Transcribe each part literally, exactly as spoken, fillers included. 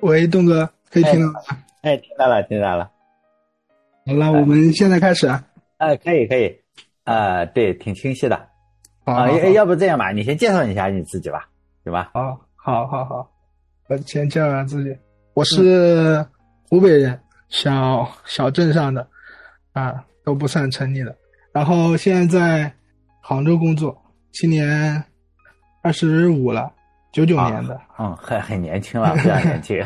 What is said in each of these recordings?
喂，东哥，可以哎听到吗？ 哎，听到了，听到了。 好了，我哎们现在开始啊。 哎，可以可以，啊、对，挺清晰的。啊、要好好好， 要不这样吧，你先介绍一下你自己吧，对吧？ 好，好，好，好。我先介绍一下自己，我嗯是湖北人，小小镇上的，啊，都不算城里的。然后现在在杭州工作，今年二十五了，九九啊， 年的。 嗯，很很年轻了，非常年轻。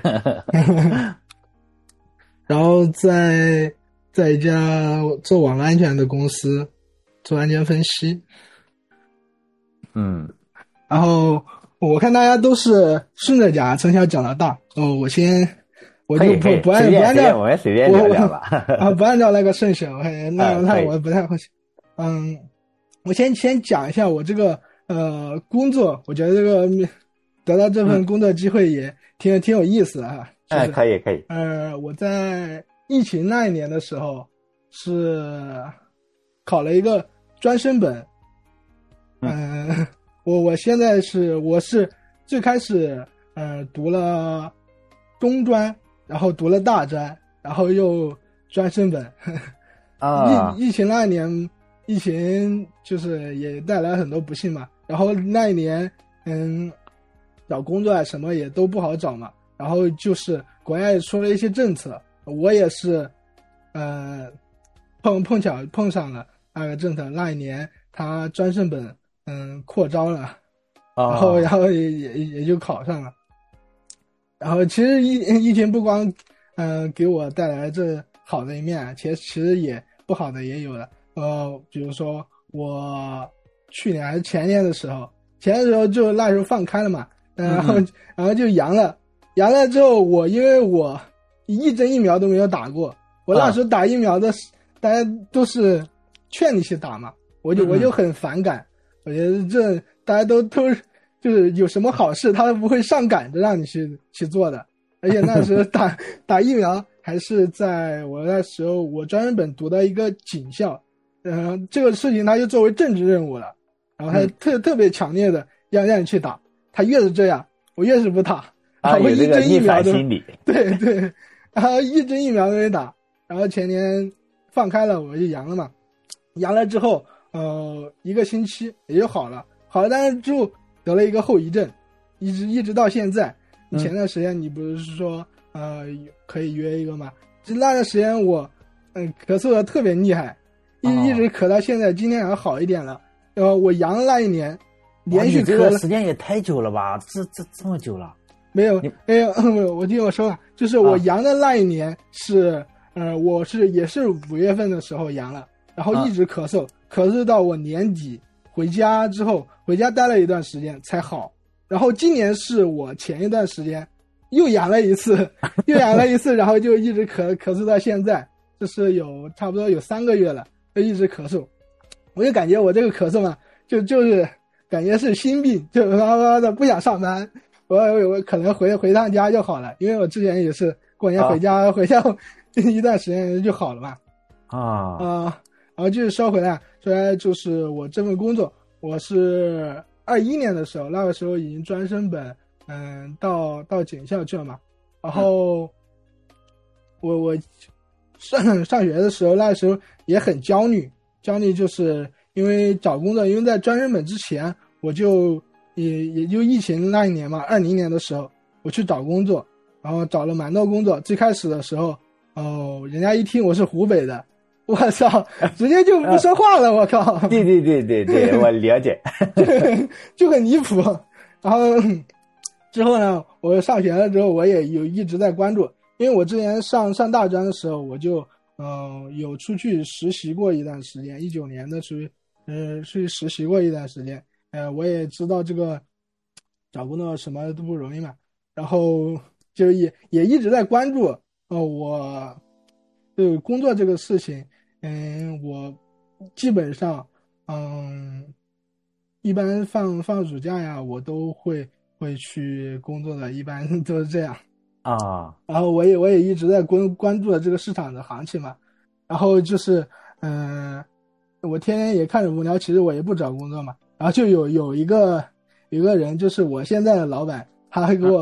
然后在在一家做网络安全的公司做安全分析。 嗯， 然后我看大家都是顺着讲，从小讲到大。哦，我先我就可以可以， 不不按随便随便， 不按照我们随便我我聊聊吧。 啊不按照那个顺序，我那啊，可以。 那我不太会。嗯，我先先讲一下我这个呃工作，我觉得这个得到这份嗯， 工作机会也挺挺有意思的啊。就哎， 是可以可以。 呃我在疫情那一年的时候是考了一个专升本。 嗯嗯，我我现在是我是最开始呃读了中专，然后读了大专，然后又专升本。疫啊， 疫情那一年，疫情就是也带来很多不幸嘛。然后那一年，嗯，找工作啊什么也都不好找嘛。然后就是国外出了一些政策，我也是，呃，碰碰巧碰上了那个政策。那一年他专升本嗯扩招了，然后然哦， 后也也也就考上了。然后其实疫疫情不光嗯、呃给我带来这好的一面啊，其实其实也不好的也有的。呃，比如说我去年还是前年的时候，前年的时候就那时候放开了嘛。嗯、然后嗯嗯然后就阳了，阳了之后我因为我一针疫苗都没有打过，我那时啊， 候打疫苗的时大家都是劝你去打嘛，我就嗯嗯， 我就很反感。我觉得这大家都都是就是有什么好事，他都不会上赶着让你去去做的。而且那时候打打疫苗还是在我那时候，我专升本读到一个警校。嗯、呃，这个事情他就作为政治任务了，然后他嗯特特别强烈的让让你去打，他越是这样，我越是不打。然啊， 后我一有这个逆针疫苗都反心理。 对对，然后一针疫苗都没打。然后前年放开了，我就阳了嘛，阳了之后，呃，一个星期也就好了，好了，但是之后得了一个后遗症，一直一直到现在。前嗯段时间你不是说呃可以约一个吗？就那段时间我嗯咳嗽的特别厉害，一一直哦， 咳到现在，今天还好一点了。呃，我阳了那一年， 哇， 连续咳了你这个时间也太久了吧？这这这么久了？ 没有你没有，我听我说啊，就是我啊阳的那一年是，呃，我是也是五月份的时候阳了，然后一啊直咳嗽，咳嗽到我年底回家之后，回家待了一段时间才好。然后今年是我前一段时间又阳了一次，又阳了一次，然后就一直咳咳嗽到现在，就是有差不多有三个月了，就一直咳嗽。我就感觉我这个咳嗽嘛，就就是感觉是心病，就他妈的不想上班。我我可能回回趟家就好了，因为我之前也是过年回啊家，回家一段时间就好了嘛。啊、 啊呃然后继续说回来，说来就是我这份工作，我是二一年的时候，那个时候已经专升本，嗯，到到警校去了嘛。然后我我上上学的时候，那时候也很焦虑，焦虑就是因为找工作，因为在专升本之前，我就也也就疫情那一年嘛，二零年的时候，我去找工作，然后找了蛮多工作。最开始的时候，哦，人家一听我是湖北的，我操，直接就不说话了，我靠！ 对对对对对，我了解。 就很离谱。然后之后呢，我上学了之后，我也有一直在关注，因为我之前上上大专的时候，我就嗯、呃有出去实习过一段时间，一九年的出去呃出去实习过一段时间。呃，我也知道这个找工作什么都不容易嘛，然后就也也一直在关注。呃，我对工作这个事情，嗯，我基本上嗯。一般放放暑假呀，我都会会去工作的，一般都是这样。 啊然后我也我也一直在关关注着这个市场的行情嘛。然后就是嗯、呃我天天也看着无聊，其实我也不找工作嘛。然后就有有一个有一个人，就是我现在的老板，他还给啊我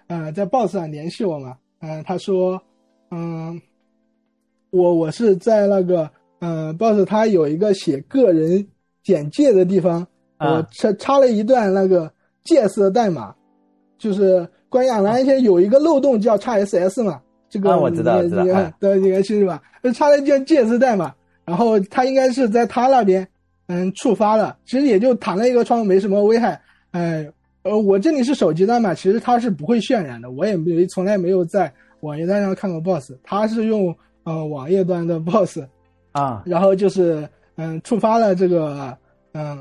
呃在 boss 上联系我嘛，嗯、呃，他说，嗯，我我是在那个呃 boss 他有一个写个人简介的地方， 啊、 我插插了一段那个 J S 的代码，就是关于俺们以前有一个漏洞叫 X S S 嘛，这个、 啊、我知道知道， 对，应该清楚吧？插了一件 J S 代码，然后他应该是在他那边嗯触发了，其实也就弹了一个窗，没什么危害。哎，呃，我这里是手机端嘛，其实它是不会渲染的，我也没从来没有在网页端上看过 boss， 他是用呃网页端的 boss 啊， 然后就是嗯触发了这个嗯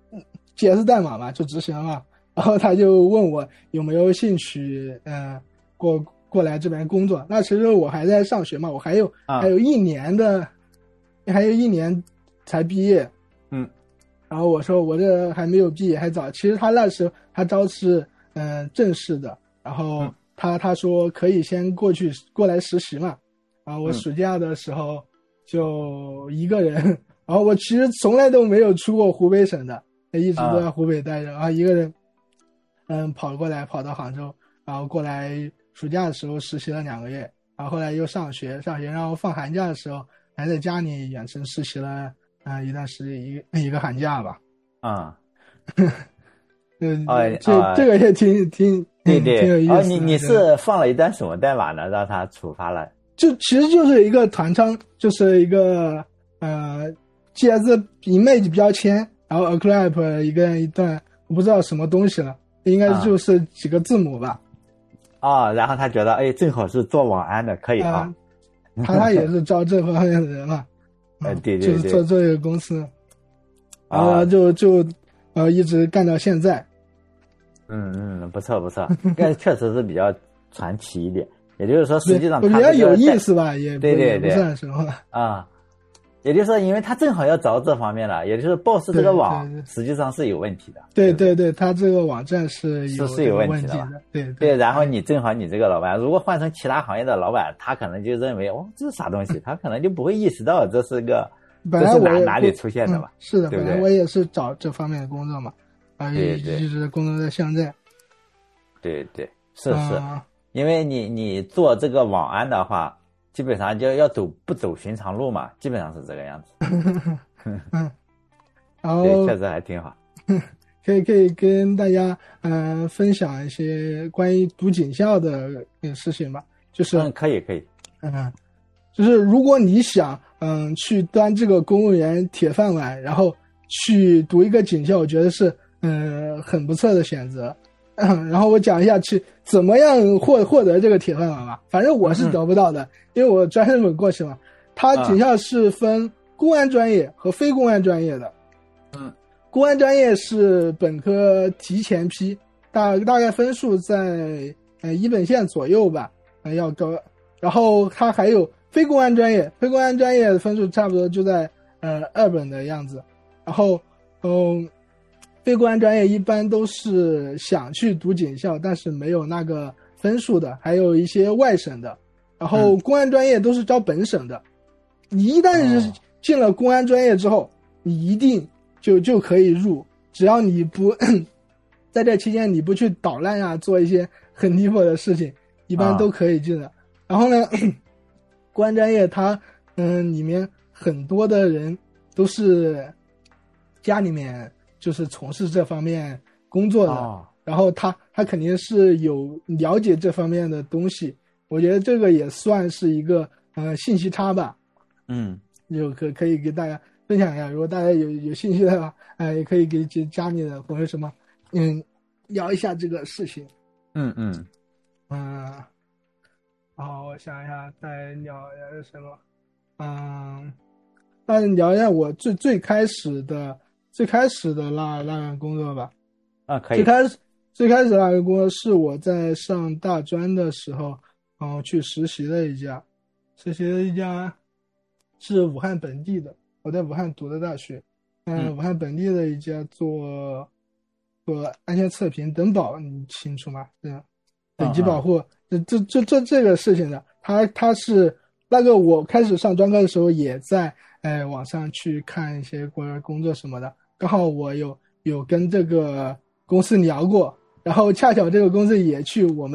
J S 代码嘛，就执行了嘛，然后他就问我有没有兴趣嗯过过来这边工作。那其实我还在上学嘛，我还有、啊、还有一年的，还有一年才毕业。 嗯， 然后我说我这还没有毕业还早。其实他那时候他招是嗯、呃、正式的，然后他他说可以先过去过来实习嘛。然后我暑假的时候就一个人，嗯、然后我其实从来都没有出过湖北省的，一直都在湖北待着，然后一个人嗯跑过来跑到杭州，然后过来暑假的时候实习了两个月，然后后来又上学上学，然后放寒假的时候还在家里远程实习了嗯、呃、一段时间一个一个寒假吧。 啊、 嗯，嗯，这、哦、这个也挺挺对对， 挺有意思的。 哦，你你是放了一段什么代码呢？让他触发了？ 就其实就是一个团仓，就是一个呃 G S image 标签，然后 acclap 一个一段我不知道什么东西了，应该就是几个字母吧。 啊、哦，然后他觉得哎，正好是做网安的，可以啊。 呃、他他也是招这方面的人嘛。 呃，对对对， 就是做这个公司，然后就就呃一直干到现在。 嗯嗯，不错不错，但确实是比较传奇一点。也就是说，实际上我觉得有意思吧，也对对对， 不算什么啊。也就是说，因为他正好要找这方面了，也就是 boss 这个网实际上是有问题的。 对对对，他这个网站是有是是有问题的。 对对，然后你正好你这个老板，如果换成其他行业的老板，他可能就认为哦这是啥东西，他可能就不会意识到这是个本来这是哪哪里出现的嘛。 嗯、是的， 对不对？ 本来我也是找这方面的工作嘛，啊， 对对， 一直工作在现在。 对对，是是。嗯，因为你你做这个网安的话，基本上就要走不走寻常路嘛，基本上是这个样子。 嗯，然后对，确实还挺好。 可以可以跟大家嗯、呃、分享一些关于读警校的事情吧，就是嗯，可以可以， 嗯，就是如果你想嗯去端这个公务员铁饭碗，然后去读一个警校，我觉得是嗯很不错的选择。嗯，然后我讲一下去怎么样获获得这个铁饭碗吧。反正我是得不到的，嗯、因为我专业本过去嘛。它警校是分公安专业和非公安专业的。 嗯， 公安专业是本科提前批，大大概分数在呃一本线左右吧，呃要高。然后它还有非公安专业，非公安专业的分数差不多就在呃二本的样子。然后嗯。非公安专业一般都是想去读警校，但是没有那个分数的，还有一些外省的。然后公安专业都是招本省的，嗯、你一旦是进了公安专业之后，你一定就就可以入，只要你不在这期间你不去捣乱啊，做一些很离谱的事情，一般都可以进的。然后呢，公安专业它嗯里面很多的人都是家里面。就是从事这方面工作的，哦、然后他他肯定是有了解这方面的东西，我觉得这个也算是一个呃信息差吧。 嗯， 就可可以给大家分享一下，如果大家有有兴趣的话，呃，也可以给家里的朋友什么，嗯，聊一下这个事情。 嗯嗯嗯，好，我想一下再聊一下什么，嗯，那聊一下我最最开始的。最开始的那那个工作吧， 啊，可以。 最开始最开始那个工作是我在上大专的时候，然后去实习的一家，实习的一家是武汉本地的，我在武汉读的大学，嗯、呃，武汉本地的一家做做安全测评等保，你清楚吗？这样等级保护，这这这这这个事情的，他他是那个我开始上专科的时候也在哎网上去看一些工工作什么的。刚好我有有跟这个公司聊过，然后恰巧这个公司也去我们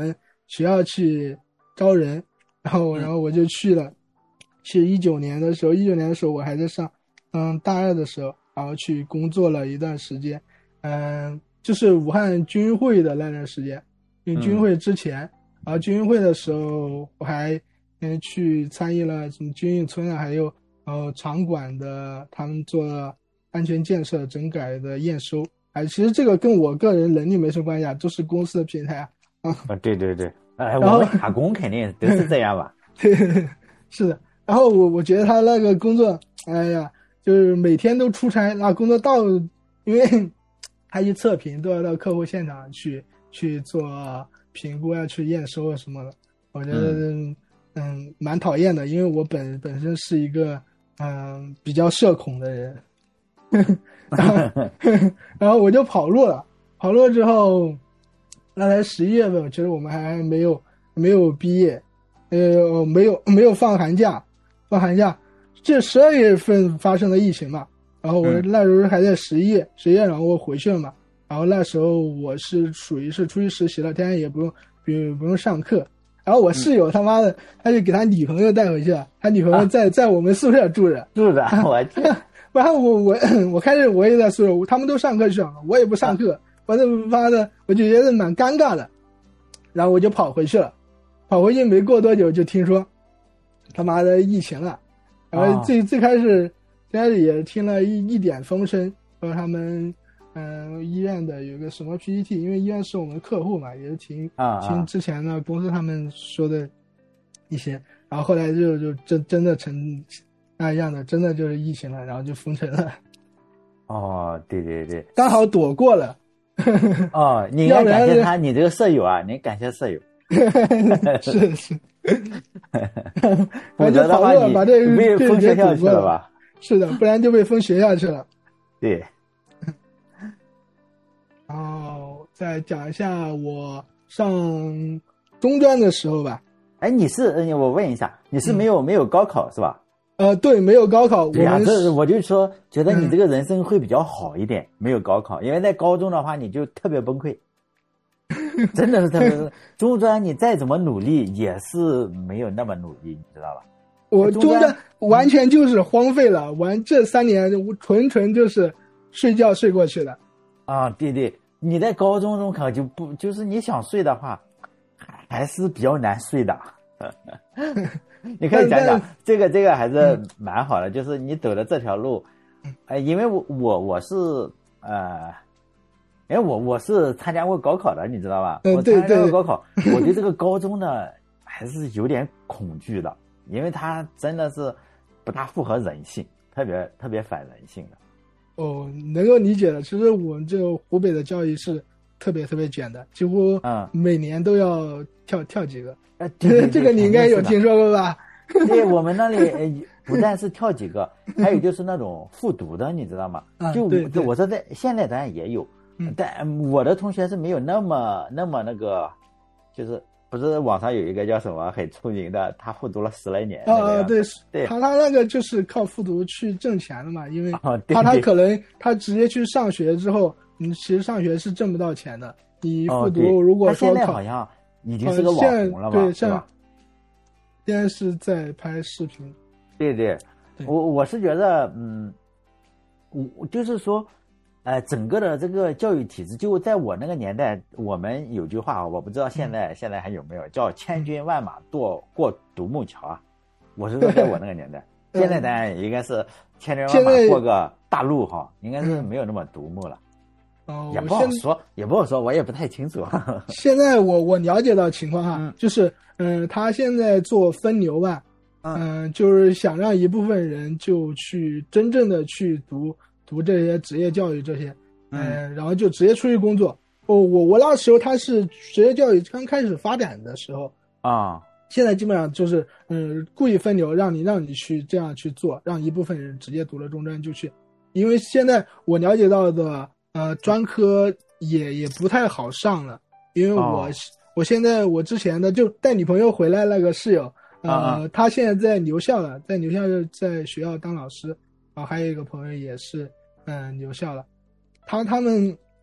学校去招人，然后然后我就去了，是一九年的时候，一九年的时候我还在上嗯大二的时候，然后去工作了一段时间，嗯，就是武汉军运会的那段时间，因为军运会之前，嗯、然后军运会的时候我还嗯去参与了什么军运村啊，还有呃场馆的他们做安全建设整改的验收。哎，其实这个跟我个人能力没什么关系啊，都是公司的平台啊。 啊，对对对，哎，我们打工肯定都是这样吧。 对，是的。然后我我觉得他那个工作，哎呀，就是每天都出差，那工作到，因为他一测评都要到客户现场去去做评估啊，去验收啊什么的。我觉得嗯嗯蛮讨厌的，因为我本本身是一个嗯比较社恐的人。然后然后我就跑路了，跑路之后，那才十一月份，其实我们还没有没有毕业，呃，没有没有放寒假，放寒假，这十二月份发生了疫情嘛，然后我那时候还在十一月，十一月然后我回去了嘛，然后那时候我是属于是出去实习了，天天也不用不不用上课，然后我室友他妈的他就给他女朋友带回去了，他女朋友在在我们宿舍住着， 住着，我去。 然后我我我开始我也在宿舍，他们都上课去了，我也不上课，我这妈的我就觉得蛮尴尬的，然后我就跑回去了，跑回去没过多久就听说他妈的疫情了，然后最、哦、最开始最开始也听了一一点风声，说他们嗯、呃、医院的有个什么 P P T， 因为医院是我们客户嘛，也是听啊听之前的公司他们说的一些，然后后来就就真真的成。那样的真的就是疫情了，然后就封城了。 哦，对对对， 刚好躲过了。 哦，你应该感谢他，你这个舍友啊，你感谢舍友。 是是。 否则的话你把这被封学校去了吧？ 是的，不然就被封学校去了。 对。 然后再讲一下我上中专的时候吧。 哎，你是我问一下，你是没有、嗯、没有高考是吧？ 呃，对，没有高考。 对呀、啊，这我就说，觉得你这个人生会比较好一点，嗯、没有高考，因为在高中的话你就特别崩溃，真的是特别崩溃。中专你再怎么努力也是没有那么努力，你知道吧？ 我中专完全就是荒废了，完这三年纯纯就是睡觉睡过去的。 啊，对对，你在高中中可就不就是你想睡的话。还是比较难睡的，你可以讲讲这个这个还是蛮好的，嗯、就是你走的这条路，哎、呃，因为我我我是呃，因为我我是参加过高考的，你知道吧？ 嗯， 我参加过高考，我对这个高中呢还是有点恐惧的，因为它真的是不大符合人性，特别特别反人性的。 哦，能够理解的。其实我们这个湖北的教育是。特别特别卷的，几乎每年都要跳、嗯、跳几个。 呃，对对对这个你应该有听说过吧？ 对，我们那里不但是跳几个，还有就是那种复读的，你知道吗？ 啊、 就对对我说在现在当然也有， 嗯、 但我的同学是没有那么那么那个，就是不是网上有一个叫什么很出名的，他复读了十来年。 啊、呃、对对， 他他那个就是靠复读去挣钱的嘛，因为他、哦、 他可能他直接去上学之后。你其实上学是挣不到钱的，你复读如果说考、 哦、他现在好像已经是个网红了吧？ 对， 是吧？ 现在是在拍视频。 对对， 对我我是觉得，嗯，我就是说，呃，整个的这个教育体制，就在我那个年代，我们有句话，我不知道现在、嗯、现在还有没有，叫千军万马过过独木桥啊。我是说，在我那个年代，现在当然应该是千军万马过个大路哈，应该是没有那么独木了。 哦， 也不好说，也不好说，我也不太清楚。 现在我我了解到情况哈，嗯、就是嗯，他现在做分流吧，嗯、呃，就是想让一部分人就去真正的去读读这些职业教育这些，嗯、呃，然后就直接出去工作。哦，我我那时候他是职业教育刚开始发展的时候啊， 现在基本上就是嗯故意分流，让你让你去这样去做，让一部分人直接读了中专就去，因为现在我了解到的。呃，专科也也不太好上了，因为我、哦、我现在我之前的就带女朋友回来那个室友，呃，啊、他现在在留校了，在留校在学校当老师，啊，还有一个朋友也是嗯留校了，他他们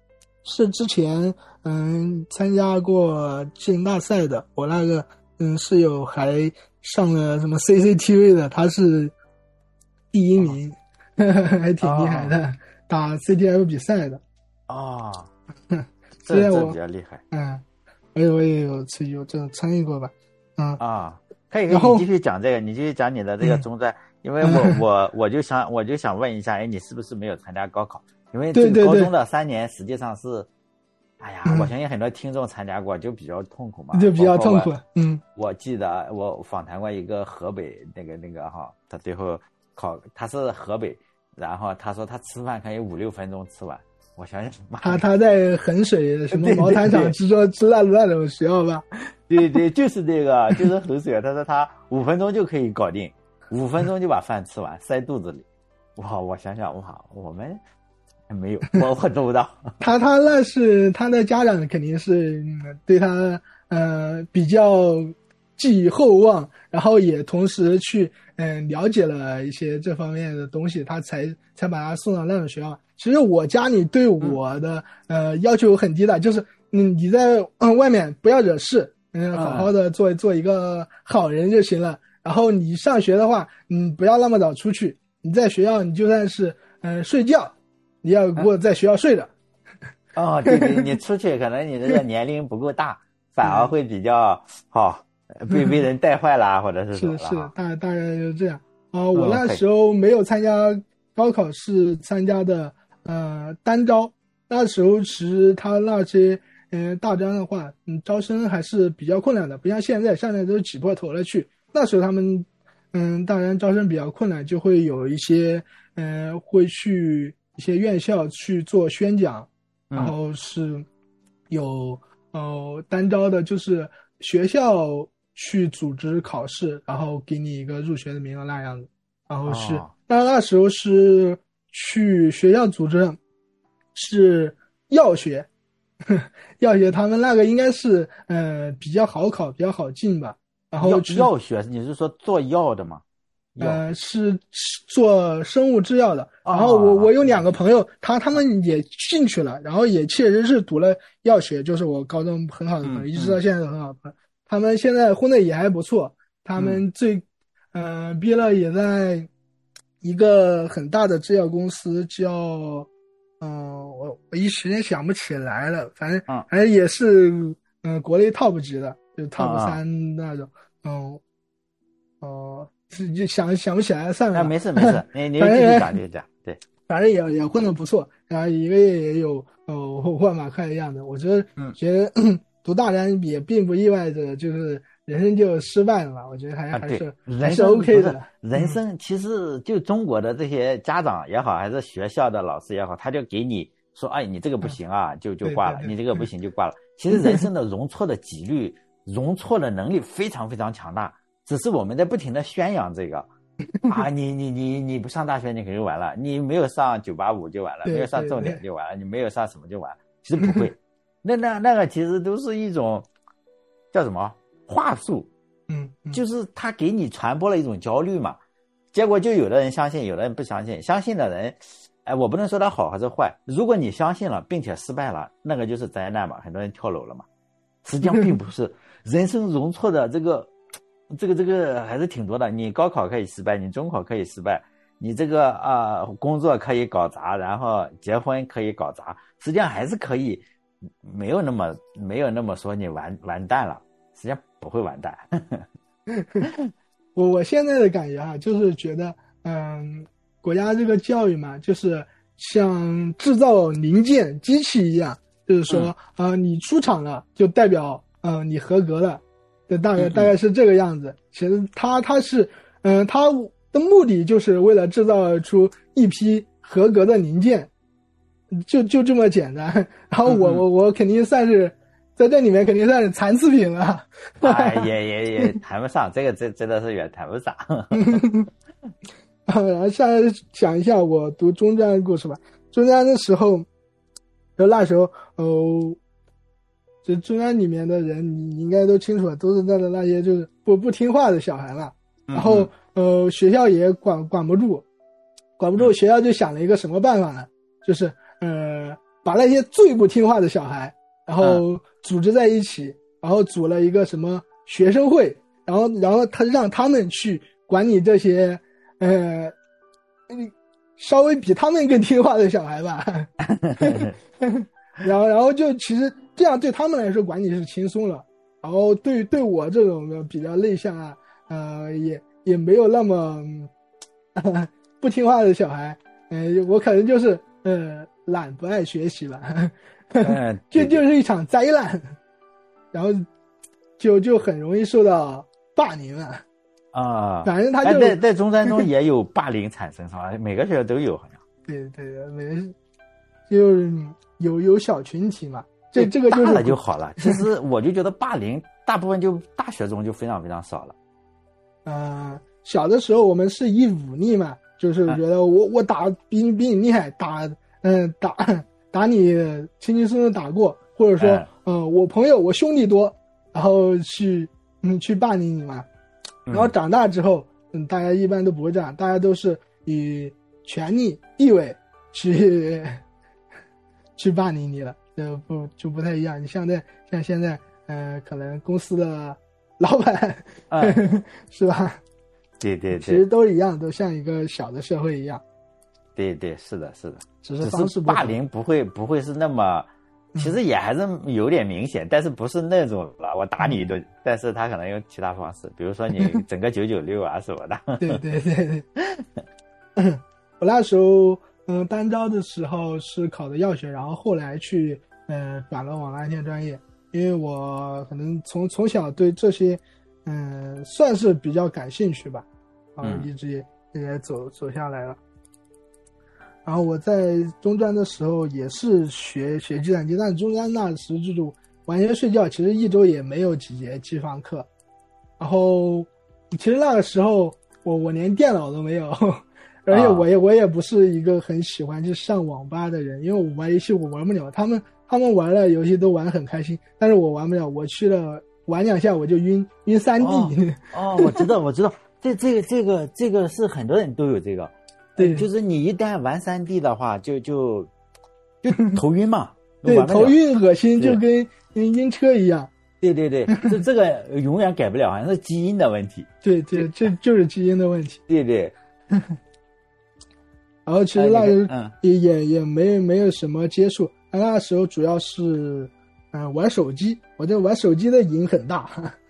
是之前嗯参加过摄影大赛的，我那个嗯室友还上了什么 C C T V 的，他是第一名，哦、还挺厉害的，哦、打 C T F 比赛的。 啊、 哦， 这这比较厉害。 嗯，我也我也有参有这种参与过吧。嗯啊，可以，可以，你继续讲这个，你继续讲你的这个中专，嗯、因为我我我就想我就想问一下，哎，你是不是没有参加高考？因为这个高中的三年实际上是，对对对哎呀，我相信很多听众参加过，就比较痛苦嘛， 就比较痛苦。嗯， 我记得我访谈过一个河北那个那个哈，他最后考他是河北，然后他说他吃饭可以五六分钟吃完。我想想， 他他在衡水什么毛坦厂吃说吃烂烂的学校吧？ 对对，就是这个，就是衡水。他说他五分钟就可以搞定，五分钟就把饭吃完，塞肚子里。哇，我想想，哇，我们没有，我我做不到。 他他那是他的家长肯定是对他呃比较寄予厚望，然后也同时去嗯、呃、了解了一些这方面的东西，他才才把他送到那种学校。其实我家里对我的、嗯、呃要求很低的，就是嗯你在嗯外面不要惹事，嗯好好的做做一个好人就行了。然后你上学的话，嗯不要那么早出去。你在学校你就算是嗯、呃、睡觉，你要给我在学校睡的。 哦，对对，你出去可能你这个年龄不够大，反而会比较好、哦、被被人带坏了，或者是什么是是，大大概就这样。啊、呃， 嗯、 我那时候没有参加高考，是参加的。呃，单招那时候其实他那些呃大专的话，嗯，招生还是比较困难的，不像现在，现在都挤破头了去。那时候他们嗯大专招生比较困难，就会有一些呃会去一些院校去做宣讲，然后是有呃单招的，就是学校去组织考试，然后给你一个入学的名额那样子。然后是，那、哦、那时候是。去学校组织是药学，药学他们那个应该是呃比较好考，比较好进吧。然后药学，你是说做药的吗？ 呃，是做生物制药的。然后我、哦、我有两个朋友，他他们也进去了，然后也确实是读了药学，就是我高中很好的朋友，嗯、一直到现在都很好的朋友。他们现在混的也还不错，他们最嗯、呃、毕业了也在。一个很大的制药公司叫，嗯、呃，我我一时间想不起来了，反正反正也是嗯、呃、国内 top 级的，就 top 三那种，嗯，哦、呃，就想想不起来算了。 啊，没事没事，你你继续讲继续讲，对， 反正也也混得不错，然后一个月也有哦万把块的样子。我觉得，嗯，觉得读大专也并不意味着就是人生就失败了嘛，我觉得还、啊、还是还是 OK 的。 人生其实就中国的这些家长也好，还是学校的老师也好，他就给你说，哎，你这个不行啊，嗯、就就挂了；你这个不行就挂了。其实人生的容错的几率、容错的能力非常非常强大，只是我们在不停的宣扬这个啊，你你你你不上大学你可就完了，你没有上九八五就完了，没有上重点就完了，你没有上什么就完了。其实不会，那那那个其实都是一种叫什么？话术， 嗯， 就是他给你传播了一种焦虑嘛，结果就有的人相信，有的人不相信。相信的人，哎，我不能说他好还是坏。如果你相信了，并且失败了，那个就是灾难嘛，很多人跳楼了嘛。实际上并不是，人生容错的这个，这个这个还是挺多的。你高考可以失败，你中考可以失败，你这个啊、呃、工作可以搞砸，然后结婚可以搞砸，实际上还是可以，没有那么没有那么说你完完蛋了。实际上不会完蛋。 我我现在的感觉啊，就是觉得，嗯，国家这个教育嘛，就是像制造零件机器一样，就是说，嗯、呃，你出厂了就代表，嗯、呃，你合格了，就大概嗯嗯大概是这个样子。其实它它是，嗯、呃，它的目的就是为了制造出一批合格的零件，就就这么简单。然后我我我肯定算是。在这里面肯定算是残次品了， 哎，也也也谈不上，这个真真的是远谈不上。 然后下来讲一下我读中专的故事吧。中专的时候，就那时候，哦，就中专里面的人，你应该都清楚，都是那的那些就是不不听话的小孩嘛。然后，呃，学校也管管不住，管不住，学校就想了一个什么办法呢？就是，呃。 把那些最不听话的小孩，然后组织在一起，然后组了一个什么学生会，然后然后他让他们去管理这些呃稍微比他们更听话的小孩吧。然后然后就其实这样对他们来说管理是轻松了，然后对对我这种的比较内向啊，呃也也没有那么、呃、不听话的小孩，呃我可能就是呃懒不爱学习吧。 嗯， 这就是一场灾难，然后就就很容易受到霸凌了啊。 反正他就、 哎、在在中山中也有霸凌产生是吧？每个学校都有好像。 对对对，每个就是有有小群体嘛，这这个就是大了就好了。其实我就觉得霸凌大部分就大学中就非常非常少了。 呃，小的时候我们是以武力嘛，就是觉得我、嗯、我打比你比你厉害，打嗯打打你轻轻松松打过，或者说嗯、呃、我朋友我兄弟多，然后去嗯去霸凌你嘛。然后长大之后，嗯大家一般都不会这样，大家都是以权力地位去去霸凌你了，就不就不太一样。你像在像现在，呃，可能公司的老板，嗯、是吧？ 对对对， 其实都一样，都像一个小的社会一样。 对对，是的，是的， 只是方式不同。 霸凌不会不会是那么，其实也还是有点明显，嗯、但是不是那种了，我打你一顿，嗯、但是他可能用其他方式，比如说你整个九九六啊什么的。 对对对对。我那时候，嗯、呃，单招的时候是考的药学，然后后来去，呃，转了网拉线专业，因为我可能从从小对这些，嗯、呃，算是比较感兴趣吧，然后一直也、嗯、也走走下来了。然后我在中专的时候也是学学计算机，但中专那时就是完全睡觉，其实一周也没有几节机房课。然后其实那个时候我我连电脑都没有。而且我也我也不是一个很喜欢去上网吧的人，因为我玩游戏我玩不了，他们他们玩了游戏都玩得很开心，但是我玩不了，我去了玩两下我就晕晕三 D。 哦，哦，我知道我知道，这这个这个这个是很多人都有这个， 对， 就是你一旦玩三 D 的话，就就就头晕嘛， 对，头晕恶心，就跟晕车一样。 对对对，这这个永远改不了，好像是基因的问题。 对对，这就是基因的问题。 对对。 然后其实那时候也也也没没有什么接触，那时候主要是嗯、呃、玩手机，我这玩手机的瘾很大。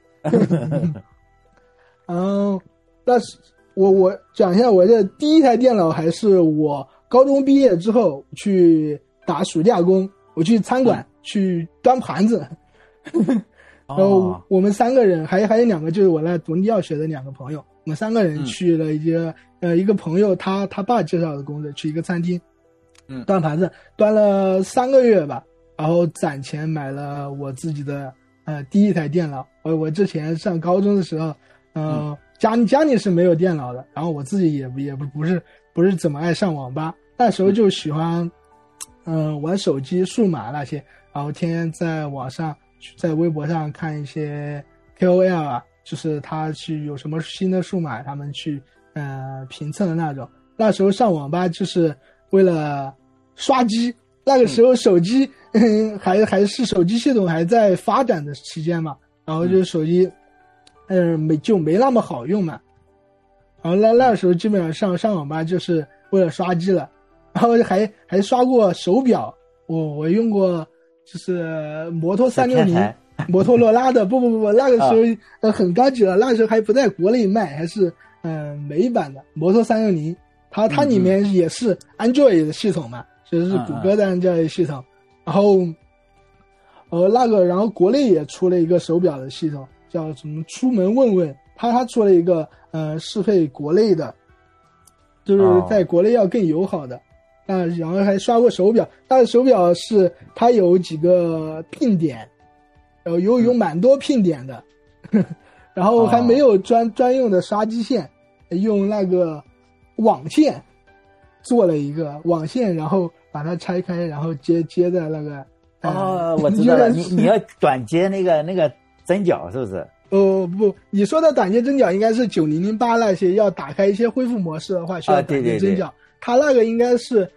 然后那是我我讲一下我这第一台电脑还是我高中毕业之后去打暑假工，我去餐馆、嗯、去端盘子。然后我们三个人，还还有两个就是我那读药学的两个朋友，我们三个人去了一个、嗯、呃一个朋友他他爸介绍的工作，去一个餐厅，嗯，端盘子端了三个月吧，然后攒钱买了我自己的呃第一台电脑。我我之前上高中的时候，呃、嗯、家里家里是没有电脑的，然后我自己也不也不不是不是怎么爱上网吧，那时候就喜欢嗯、呃、玩手机数码那些，然后天天在网上。在微博上看一些 K O L 啊，就是他去有什么新的数码，他们去呃评测的那种。那时候上网吧就是为了刷机，那个时候手机、嗯、还还是手机系统还在发展的期间嘛，然后就是手机嗯、呃、没就没那么好用嘛。然后那那时候基本上上上网吧就是为了刷机了，然后还还刷过手表，我我用过。就是摩托三六零，摩托罗拉的，不不不不，那个时候呃很高级了，那个时候还不在国内卖，还是嗯、呃、美版的摩托三六零，它它里面也是 Android 的系统嘛，其实是谷歌的 Android 系统，然后呃那个然后国内也出了一个手表的系统，叫什么出门问问，它它出了一个呃适配国内的，就是在国内要更友好的。啊，然后还刷过手表，它的手表是它有几个拼点，有有有蛮多拼点的，呵呵然后还没有专、哦、专用的刷机线，用那个网线做了一个网线，然后把它拆开，然后接接在那个哦、呃，我知道了，你你要短接那个那个针脚是不是？ 哦不，你说的短接针脚应该是九零零八那些要打开一些恢复模式的话需要短接针脚。啊，对对对，它那个应该是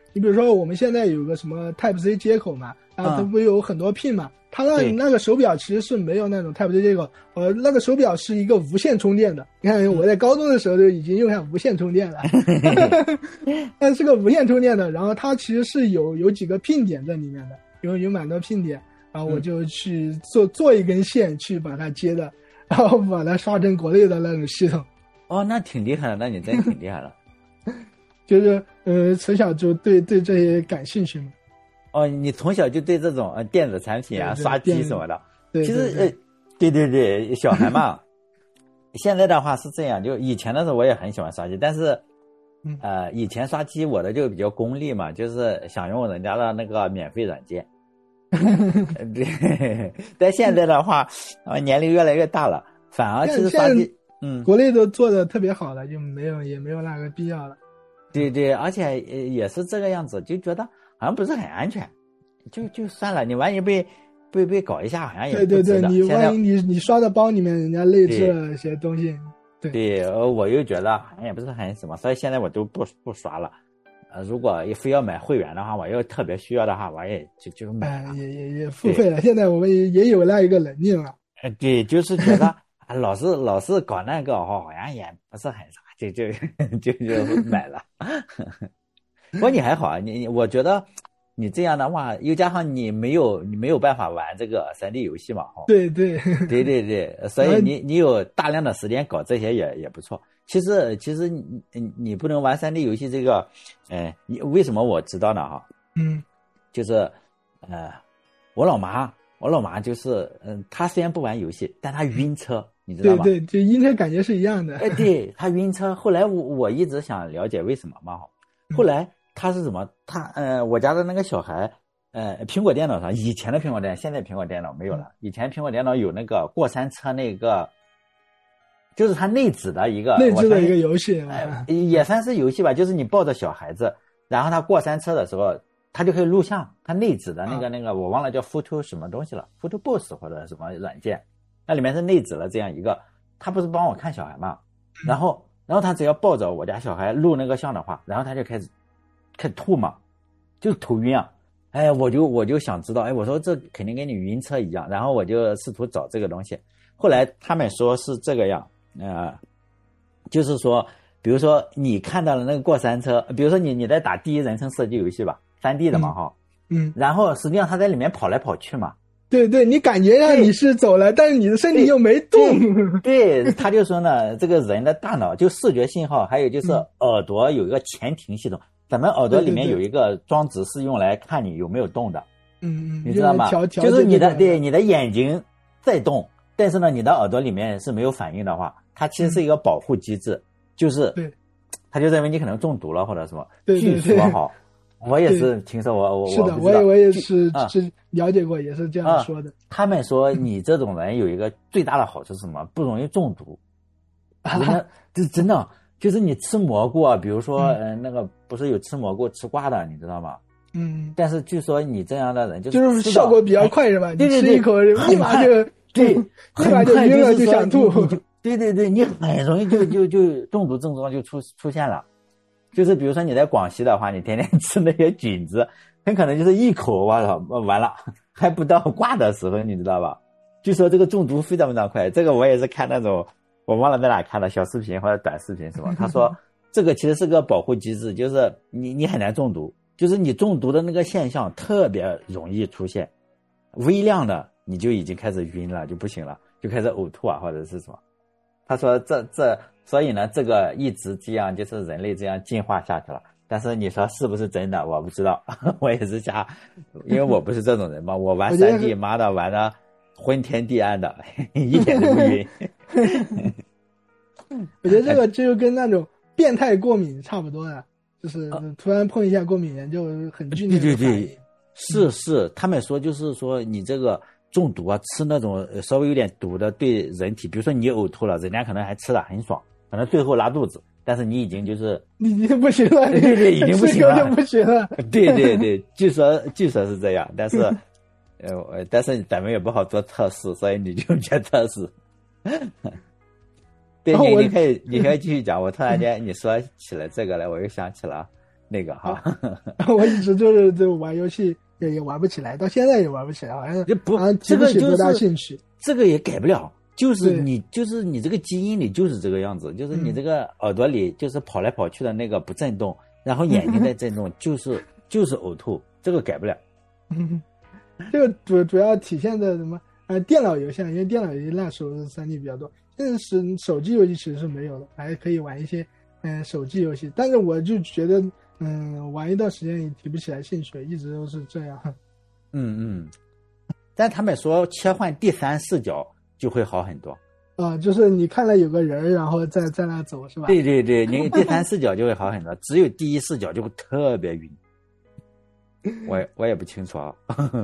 你比如说我们现在有个什么 Type C 接口嘛，然后它不有很多 pin 嘛，它那那个手表其实是没有那种 Type C 接口，呃，那个手表是一个无线充电的。你看我在高中的时候就已经用上无线充电了，但是个无线充电的，然后它其实是有有几个 pin 点在里面的，有有蛮多 pin 点，然后我就去做做一根线去把它接的，然后把它刷成国内的那种系统。 哦，那挺厉害的，那你真挺厉害了。 就是呃，从小就对对这些感兴趣嘛。 哦，你从小就对这种呃电子产品啊、刷机什么的， 对， 其实呃，对对对，小孩嘛，现在的话是这样，就以前的时候我也很喜欢刷机，但是，呃，以前刷机我的就比较功利嘛，就是想用人家的那个免费软件。对，但现在的话，啊，年龄越来越大了，反而其实刷机，嗯， 国内都做的特别好了，就没有也没有那个必要了。 对对，而且也是这个样子，就觉得好像不是很安全，就就算了，你万一被被被搞一下，好像也不值得。 对对对，你万一你你刷的包里面人家内置了一些东西，对对，呃，我又觉得好像也不是很什么，所以现在我都不不刷了。呃，如果非要买会员的话，我又特别需要的话，我也就就买了， 哎、也也也付费了。现在我们也也有那一个能力了。 呃，对，就是觉得啊，老是老是搞那个哦，好像也不是很啥。就就就就买了，不过你还好，你我觉得你这样的话，又加上你没有你没有办法玩这个 三 D 游戏嘛，哈， 对对对对对，所以你你有大量的时间搞这些也也不错。其实其实你你不能玩 三 D 游戏这个，呃，你为什么我知道呢？哈， 嗯， 就是呃，我老妈我老妈就是嗯、呃，她虽然不玩游戏，但她晕车。你知道吗？ 对对，就晕车感觉是一样的。 哎，对，他晕车。后来我我一直想了解为什么嘛。后来他是怎么？他呃，我家的那个小孩，呃，苹果电脑上以前的苹果电脑，现在苹果电脑没有了。以前苹果电脑有那个过山车，那个就是它内置的一个内置的一个游戏， 呃，也算是游戏吧。就是你抱着小孩子，然后他过山车的时候，他就可以录像。他内置的那个、啊、那个我忘了叫 Photo 什么东西了 ，Photo Boss 或者什么软件。那里面是内置了这样一个，他不是帮我看小孩嘛，然后然后他只要抱着我家小孩录那个像的话，然后他就开始开始吐嘛，就头晕啊，哎，我就我就想知道，哎，我说这肯定跟你晕车一样，然后我就试图找这个东西，后来他们说是这个样，呃，就是说，比如说你看到了那个过山车，比如说你你在打第一人称射击游戏吧，三 D 的嘛哈， 嗯， 然后实际上他在里面跑来跑去嘛。 对对，你感觉上你是走了，但是你的身体又没动。 对，对他就说呢，这个人的大脑就视觉信号，还有就是耳朵有一个前庭系统，咱们耳朵里面有一个装置是用来看你有没有动的。 嗯嗯， 你知道吗？就是你的对你的眼睛在动，但是呢，你的耳朵里面是没有反应的话，它其实是一个保护机制，就是对， 他就认为你可能中毒了或者什么。 对对对， 据说哈。我也是听说我，我是的， 我我也我也是是了解过，也是这样说的。 他们说你这种人有一个最大的好处是什么？不容易中毒。人家这真的就是你吃蘑菇啊，比如说嗯、呃，那个不是有吃蘑菇吃瓜的，你知道吗？ 嗯。 但是据说你这样的人就就是效果比较快是吧？ 对对对， 吃一口立马就对， 立马就晕了就想吐。 对对对，你很容易就就就中毒症状就出出现了。就是比如说你在广西的话，你天天吃那些菌子，很可能就是一口哇操完了，还不到挂的时候，你知道吧？据说这个中毒非常非常快。这个我也是看那种我忘了在哪看的小视频或者短视频什么，他说这个其实是个保护机制，就是你你很难中毒，就是你中毒的那个现象特别容易出现，微量的你就已经开始晕了，就不行了，就开始呕吐啊或者是什么。他说这这所以呢，这个一直这样就是人类这样进化下去了。但是你说是不是真的，我不知道，我也是瞎，因为我不是这种人嘛，我玩三 D 妈的玩的昏天地暗的，一点都不晕。 我觉得这个就跟那种变态过敏差不多的，就是突然碰一下过敏源就很剧烈的反应。对对对， 是是，他们说就是说你这个中毒啊，吃那种稍微有点毒的对人体，比如说你呕吐了，人家可能还吃得很爽，可能最后拉肚子，但是你已经就是你已经不行了， 对对，已经不行了， 就不行了。 对对对，据说据说是这样，但是呃，但是咱们也不好做测试，所以你就别测试。对，你你可以你可以继续讲。我突然间你说起了这个来，我又想起了， 那个哈。 我一直就是就玩游戏也也玩不起来，到现在也玩不起来，好像不好像提不起多大兴趣。 这个也改不了，就是你就是你这个基因里就是这个样子，就是你这个耳朵里就是跑来跑去的那个不震动，然后眼睛在震动，就是就是呕吐，这个改不了。 这个主主要体现在什么？呃，电脑游戏，因为电脑游戏那时候是 三 D 比较多，现在是手机游戏其实是没有的，还可以玩一些嗯、呃、手机游戏，但是我就觉得嗯玩一段时间也提不起来兴趣，一直都是这样。 嗯嗯，但他们说切换第三视角就会好很多。 啊、呃，就是你看了有个人，然后在在那走是吧？ 对对对，你第三视角就会好很多，只有第一视角就会特别晕。我我也不清楚啊。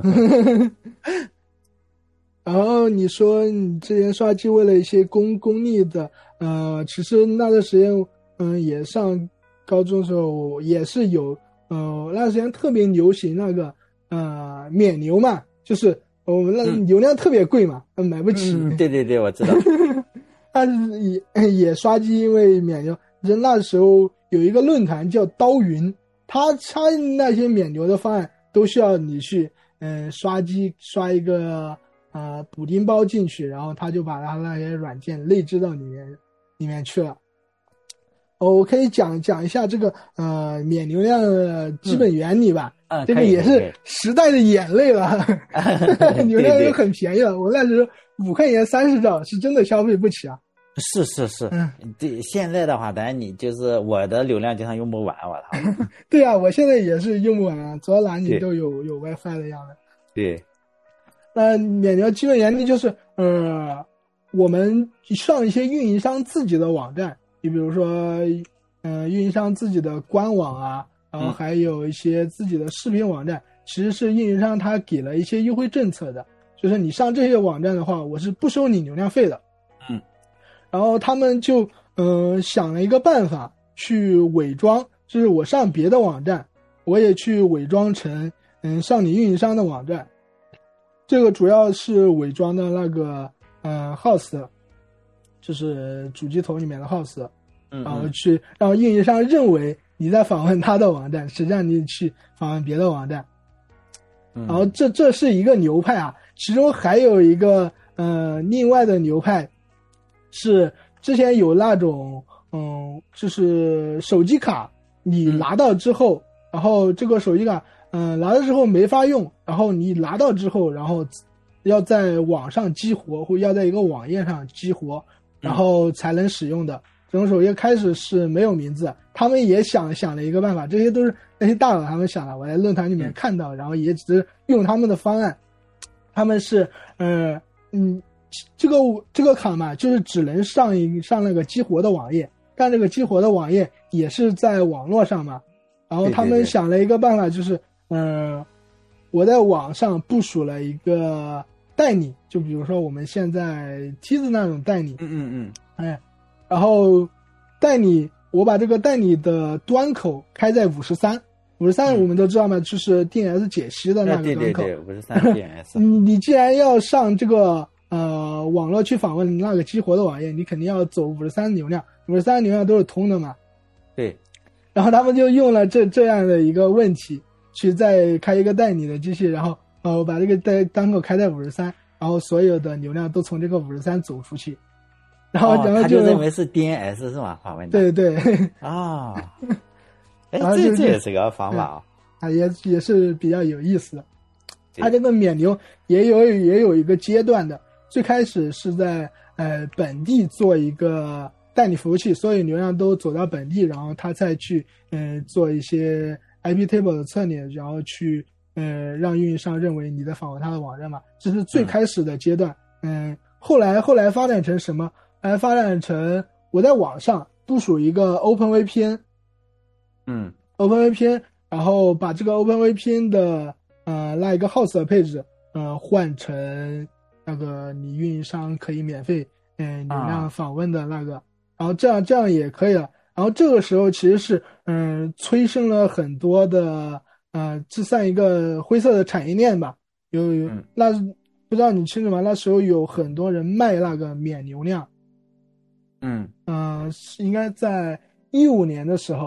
然后你说你之前刷机为了一些功功利的，呃，其实那段时间，嗯、呃，也上高中的时候也是有，呃，那段时间特别流行那个呃免流嘛，就是我们那流量特别贵嘛，嗯、买不起、 嗯。对对对，我知道。 但是也也刷机，因为免流，人那时候有一个论坛叫刀云，他他那些免流的方案都需要你去，嗯、呃，刷机刷一个。呃，补丁包进去，然后他就把他那些软件内置到里面里面去了。哦，我可以讲讲一下这个呃免流量的基本原理吧。 嗯， 这个也是时代的眼泪了。流量又很便宜了，我那时候五块钱三十兆是真的消费不起啊。 是是是，嗯，对，现在的话，当然你就是我的流量经常用不完，我操。 对啊，我现在也是用不完啊，走到哪里都有有 WiFi 的样子。 对。 那免流基本原理就是，呃，我们上一些运营商自己的网站，你比如说，呃，运营商自己的官网啊，然后还有一些自己的视频网站，其实是运营商他给了一些优惠政策的，就是你上这些网站的话，我是不收你流量费的。 嗯， 然后他们就，呃，想了一个办法去伪装，就是我上别的网站，我也去伪装成，嗯，上你运营商的网站。这个主要是伪装的那个呃 host， 就是主机头里面的 host， 然后去让运营商认为你在访问他的网站，实际上你去访问别的网站。然后这这是一个流派啊，其中还有一个呃另外的流派是之前有那种嗯就是手机卡你拿到之后，然后这个手机卡。嗯，拿的时候没法用，然后你拿到之后，然后要在网上激活，或要在一个网页上激活，然后才能使用的。这种手机开始是没有名字，他们也想想了一个办法，这些都是那些大佬他们想的，我在论坛里面看到，然后也只是用他们的方案。他们是，呃，嗯，这个这个卡嘛，就是只能上一上那个激活的网页，但这个激活的网页也是在网络上嘛，然后他们想了一个办法，就是。嗯、呃，我在网上部署了一个代理，就比如说我们现在梯子那种代理， 嗯嗯嗯， 哎，然后代理，我把这个代理的端口开在五十三，五十三我们都知道嘛，就是 D N S 解析的那个端口， 对对对，五十三 D N S。 你既然要上这个呃网络去访问那个激活的网页，你肯定要走五十三流量，五十三流量都是通的嘛。 对， 然后他们就用了这这样的一个问题。去再开一个代理的机器，然后呃把这个单单口开在五十三，然后所有的流量都从这个五十三走出去，然后、 哦、 然后他就认为是 D N S 是吗？访问的。 对对啊，哎、哦，这这也是个方法啊、哦， 啊也也是比较有意思的。它这个免流也有也有一个阶段的，最开始是在呃本地做一个代理服务器，所有流量都走到本地，然后他再去嗯、呃、做一些。I P table 的策略，然后去呃让运营商认为你在访问他的网站嘛，这是最开始的阶段。嗯，嗯后来后来发展成什么？来发展成我在网上部署一个 OpenVPN， 嗯 ，OpenVPN， 然后把这个 OpenVPN 的呃那一个 host 的配置呃换成那个你运营商可以免费嗯、呃、流量访问的那个，啊、然后这样这样也可以了。然后这个时候其实是嗯催生了很多的呃这算一个灰色的产业链吧，有有那不知道你清楚吗？那时候有很多人卖那个免流量， 嗯嗯、呃、应该在一五年的时候，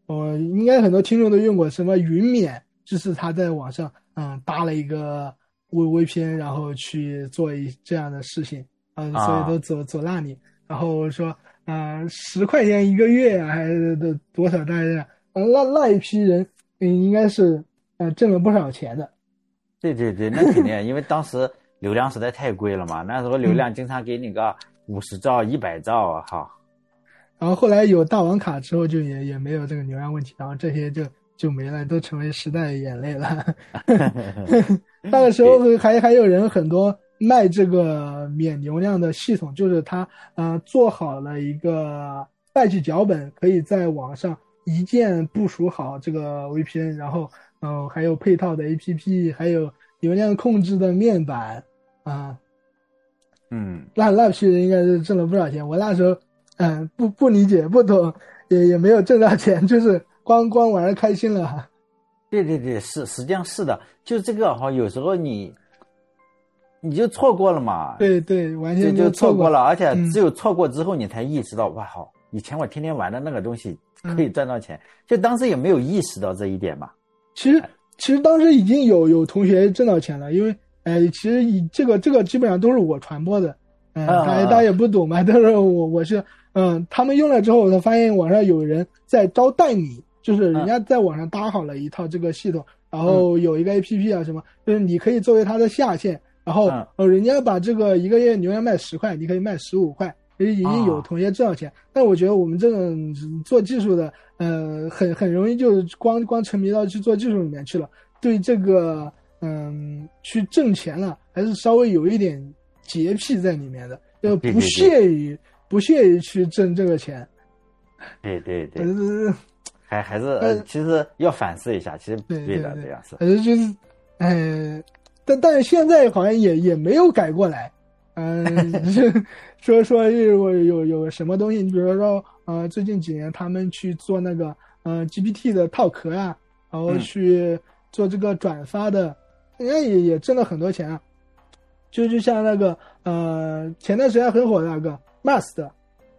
我应该很多听众都用过什么云免，就是他在网上嗯搭了一个 V V P N， 然后去做一这样的事情，嗯、呃，所以都走走那里，然后说啊十块钱一个月啊，还是多少大家，嗯，那那一批人嗯应该是呃挣了不少钱的。 对对对，那肯定，因为当时流量实在太贵了嘛，那时候流量经常给你个五十兆、一百兆啊，哈。 然后后来有大王卡之后，就也也没有这个流量问题，然后这些就就没了，都成为时代的眼泪了。那个时候还还有人很多卖这个免流量的系统，就是他呃做好了一个代际脚本，可以在网上一键部署好这个 V P N， 然后嗯、呃、还有配套的 A P P， 还有流量控制的面板啊。 嗯， 那那批人应该是挣了不少钱。我那时候嗯不不理解不懂，也也没有挣到钱，就是光光玩开心了。 对对对，是实际上是的，就这个哈，有时候你你就错过了嘛。 对对，完全就错过了，而且只有错过之后，你才意识到、嗯、哇好，以前我天天玩的那个东西可以赚到钱，嗯、就当时也没有意识到这一点嘛。 其实其实当时已经有有同学挣到钱了，因为呃其实以这个这个基本上都是我传播的，嗯、呃，大家大家也不懂嘛，都是我我是嗯，他们用了之后，我才发现网上有人在招代理。就是人家在网上搭好了一套这个系统，然后有一个 A P P 啊什么，就是你可以作为它的下线，然后呃人家把这个一个月流量卖十块，你可以卖十五块，已经有同学挣到钱。但我觉得我们这种做技术的，呃，很很容易就光光沉迷到去做技术里面去了，对这个嗯去挣钱了，还是稍微有一点洁癖在里面的，就不屑于不屑于去挣这个钱。 对对对。 呃还还是呃，其实要反思一下，其实不对的，这样是。 反正就是，呃，但但是现在好像也也没有改过来，嗯、呃，说说有有有什么东西，你比如说呃，最近几年他们去做那个呃 G P T 的套壳啊，然后去做这个转发的，人家也也挣了很多钱啊。就就像那个呃，前段时间很火的那个 Mars 的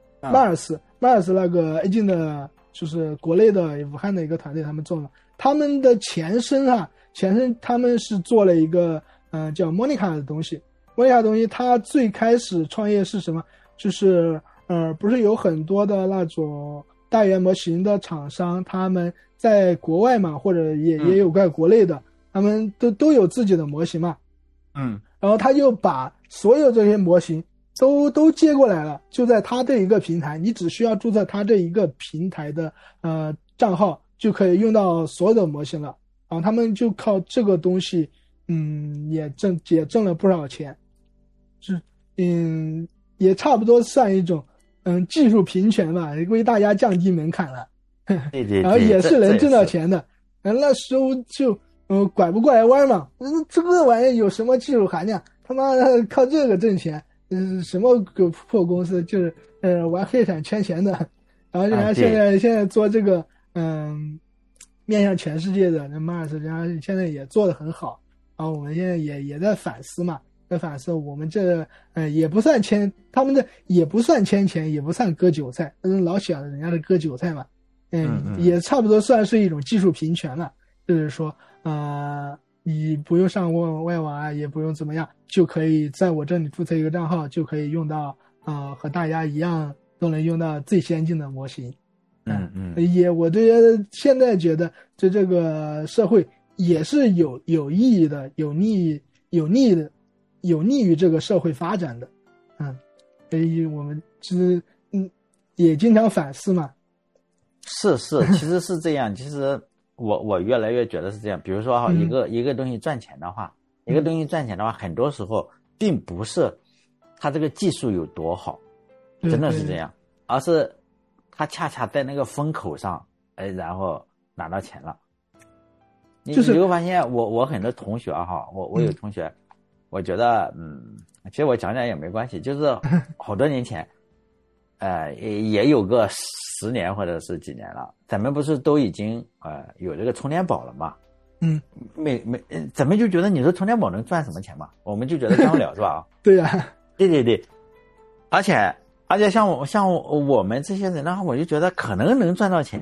Mars Mars 那个 A 进的。就是国内的武汉的一个团队，他们做了，他们的前身啊，前身他们是做了一个嗯、呃、叫 Monica 的东西。Monica 的东西，它最开始创业是什么？就是呃，不是有很多的那种大语言模型的厂商，他们在国外嘛，或者也也有在国内的，嗯、他们都都有自己的模型嘛。 嗯， 然后他就把所有这些模型。都都接过来了，就在他这一个平台，你只需要注册他这一个平台的呃账号，就可以用到所有的模型了。然后他们就靠这个东西，嗯，也挣也挣了不少钱，是嗯，也差不多算一种嗯技术平权吧，为大家降低门槛了。 对对对， 然后也是能挣到钱的。嗯，那时候就嗯拐不过来弯嘛，嗯，这个玩意有什么技术含量？他妈的靠这个挣钱。嗯，什么个破公司，就是呃玩黑产圈钱的，然后人家现在、啊、现在做这个嗯面向全世界的那 Mars， 人家现在也做得很好，然后我们现在也也在反思嘛，在反思我们这呃也不算签他们的也不算签钱，也不算割韭菜，嗯老想人家的割韭菜嘛，嗯, 嗯, 嗯也差不多算是一种技术平权了，就是说呃。你不用上外网啊，也不用怎么样，就可以在我这里注册一个账号，就可以用到啊、呃，和大家一样都能用到最先进的模型。 嗯嗯， 也我对现在觉得对这个社会也是有有意义的，有利有利的，有利于这个社会发展的。嗯，所以我们其实嗯也经常反思嘛。 是是，其实是这样，其实。我我越来越觉得是这样，比如说哈，一个、嗯、一个东西赚钱的话，一个东西赚钱的话，很多时候并不是它这个技术有多好，真的是这样，而是它恰恰在那个风口上，哎，然后拿到钱了。你就是你会发现，我我很多同学哈，我我有同学，嗯、我觉得嗯，其实我讲讲也没关系，就是好多年前，呃，也也有个十年或者是几年了，咱们不是都已经呃有这个充电宝了吗？ 嗯， 没没，咱们就觉得你说充电宝能赚什么钱嘛？我们就觉得干不了是吧？ 对呀、啊， 对对对，而且而且像我像我们这些人的话，我就觉得可能能赚到钱，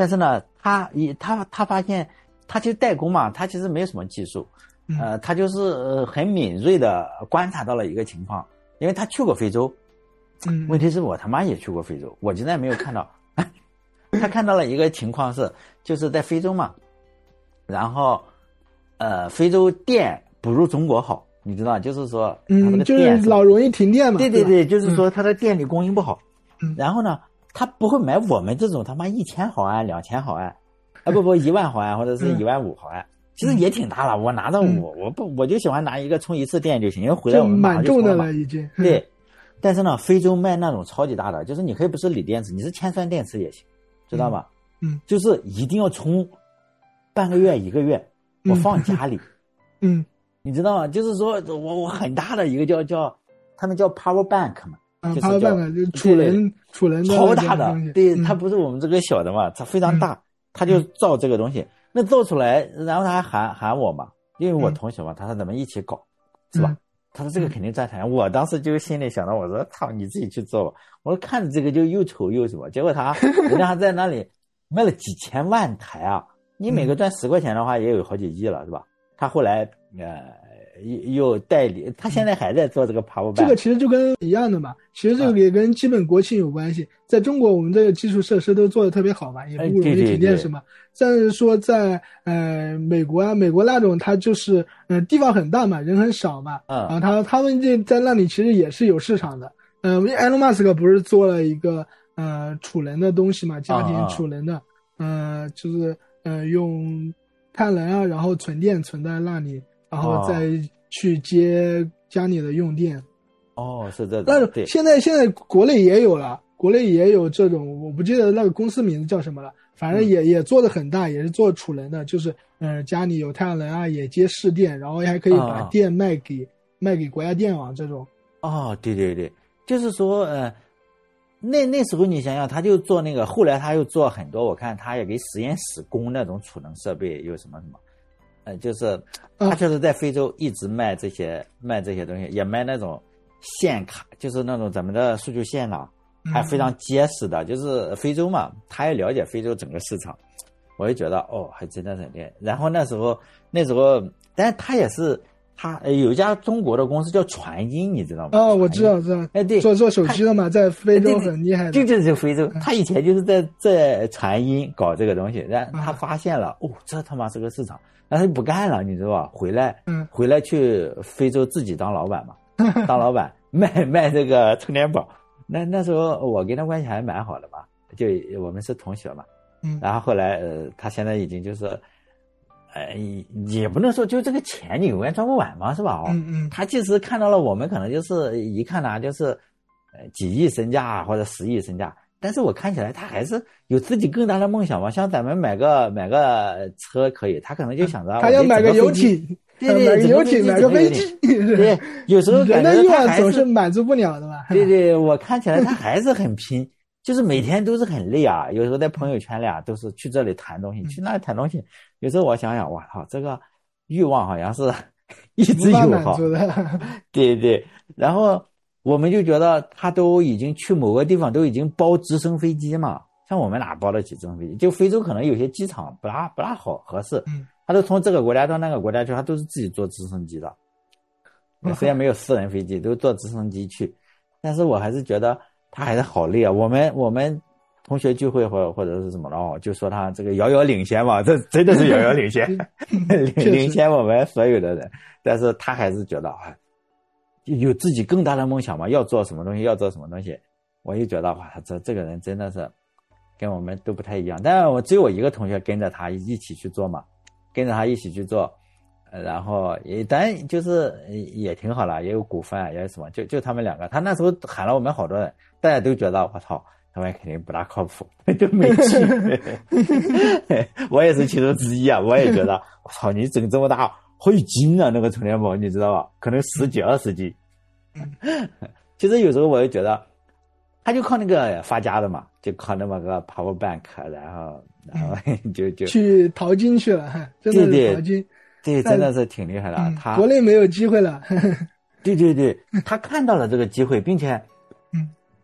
但是呢，他一他他发现，他其实代工嘛，他其实没有什么技术，呃，他就是呃很敏锐的观察到了一个情况，因为他去过非洲， 嗯， 问题是我他妈也去过非洲，我现在没有看到，他看到了一个情况是，就是在非洲嘛，然后呃，非洲电不如中国好。你知道，就是说， 嗯，就是老容易停电嘛。 对对对，就是说它的电力供应不好。 嗯， 然后呢，他不会买我们这种他妈一千毫安、两千毫安，啊不不一万毫安或者是一万五毫安，其实也挺大了。我拿到我我不我就喜欢拿一个充一次电就行，因为回来我们马上就充了嘛。 蛮重的了已经。 对，但是呢，非洲卖那种超级大的，就是你可以不是锂电池，你是铅酸电池也行，知道吗？ 嗯， 就是一定要充半个月一个月，我放家里。 嗯。 你知道吗？就是说我我很大的一个叫叫，他们叫 power bank 嘛， 啊、 就是 power bank 就是储能储能的超大的，对， 嗯、 它不是我们这个小的嘛，它非常大，他、嗯、就造这个东西，那造出来，然后他还喊喊我嘛，因为我同学嘛，他说咱们一起搞，是吧？ 嗯、 他说这个肯定赚钱，我当时就心里想到，我说操，你自己去做吧，我说看着这个就又丑又什么，结果他人家还在那里卖了几千万台啊，你每个赚十块钱的话，也有好几亿了，是吧？他后来呃。又代理，他现在还在做这个 power bank。 这个其实就跟一样的嘛，其实这个也跟基本国情有关系。啊、在中国，我们这个基础设施都做得特别好嘛，也不容易停电是嘛。但是说在呃美国啊，美国那种它就是呃地方很大嘛，人很少嘛， 嗯， 然后他他们这在那里其实也是有市场的。呃，埃隆马斯克不是做了一个呃储能的东西嘛，家庭储能的，嗯、呃，就是呃用太阳能啊，然后存电存在那里。然后再去接家里的用电。 哦，是这种。 那种现在现在国内也有了，国内也有这种，我不记得那个公司名字叫什么了，反正也、嗯、也做得很大，也是做储能的，就是嗯、呃、家里有太阳能啊，也接市电，然后还可以把电卖给、哦、卖给国家电网这种。 哦，对对对，就是说呃，那那时候你想想，他就做那个，后来他又做很多，我看他也给实验室供那种储能设备，有什么什么。呃，就是他确实在非洲一直卖这些、嗯、卖这些东西，也卖那种线卡，就是那种咱们的数据线啦，还非常结实的。嗯、就是非洲嘛，他也了解非洲整个市场，我就觉得哦，还真的很厉害。然后那时候那时候，但是他也是他有一家中国的公司叫传音，你知道吗？ 哦，我知道，知道。 哎，对， 做做手机的嘛，在非洲很厉害的。 就就是非洲，他以前就是在在传音搞这个东西，然后他发现了，哦，这他妈是个市场。然后就不干了，你知道吧？回来，嗯，回来去非洲自己当老板嘛，当老板卖卖这个充电宝。那那时候我跟他关系还蛮好的嘛，就我们是同学嘛，嗯。然后后来呃，他现在已经就是，呃，也不能说就这个钱你永远赚不完嘛，是吧？ 嗯嗯。 他即使看到了我们，可能就是一看呢、啊，就是呃几亿身价或者十亿身价。但是我看起来他还是有自己更大的梦想嘛，像咱们买个买个车可以，他可能就想着他要买个游艇， 对对， 买个游艇，买个飞机， 对，有时候人的欲望总是满足不了的嘛。 对对，我看起来他还是很拼，就是每天都是很累啊。有时候在朋友圈里啊，都是去这里谈东西，去那里谈东西。有时候我想想，哇靠，这个欲望好像是一直有哈。对对，然后。我们就觉得他都已经去某个地方都已经包直升飞机嘛，像我们哪包得起直升飞机？就非洲可能有些机场不大不大好合适，他都从这个国家到那个国家去，他都是自己坐直升机的。虽然没有私人飞机，都坐直升机去，但是我还是觉得他还是好累啊。我们我们同学聚会或或者是什么的，就说他这个遥遥领先嘛，这真的是遥遥领先，领领先我们所有的人，但是他还是觉得啊。有自己更大的梦想嘛，要做什么东西，要做什么东西，我就觉得哇，这这个人真的是跟我们都不太一样。但是我只有我一个同学跟着他一起去做嘛，跟着他一起去做，然后也当然就是也挺好了，也有股份，也有什么，就就他们两个。他那时候喊了我们好多人，大家都觉得我操，他们肯定不大靠谱，就没去。我也是其中之一啊，我也觉得我操，你整这么大。好斤啊，那个充电宝你知道吧？可能十几二十斤。其实有时候我就觉得，他就靠那个发家的嘛，就靠那么个 power bank， 然后然后就就去淘金去了，真的是淘金。 对，真的是挺厉害的。嗯、他国内没有机会了。 对对对，他看到了这个机会，并且， 嗯，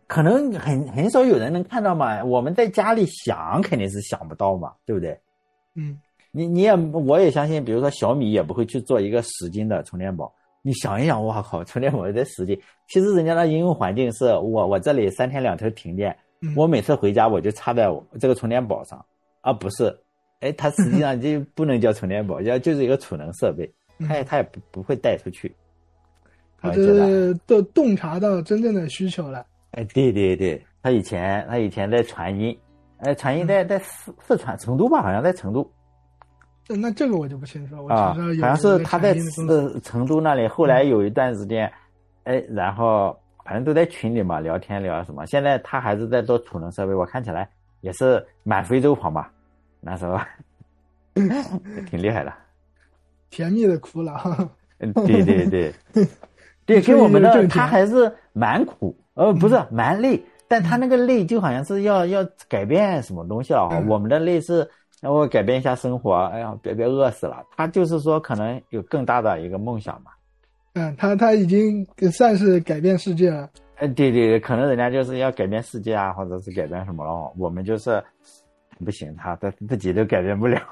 可能很很少有人能看到嘛。我们在家里想肯定是想不到嘛，对不对？ 嗯， 你你也我也相信，比如说小米也不会去做一个十斤的充电宝。你想一想，哇靠，充电宝在十斤，其实人家的应用环境是我我这里三天两头停电， 嗯、 我每次回家我就插在我这个充电宝上，而不是，哎，它实际上就不能叫充电宝，叫就是一个储能设备，它也它也不不会带出去。 它这都洞察到真正的需求了。 哎，对对对，他以前他以前在传音，哎，传音在在四四川成都吧，好像在成都。 那这个我就不清楚了，我啊， 知道有好像是他在呃成都那里，后来有一段时间，哎，然后反正都在群里嘛聊天聊什么。现在他还是在做储能设备，我看起来也是满非洲跑嘛，那时候挺厉害的。 甜蜜的苦恼。 嗯，对对对，对，跟我们的他还是蛮苦，呃，不是蛮累，但他那个累就好像是要要改变什么东西了啊。我们的累是让我改变一下生活，哎呀，别别饿死了。他就是说可能有更大的一个梦想嘛。 嗯，他他已经算是改变世界了。 哎，对对，可能人家就是要改变世界啊，或者是改变什么了。我们就是不行，他他自己都改变不了。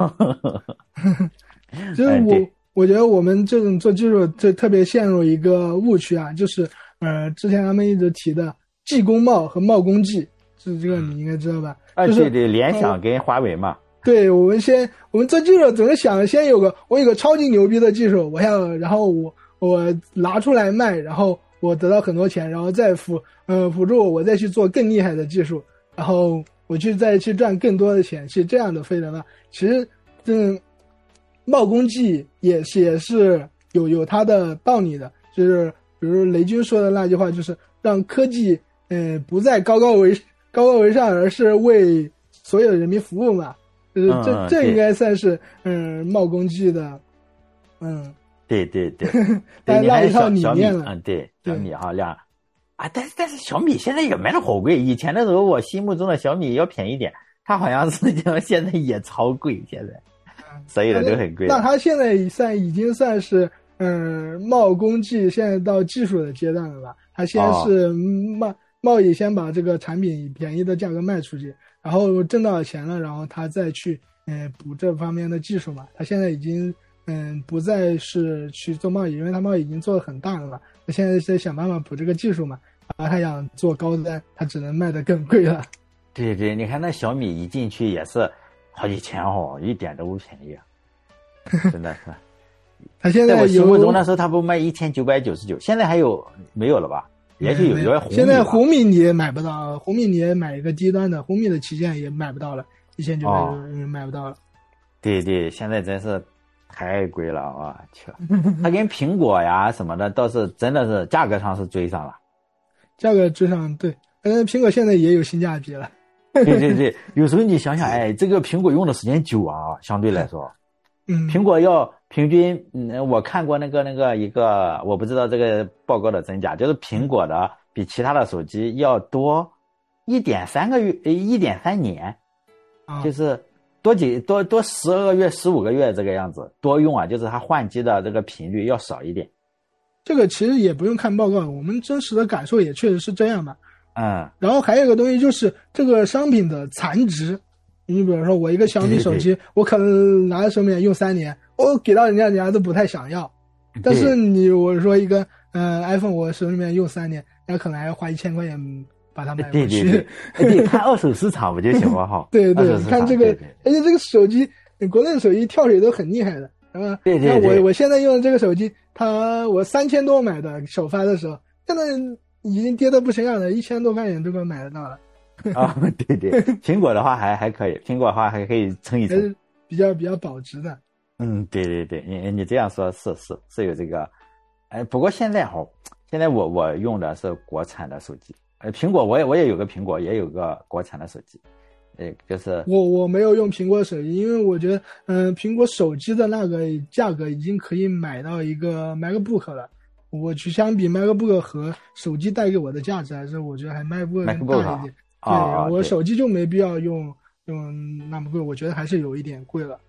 就是我。哎，我觉得我们这种做技术就特别陷入一个误区啊，就是呃，之前他们一直提的技工贸和贸工技，是这个你应该知道吧？ 啊， 就是、 对对，联想跟华为嘛。 呃、对，我们先我们做技术总是想先有个我有个超级牛逼的技术，我要然后我我拿出来卖，然后我得到很多钱，然后再辅呃辅助我再去做更厉害的技术，然后我去再去赚更多的钱，是这样的飞人吧？其实嗯。贸工技也是也是有有它的道理的，就是比如雷军说的那句话，就是让科技呃不再高高为高高为上，而是为所有人民服务嘛。就是这、嗯、这应该算是嗯贸工技的，嗯， 对对对， 但那一套理念了。 嗯，对，小米哈量啊，但是但是小米现在也卖的好贵，以前的时候我心目中的小米要便宜一点，它好像是现在也超贵，现在。所有的都很贵。 那他现在算已经算是嗯贸工技现在到技术的阶段了吧？他先是贸、哦、贸易先把这个产品以便宜的价格卖出去，然后挣到钱了，然后他再去嗯补这方面的技术嘛。他现在已经嗯不再是去做贸易，因为他贸易已经做得很大了嘛。他现在在想办法补这个技术嘛。然后他想做高端，他只能卖得更贵了。 对对，你看那小米一进去也是。好几千哦，一点都不便宜啊！真的是。 他现在在我心目中那时候他不卖一千九百九十九，现在还有没有了吧？也许有，有红米。 现在红米你也买不到，红米你也买一个低端的，红米的旗舰也买不到了，一千九百九买不到了。 对对，现在真是太贵了啊！去，它跟苹果呀什么的倒是真的是价格上是追上了。 价格追上，对，嗯，苹果现在也有性价比了。 对对对，有时候你想想，哎，这个苹果用的时间久啊，相对来说， 嗯， 苹果要平均，嗯，我看过那个那个一个，我不知道这个报告的真假，就是苹果的比其他的手机要多一点三个月，一点三年， 啊、 就是多几多多十二个月、十五个月这个样子，多用啊，就是它换机的这个频率要少一点。 这个其实也不用看报告，我们真实的感受也确实是这样嘛。 嗯， 然后还有一个东西就是这个商品的残值，你比如说我一个小米手机，对对对，我可能拿在手里面用三年，我给到人家，人家都不太想要。但是你我说一个呃 iPhone， 我手里面用三年，人家可能还要花一千块钱把它买回去。 对对对，对，看二手市场不就行了哈？ 对对，看这个，而且这个手机，国内手机跳水都很厉害的，啊， 对对对。我我现在用的这个手机，它我三千多买的，首发的时候，现在已经跌得不成样了，一千多块钱都给我买得到了。 啊、哦，对对，苹果的话还还可以，苹果的话还可以撑一撑， 还是比较比较保值的。 嗯，对对对，你你这样说是是是有这个，哎，不过现在哈，现在我我用的是国产的手机，呃，苹果我也我也有个苹果，也有个国产的手机，呃，就是我我没有用苹果手机，因为我觉得，嗯、呃，苹果手机的那个价格已经可以买到一个 MacBook 了。我去相比 MacBook 和手机带给我的价值，还是我觉得还 MacBook 更大一点。 啊、 对，我手机就没必要用用那么贵，我觉得还是有一点贵了。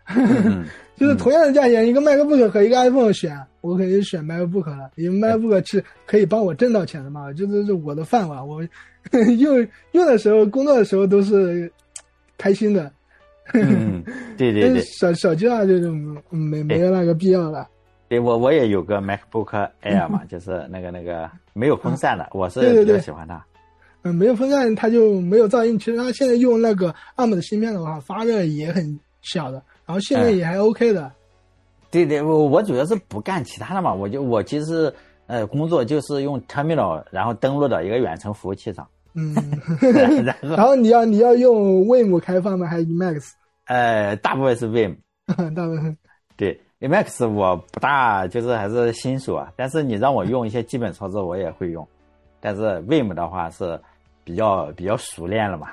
嗯就是同样的价钱，一个 MacBook 和一个 iPhone 选，我肯定选 MacBook 了，因为 MacBook 是可以帮我挣到钱的嘛，这都是我的饭碗，我用用的时候、工作的时候都是开心的。 嗯，对对对， 手手机啊这种没没有那个必要了。 对，我我也有个 MacBook Air 嘛，就是那个那个没有风扇的，我是比较喜欢它。 嗯，没有风扇它就没有噪音。其实它现在用那个 A R M 的芯片的话，发热也很小的，然后性能也还 OK 的。 嗯、对对，我我主要是不干其他的嘛，我就我其实呃工作就是用 Terminal 然后登录到一个远程服务器上。 嗯，然, 后然后你要你要用 Vim 开发吗？还是 Emacs？ 呃，大部分是 Vim， 大部分对 Emacs 我不大，就是还是新手啊。但是你让我用一些基本操作，我也会用。但是 Vim 的话是比较比较熟练了嘛。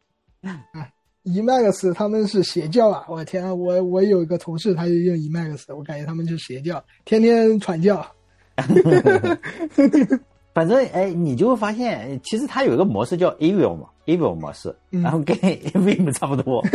Emacs 他们是邪教啊！我天啊，我我有一个同事他就用 Emacs， 我感觉他们是邪教，天天传教。 反正哎，你就会发现，其实它有一个模式叫 Evil 嘛 ，Evil 模式， 嗯、 然后跟 Vim 差不多。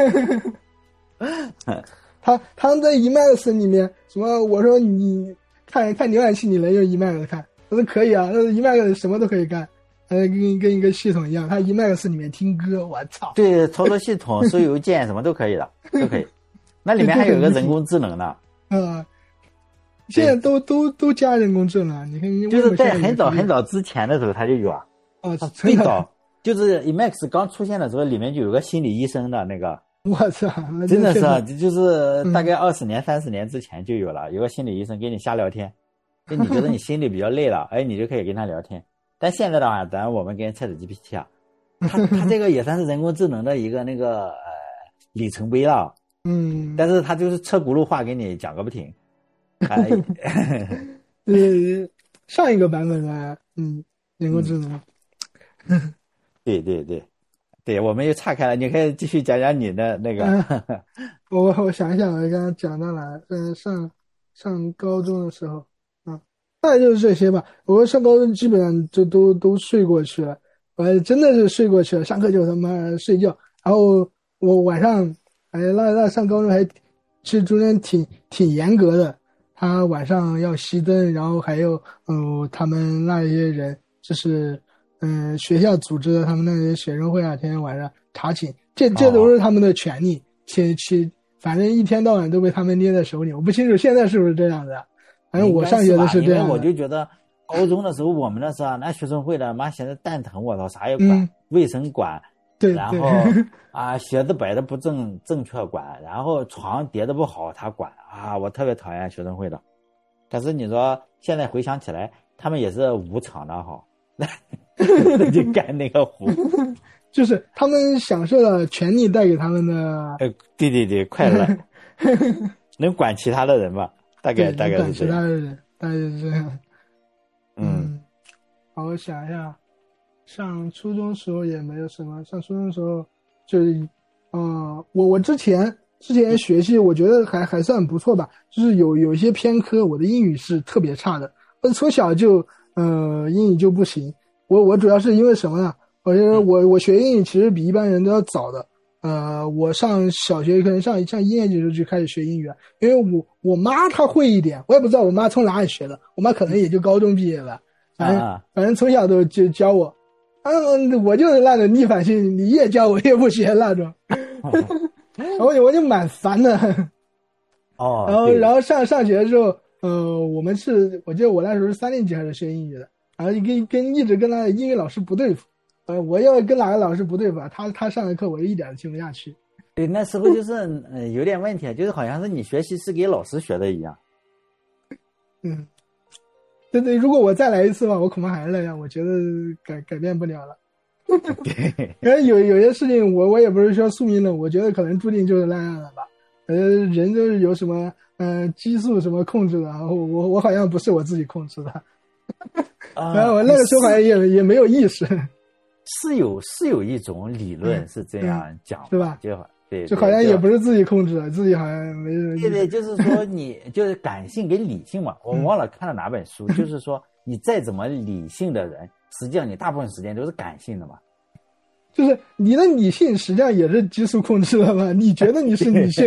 他他们在 Emacs 里面什么？我说你看看浏览器，你能用 Emacs 看？他说可以啊，那 Emacs 什么都可以干，呃，跟跟一个系统一样。他 Emacs 里面听歌，我操！ 对，操作系统、收邮件什么都可以的，都可以。那里面还有一个人工智能呢。 嗯。现在都都都加人工智能，你看， 就是在很早很早之前的时候它就有啊。 哦， 最早就是 Emacs 刚出现的时候，里面就有个心理医生的那个。 我操， 真的是啊，就是大概二十年、三十年之前就有了，有个心理医生给你瞎聊天，就你觉得你心里比较累了，哎，你就可以跟他聊天。但现在的话，咱我们跟 ChatGPT 啊，它它这个也算是人工智能的一个那个呃里程碑了。 嗯， 但是它就是车轱辘话给你讲个不停。哎， 呃，上一个版本的，嗯，人工智能。 嗯、对对对，对，我们又岔开了，你可以继续讲讲你的那个。 嗯、我我想一想，我刚刚讲到了，嗯，上上高中的时候，啊，大概就是这些吧。我上高中基本上就都都睡过去了，我真的是睡过去了，上课就他妈睡觉，然后我晚上，哎，那那上高中还其实中间挺挺严格的。他晚上要熄灯，然后还有，嗯、呃，他们那些人就是，嗯、呃，学校组织的他们那些学生会啊，天天晚上查寝，这这都是他们的权利，其其反正一天到晚都被他们捏在手里。我不清楚现在是不是这样的，反正我上学的是这样的。 因为我就觉得高中的时候，我们那时候那学生会的妈闲得蛋疼，我操，啥也管，嗯、卫生管。 对， 然后啊，鞋子摆的不正正确管，然后床叠的不好他管啊，我特别讨厌学生会的。但是你说现在回想起来，他们也是无偿的哈，就干那个活， 就是他们享受了权利带给他们的， 呃，对对对，快乐，能管其他的人吧？大概大概是这样。 管其他的人，大概是这样。 嗯， 嗯好，我想一下。上初中时候也没有什么，上初中时候就是，呃，我我之前之前学习我觉得还还算不错吧，就是有有一些偏科，我的英语是特别差的，我从小就呃英语就不行，我我主要是因为什么呢？我觉得我我学英语其实比一般人都要早的，呃，我上小学可能上上一年级就就开始学英语了，因为我我妈她会一点，我也不知道我妈从哪里学的，我妈可能也就高中毕业了，反正、啊、反正从小都就教我。嗯，我就是那种逆反性，你越教我越不学那种，然后我就蛮烦的。 哦， 然后然后上上学的时候，呃，我们是我记得我那时候是三年级还是学英语的，然后跟跟一直跟那英语老师不对付，呃，我要跟哪个老师不对付，他他上的课我就一点都听不下去。 对，那时候就是呃有点问题，就是好像是你学习是给老师学的一样。 嗯。对对，如果我再来一次吧，我恐怕还是那样，我觉得改改变不了了。 对， 因为有有些事情我我也不是说宿命论，我觉得可能注定就是那样的吧。呃，人就是有什么呃激素什么控制的，我我我好像不是我自己控制的。 啊、 然后我那个时候好像也也没有意识。 是有是有一种理论是这样讲， 是吧？ 就对， 就好像也不是自己控制的，自己好像没人。 对对，就是说你就是感性跟理性嘛。我忘了看了哪本书，嗯、就是说你再怎么理性的人，实际上你大部分时间都是感性的嘛。 就是你的理性实际上也是激素控制的嘛？你觉得你是理性了，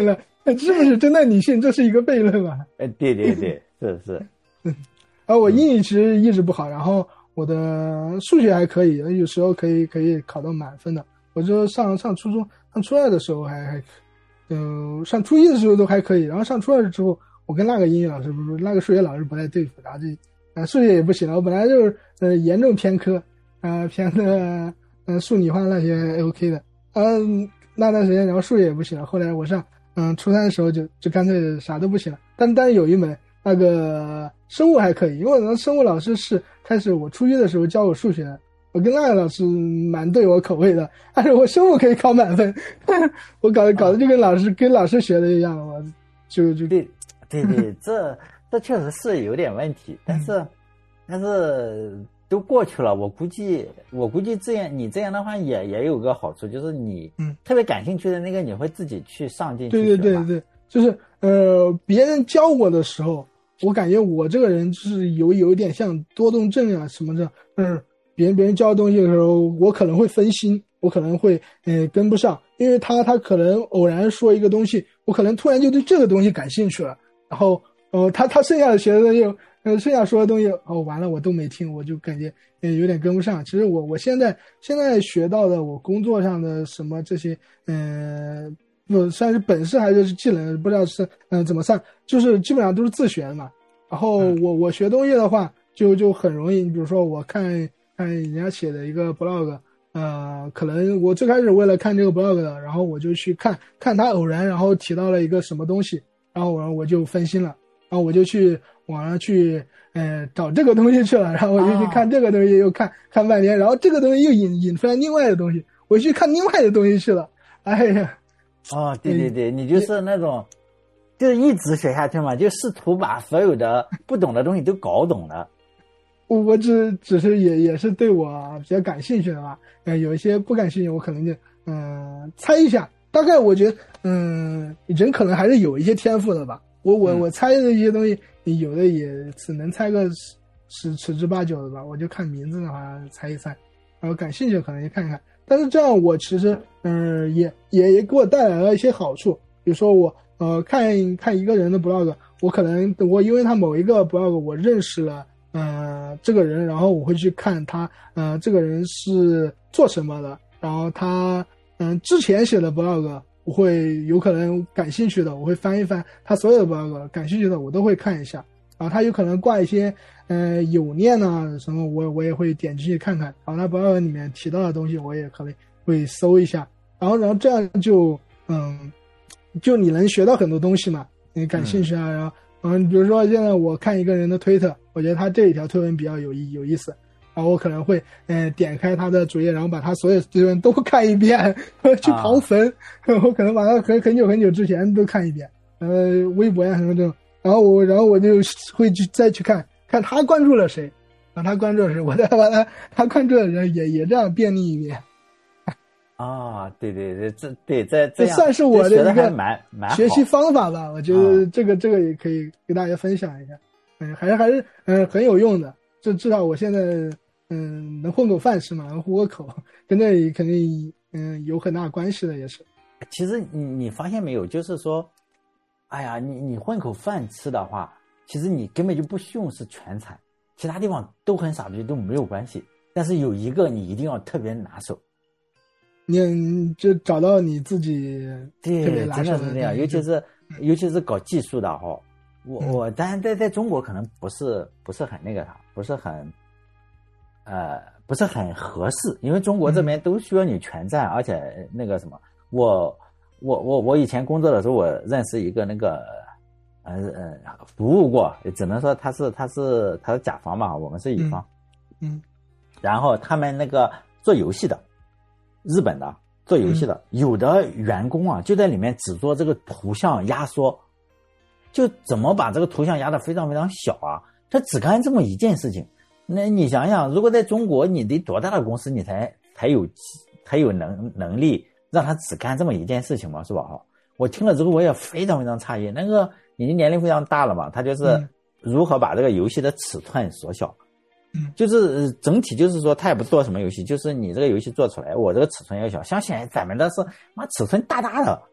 是不是真的女性？这是一个悖论吧？ 哎，对对对，是是。 啊，我英语其实一直不好，然后我的数学还可以，有时候可以可以考到满分的。我就上上初中、上初二的时候还还，嗯、呃，上初一的时候都还可以，然后上初二之后，我跟那个英语老师不是那个数学老师不太对付，然后就，呃，数学也不行了。我本来就是呃严重偏科，啊、呃、偏的嗯、呃、数理化那些 OK 的，嗯、呃，那段时间然后数学也不行了。后来我上嗯、呃、初三的时候就就干脆啥都不行了，但但是有一门那个生物还可以，因为我的生物老师是开始我初一的时候教我数学。我跟那个老师蛮对我口味的，但是我生物可以考满分，我搞得搞得就跟老师、啊、跟老师学的一样，我就就对对对，这这确实是有点问题，但是、嗯、但是都过去了，我估计我估计这样你这样的话也也有个好处，就是你嗯特别感兴趣的那个你会自己去上进去对对对对，就是呃别人教我的时候，我感觉我这个人就是有有一点像多动症啊什么的，嗯。别人别人教的东西的时候，我可能会分心，我可能会呃跟不上，因为他他可能偶然说一个东西，我可能突然就对这个东西感兴趣了，然后呃他他剩下的学的东西，呃剩下说的东西哦完了我都没听，我就感觉呃有点跟不上。其实我我现在现在学到的我工作上的什么这些嗯、呃、不算是本事还是技能，不知道是嗯、呃、怎么算，就是基本上都是自学的嘛。然后我我学东西的话就就很容易，你比如说我看。看人家写的一个 blog， 呃，可能我最开始为了看这个 blog 的，然后我就去看看他偶然然后提到了一个什么东西，然后我我就分心了，然后我就去网上去呃找这个东西去了，然后我就去看这个东西，又看看半天，然后这个东西又引引出来另外的东西，我去看另外的东西去了，哎呀， 哦，对对对，你就是那种就是一直学下去嘛，就试图把所有的不懂的东西都搞懂了。 我我只只是也也是对我比较感兴趣的吧，呃，有一些不感兴趣，我可能就嗯、呃、猜一下，大概我觉得嗯人可能还是有一些天赋的吧，我我我猜的一些东西，有的也只能猜个十十十之八九的吧，我就看名字的话猜一猜，然后感兴趣可能就看一看，但是这样我其实嗯、呃、也也也给我带来了一些好处，比如说我呃看看一个人的 blog， 我可能我因为他某一个 blog 我认识了。呃，这个人，然后我会去看他，呃，这个人是做什么的，然后他，嗯、呃，之前写的 blog， 我会有可能感兴趣的，我会翻一翻他所有的 blog， 感兴趣的我都会看一下，然后他有可能挂一些，呃，有念啊什么，我我也会点进去看看，然后他 blog 里面提到的东西，我也可能会搜一下，然后然后这样就，嗯，就你能学到很多东西嘛，你感兴趣啊，然后。嗯，比如说现在我看一个人的推特，我觉得他这一条推文比较有意有意思，然后我可能会嗯、呃、点开他的主页，然后把他所有推文都看一遍，去刨坟，啊、我可能把他很很久很久之前都看一遍，呃，微博呀什么这种，然后我然后我就会去再去看看他关注了谁，然后他关注了谁，我再把他他关注的人也也这样便利一遍。 啊、哦，对对对，这对这这样算是我的一个蛮蛮学习方法吧。我觉得这个、啊、这个也可以给大家分享一下，嗯，还是还是嗯很有用的。这至少我现在嗯能混口饭吃嘛，能糊个口，跟这肯定嗯有很大关系的，也是。 其实你你发现没有，就是说，哎呀，你你混口饭吃的话，其实你根本就不用是全才，其他地方都很傻逼都没有关系，但是有一个你一定要特别拿手。 你就找到你自己特别拿手的，真的是这样，尤其是、嗯、尤其是搞技术的哈，我、嗯、我当然在在中国可能不是不是很那个啥，不是很呃不是很合适，因为中国这边都需要你全站，嗯、而且那个什么，我我我我以前工作的时候，我认识一个那个呃呃服务过，只能说他是他是他是甲方嘛，我们是乙方， 嗯，嗯然后他们那个做游戏的。日本的做游戏的、嗯、有的员工啊就在里面只做这个图像压缩，就怎么把这个图像压得非常非常小啊，他只干这么一件事情。那你想想，如果在中国你得多大的公司你才才有才有能能力让他只干这么一件事情嘛，是吧？我听了之后我也非常非常诧异，那个已经年龄非常大了嘛，他就是如何把这个游戏的尺寸缩小， 嗯， 就是整体就是说他也不做什么游戏，就是你这个游戏做出来我这个尺寸要小，像现在咱们的是妈尺寸大大的，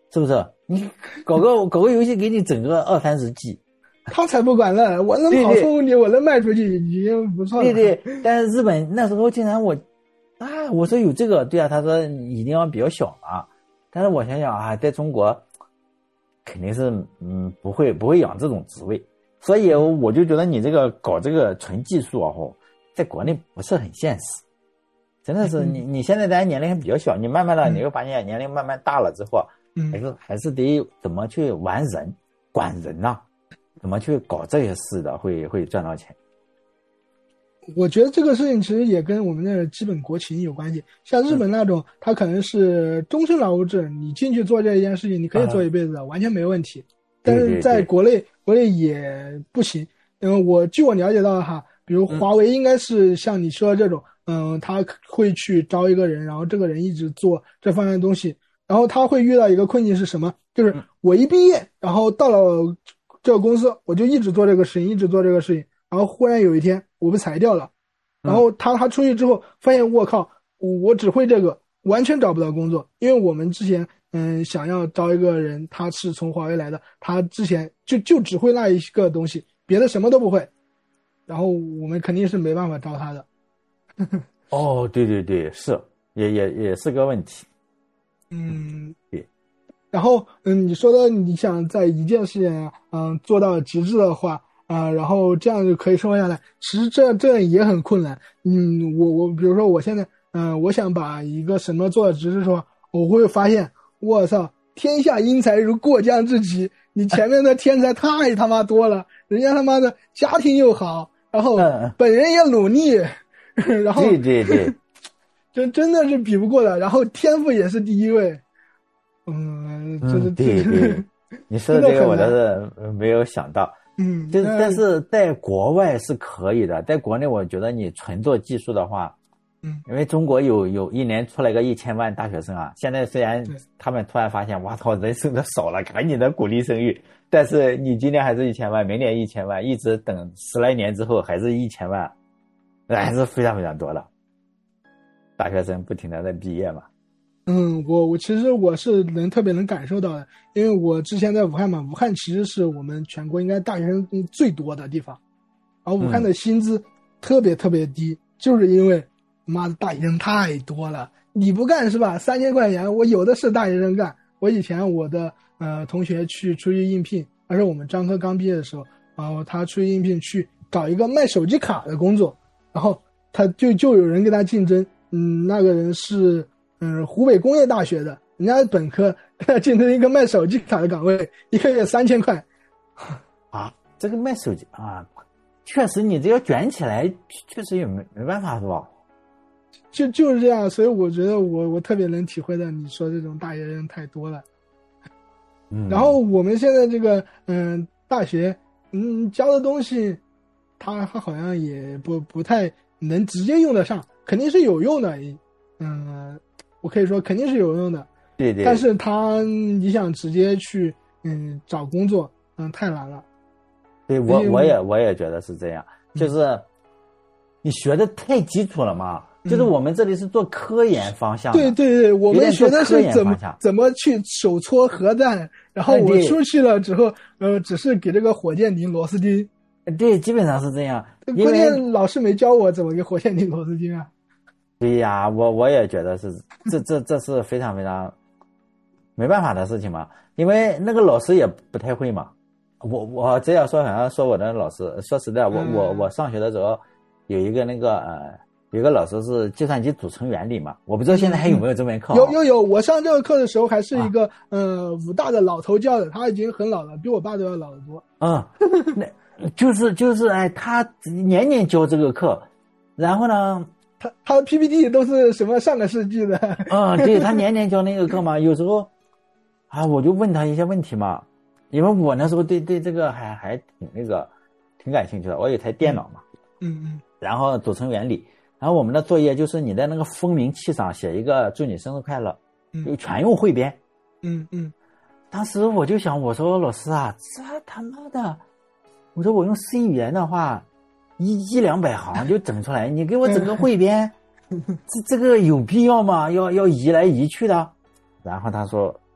是不是？你搞个搞个游戏给你整个二三十 G， 他才不管呢，我能跑出你，我能卖出去已经不错了。 对对，但是日本那时候竟然我啊，我说有这个，对啊，他说一定要比较小嘛。但是我想想啊，在中国肯定是嗯不会不会养这种职位，所以我就觉得你这个搞这个纯技术啊，在国内不是很现实。真的是你你现在咱年龄还比较小，你慢慢的你会发现年龄慢慢大了之后， 嗯， 还是还是得怎么去玩人、管人呐、啊，怎么去搞这些事的，会会赚到钱。 我觉得这个事情其实也跟我们的基本国情有关系。像日本那种，他可能是终身劳务制，你进去做这一件事情，你可以做一辈子的，完全没问题。但是在国内，国内也不行。因为我据我了解到的哈，比如华为应该是像你说的这种，嗯，他会去招一个人，然后这个人一直做这方面的东西，然后他会遇到一个困境是什么？就是我一毕业，然后到了这个公司，我就一直做这个事情，一直做这个事情，然后忽然有一天我被裁掉了，然后他他出去之后发现我靠，我只会这个，完全找不到工作，因为我们之前嗯想要招一个人，他是从华为来的，他之前就就只会那一个东西，别的什么都不会，然后我们肯定是没办法招他的。 哦，对对对，是，也也也是个问题。 嗯， 对。 然后，嗯，你说的你想在一件事情，嗯，做到极致的话，啊、呃，然后这样就可以生活下来。其实这这也很困难。嗯，我我比如说我现在，嗯、呃，我想把一个什么做到极致的话，我会发现，我操，天下英才如过江之鲫，你前面的天才太他妈多了，人家他妈的家庭又好，然后本人也努力。然后对对对， 真真的是比不过的。然后天赋也是第一位，嗯，这是、 嗯、对对，你说的这个我倒是没有想到， 嗯， 就是但是在国外是可以的，在国内我觉得你纯做技术的话， 嗯， 因为中国有有一年出来个一千万大学生啊，现在虽然他们突然发现，哇操，人生的少了，赶紧的鼓励生育，但是你今年还是一千万，明年一千万，一直等十来年之后还是一千万。还是非常非常多的，大学生不停的在毕业嘛。 嗯，我我其实我是能特别能感受到的，因为我之前在武汉嘛，武汉其实是我们全国应该大学生最多的地方，然后武汉的薪资特别特别低，嗯、就是因为妈的大学生太多了，你不干是吧？三千块钱我有的是大学生干。我以前我的呃同学去出去应聘，而且我们专科刚毕业的时候，然后他出去应聘去找一个卖手机卡的工作。然后他就就有人跟他竞争，嗯，那个人是嗯湖北工业大学的，人家本科跟他竞争一个卖手机卡的岗位，一个月三千块。 啊，这个卖手机啊，确实你这要卷起来，确实也没没办法是吧？ 就就是这样，所以我觉得我我特别能体会到你说这种大学生太多了。 嗯， 然后我们现在这个嗯大学嗯教的东西。他他好像也不不太能直接用得上，肯定是有用的，嗯，我可以说肯定是有用的， 对对。 但是他你想直接去嗯找工作，嗯，太难了。 对我我也我也觉得是这样，就是你学的太基础了嘛，嗯、就是我们这里是做科研方向的， 对对对，我们学的是怎么怎么去手搓核弹，然后我出去了之后，呃，只是给这个火箭拧螺丝钉。 对，基本上是这样。 关键老师没教我怎么给火箭拧螺丝钉啊。 对呀，我我也觉得是，这这这是非常非常没办法的事情嘛。因为那个老师也不太会嘛。我我这样说好像说我的老师，说实在，我、嗯、我我上学的时候有一个那个呃，有一个老师是计算机组成原理嘛。我不知道现在还有没有这门课、啊嗯。有有有，我上这个课的时候还是一个、啊、呃武大的老头教的，他已经很老了，比我爸都要老得多。 嗯，那。就是就是哎，他年年教这个课，然后呢， 他他的 P P T 都是什么上个世纪的？ 嗯，对，他年年教那个课嘛，有时候啊，我就问他一些问题嘛，因为我那时候对对这个还还挺那个挺感兴趣的，我有一台电脑嘛， 嗯嗯， 然后组成原理，然后我们的作业就是你在那个蜂鸣器上写一个祝你生日快乐，就全用汇编， 嗯嗯， 当时我就想，我说老师啊，这他妈的。我说我用 C 语言的话，一一两百行就整出来，你给我整个汇编，这这个有必要吗？要要移来移去的。然后他说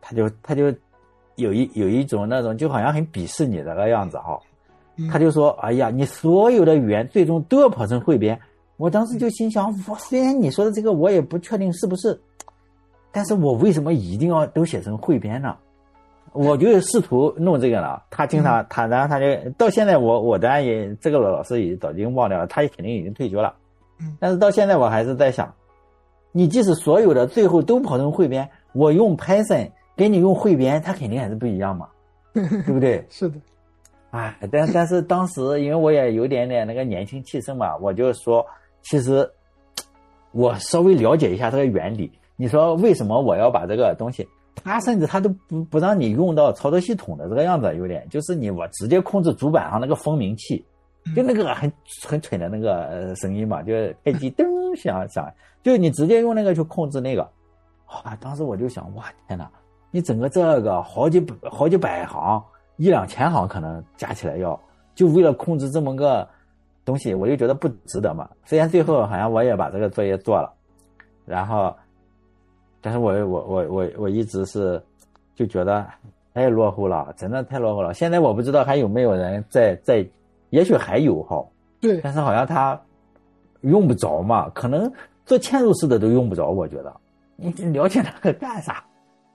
他就他就有一有一种那种就好像很鄙视你的那个样子哈，他就说，哎呀，你所有的语言最终都要跑成汇编。我当时就心想，我虽然你说的这个我也不确定是不是，但是我为什么一定要都写成汇编呢？我就试图弄这个了。他经常他然后他就到现在我我当然也这个老师也早已经忘掉了，他也肯定已经退休了。但是到现在我还是在想，你即使所有的最后都跑成汇编，我用 Python 跟你用汇编，它肯定还是不一样嘛，对不对？ 是的。 哎，但但是当时因为我也有点点那个年轻气盛嘛，我就说，其实我稍微了解一下这个原理。你说为什么我要把这个东西？他甚至他都不不让你用到操作系统的这个样子，有点就是你我直接控制主板上那个蜂鸣器，就那个很很蠢的那个呃声音嘛，就是开机噔响响，就你直接用那个去控制那个。啊，当时我就想，哇天哪，你整个这个好几好几百行。一两千行可能加起来要，就为了控制这么个东西，我就觉得不值得嘛。虽然最后好像我也把这个作业做了，然后，但是我我我我我一直是就觉得太落后了，真的太落后了。现在我不知道还有没有人在在，也许还有哈， 对， 但是好像他用不着嘛，可能做嵌入式的都用不着，我觉得你了解那个干啥？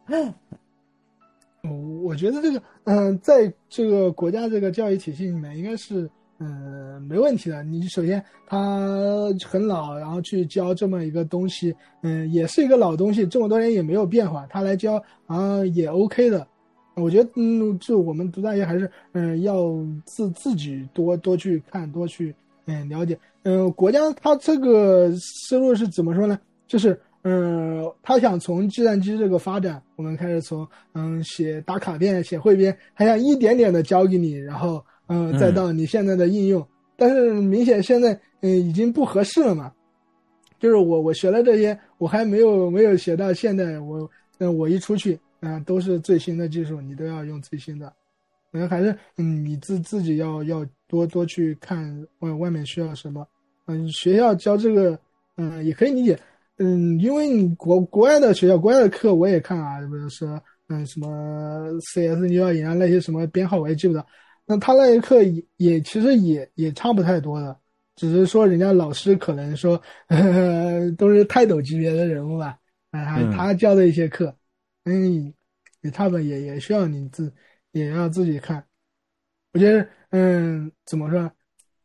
我觉得这个，嗯、呃，在这个国家这个教育体系里面，应该是，嗯、呃，没问题的。你首先他很老，然后去教这么一个东西，嗯、呃，也是一个老东西，这么多年也没有变化，他来教啊也 OK 的。我觉得，嗯，就我们读大学还是，嗯、呃，要自自己多多去看，多去，嗯、呃，了解。嗯、呃，国家它这个思路是怎么说呢？就是。嗯，他想从计算机这个发展，我们开始从嗯写打卡片、写汇编，他想一点点的教给你，然后嗯再到你现在的应用。嗯、但是明显现在嗯已经不合适了嘛，就是我我学了这些，我还没有没有学到现在，我嗯我一出去啊、呃、都是最新的技术，你都要用最新的。可能还是嗯你自自己要要多多去看外外面需要什么，嗯学校教这个嗯也可以理解。嗯，因为你国国外的学校，国外的课我也看啊，比如说，嗯，什么 C S 牛角引啊那些什么编号我也记不得，那他那些课也也其实也也差不太多的，只是说人家老师可能说呵呵都是泰斗级别的人物吧，啊、嗯，他教的一些课，嗯，也差不多也也需要你自也要自己看，我觉得，嗯，怎么说？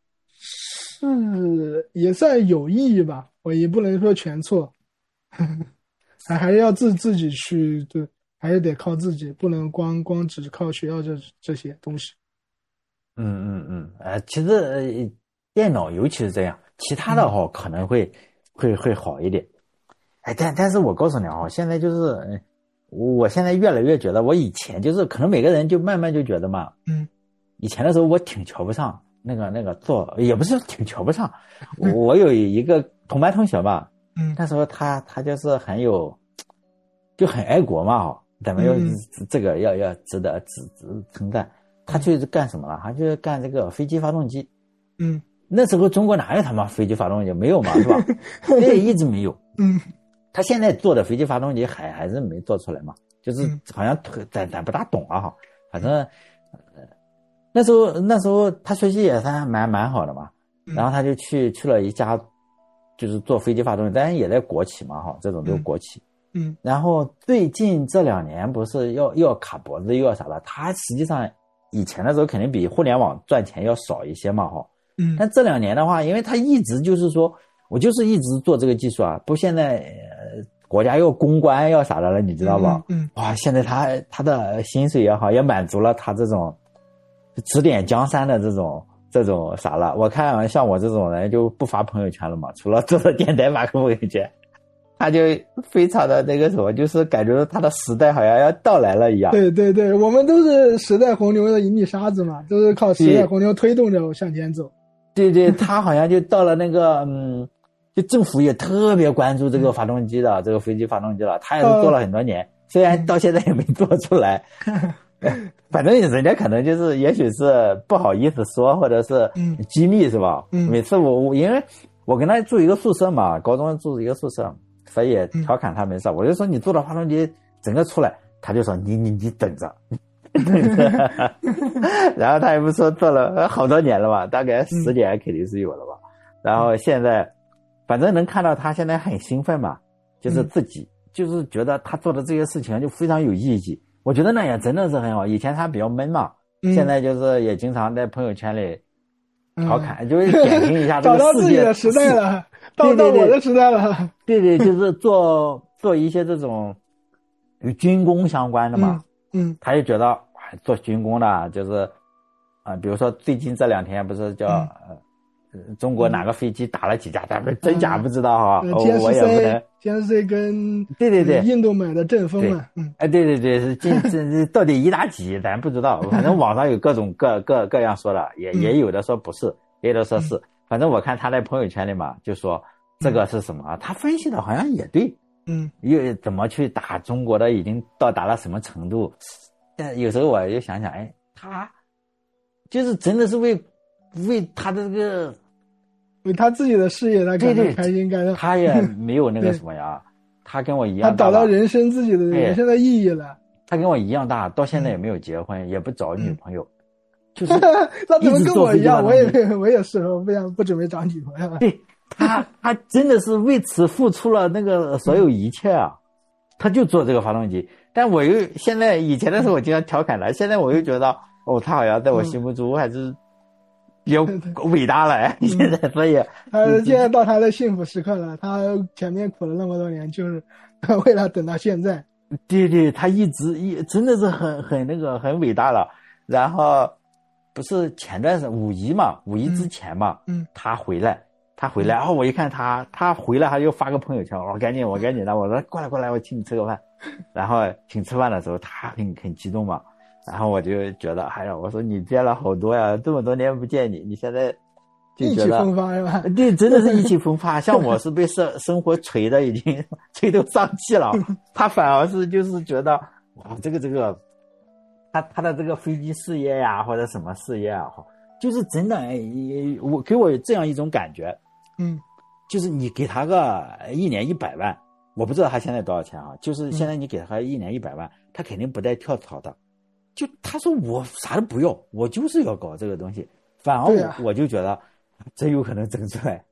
是也算有意义吧，我也不能说全错，还还是要自自己去，对，还是得靠自己，不能光光只靠学校这这些东西。 嗯嗯嗯，呃，其实、呃、电脑尤其是这样，其他的哈、哦、可能会会会好一点。哎，但但是我告诉你啊，现在就是，我现在越来越觉得，我以前就是可能每个人就慢慢就觉得嘛， 嗯， 以前的时候我挺瞧不上。那个那个做也不是挺瞧不上，我有一个同班同学吧， 嗯， 那时候他他就是很有，就很爱国嘛哈，咱们要、嗯、这个要要值得值值称赞。他去干什么了？他就干这个飞机发动机。 嗯， 那时候中国哪有他妈飞机发动机？没有嘛，是吧？那一直没有。 嗯， 他现在做的飞机发动机还还是没做出来嘛，就是好像咱咱不大懂啊哈，反正。那时候那时候他学习也算蛮蛮好的嘛，然后他就去去了一家，就是做飞机发动机，当然也在国企嘛哈，这种都是国企。 嗯。 然后最近这两年不是要要卡脖子又要啥的，他实际上以前的时候肯定比互联网赚钱要少一些嘛哈。 嗯。 但这两年的话，因为他一直就是说我就是一直做这个技术啊，不现在、呃、国家要公关要啥的了，你知道吧？ 嗯。嗯哇，现在他他的薪水也好，也满足了他这种。指点江山的这种这种啥了，我看像我这种人就不发朋友圈了嘛，除了做做电台发个朋友圈，他就非常的那个什么，就是感觉他的时代好像要到来了一样。 对对对，我们都是时代洪流的一粒沙子嘛，都是靠时代洪流推动着向前走。 对对，他好像就到了那个嗯，就政府也特别关注这个发动机的、嗯、这个飞机发动机了，他也是做了很多年，呃、虽然到现在也没做出来。反正人家可能就是也许是不好意思说，或者是机密是吧？ 嗯， 每次我我因为我跟他住一个宿舍嘛，高中住一个宿舍，所以调侃他没事、嗯、我就说你做的发动机整个出来， 他就说你你你等着。然后他也不说做了好多年了吧，大概十年肯定是有了吧。嗯、然后现在反正能看到他现在很兴奋嘛，就是自己、嗯、就是觉得他做的这些事情就非常有意义。我觉得那也真的是很好。以前他比较闷嘛，嗯、现在就是也经常在朋友圈里调侃，嗯、就是点评一下这个世界。找到自己的时代了，到到我的时代了。 对对，就是做做一些这种与军工相关的嘛。 嗯嗯， 他就觉得做军工的，就是啊、呃，比如说最近这两天不是叫、嗯、呃中国哪个飞机打了几架，但是真假不知道哈、 嗯哦，我也不能。 J S C 跟对对对、 呃、印度买的阵风嘛， 嗯，哎对对对，是这这到底一打几咱不知道，反正网上有各种各各各样说的，也、嗯、也有的说不是，也有的说是，嗯、反正我看他在朋友圈里嘛，就说这个是什么，嗯、他分析的好像也对。 嗯， 又怎么去打中国的已经到达了什么程度？但有时候我就想想，哎，他就是真的是为为他的这个为他自己的事业，他感到开心，感到他也没有那个什么呀，他跟我一样大， 他找到人生自己的人生的意义了。 他跟我一样大，到现在也没有结婚，嗯、也不找女朋友，嗯、就是他怎么跟我一样？我也我也是，我不想不准备找女朋友。 对。他他真的是为此付出了那个所有一切啊！他就做这个发动机，但我又现在以前的时候我经常调侃他，现在我又觉得哦，他好像在我心目中还是比较伟大了。嗯、现在所以他现在到他的幸福时刻了，他前面苦了那么多年，就是为了等到现在。 对对，他一直一真的是很很那个很伟大了。然后不是前段时间五一嘛，五一之前嘛， 嗯， 他回来。他回来，然后我一看他，他回来他又发个朋友圈，我说赶紧，我赶紧的，我说过来过来，我请你吃个饭。然后请吃饭的时候，他很很激动嘛，然后我就觉得，哎呀，我说你变了好多呀，这么多年不见你，你现在就觉得意气风发是吧？ 对，真的是意气风发。像我是被生生活锤的已经锤都上气了，他反而是就是觉得哇，这个这个，他他的这个飞机事业呀，或者什么事业啊，就是真的，哎，我给我这样一种感觉。 嗯， 就是你给他个一年一百万，我不知道他现在多少钱啊。就是现在你给他一年一百万，嗯、他肯定不带跳槽的。就他说我啥都不要，我就是要搞这个东西。反而我、啊、我就觉得真有可能整出来。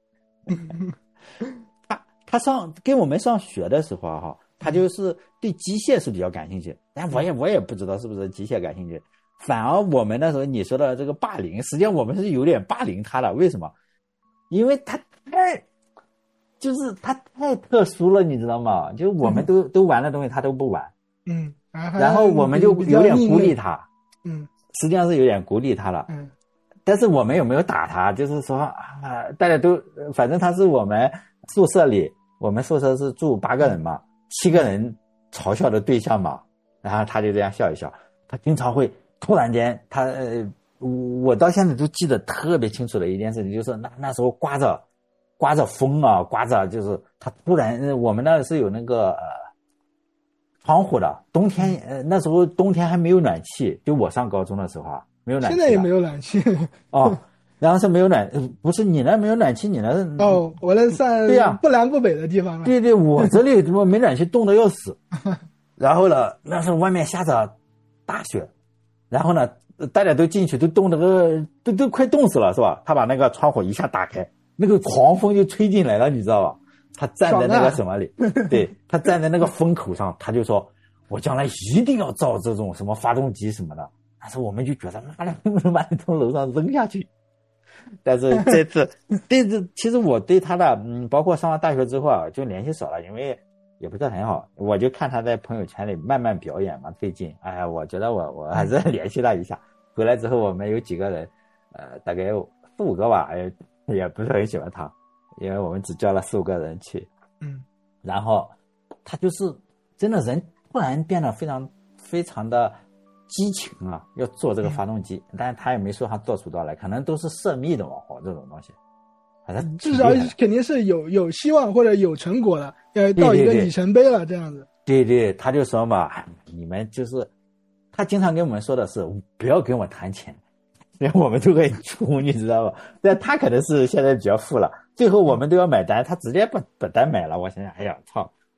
他他上跟我们上学的时候哈，他就是对机械是比较感兴趣，但我也我也不知道是不是机械感兴趣。反而我们那时候你说的这个霸凌，实际上我们是有点霸凌他的。为什么？因为他太，就是他太特殊了，你知道吗？就是我们都、嗯、都玩的东西，他都不玩。 嗯， 然后我们就有点孤立他。 嗯， 实际上是有点孤立他了。 嗯， 但是我们有没有打他？就是说啊，大家都反正他是我们宿舍里，我们宿舍是住八个人嘛，七个人嘲笑的对象嘛。然后他就这样笑一笑，他经常会突然间他。呃我到现在都记得特别清楚的一件事情，就是那那时候刮着刮着风啊，刮着就是他突然，我们那是有那个呃窗户的，冬天呃那时候冬天还没有暖气，就我上高中的时候啊，没有暖气。 现在也没有暖气哦，然后是没有暖，不是你那没有暖气，你那是哦，我那算对呀， 不南不北的地方了。 对对，我这里怎么没暖气，冻得要死。然后呢，那时候外面下着大雪，然后呢。大家都进去，都冻得个都都快冻死了，是吧？他把那个窗户一下打开，那个狂风就吹进来了，你知道吧？他站在那个什么里，对，他站在那个风口上，他就说：“我将来一定要造这种什么发动机什么的。”但是我们就觉得，妈的，能不能把你从楼上扔下去？但是这次，对这其实我对他的，嗯，包括上了大学之后啊，就联系少了，因为也不是很好。我就看他在朋友圈里慢慢表演嘛，最近，哎呀，我觉得我我还是联系他一下。回来之后，我们有几个人，呃，大概有四五个吧，也也不是很喜欢他，因为我们只叫了四五个人去， 嗯， 然后他就是真的人突然变得非常非常的激情啊，要做这个发动机，嗯、但是他也没说他做出多来，可能都是涉密的往后这种东西，反正至少肯定是有有希望或者有成果了，要到一个里程碑了这样子。 对对，他就说嘛，你们就是。他经常跟我们说的是不要跟我谈钱，然后我们都很穷，你知道吧？但他可能是现在比较富了，最后我们都要买单，他直接把把单买了。我想想，哎呀，操，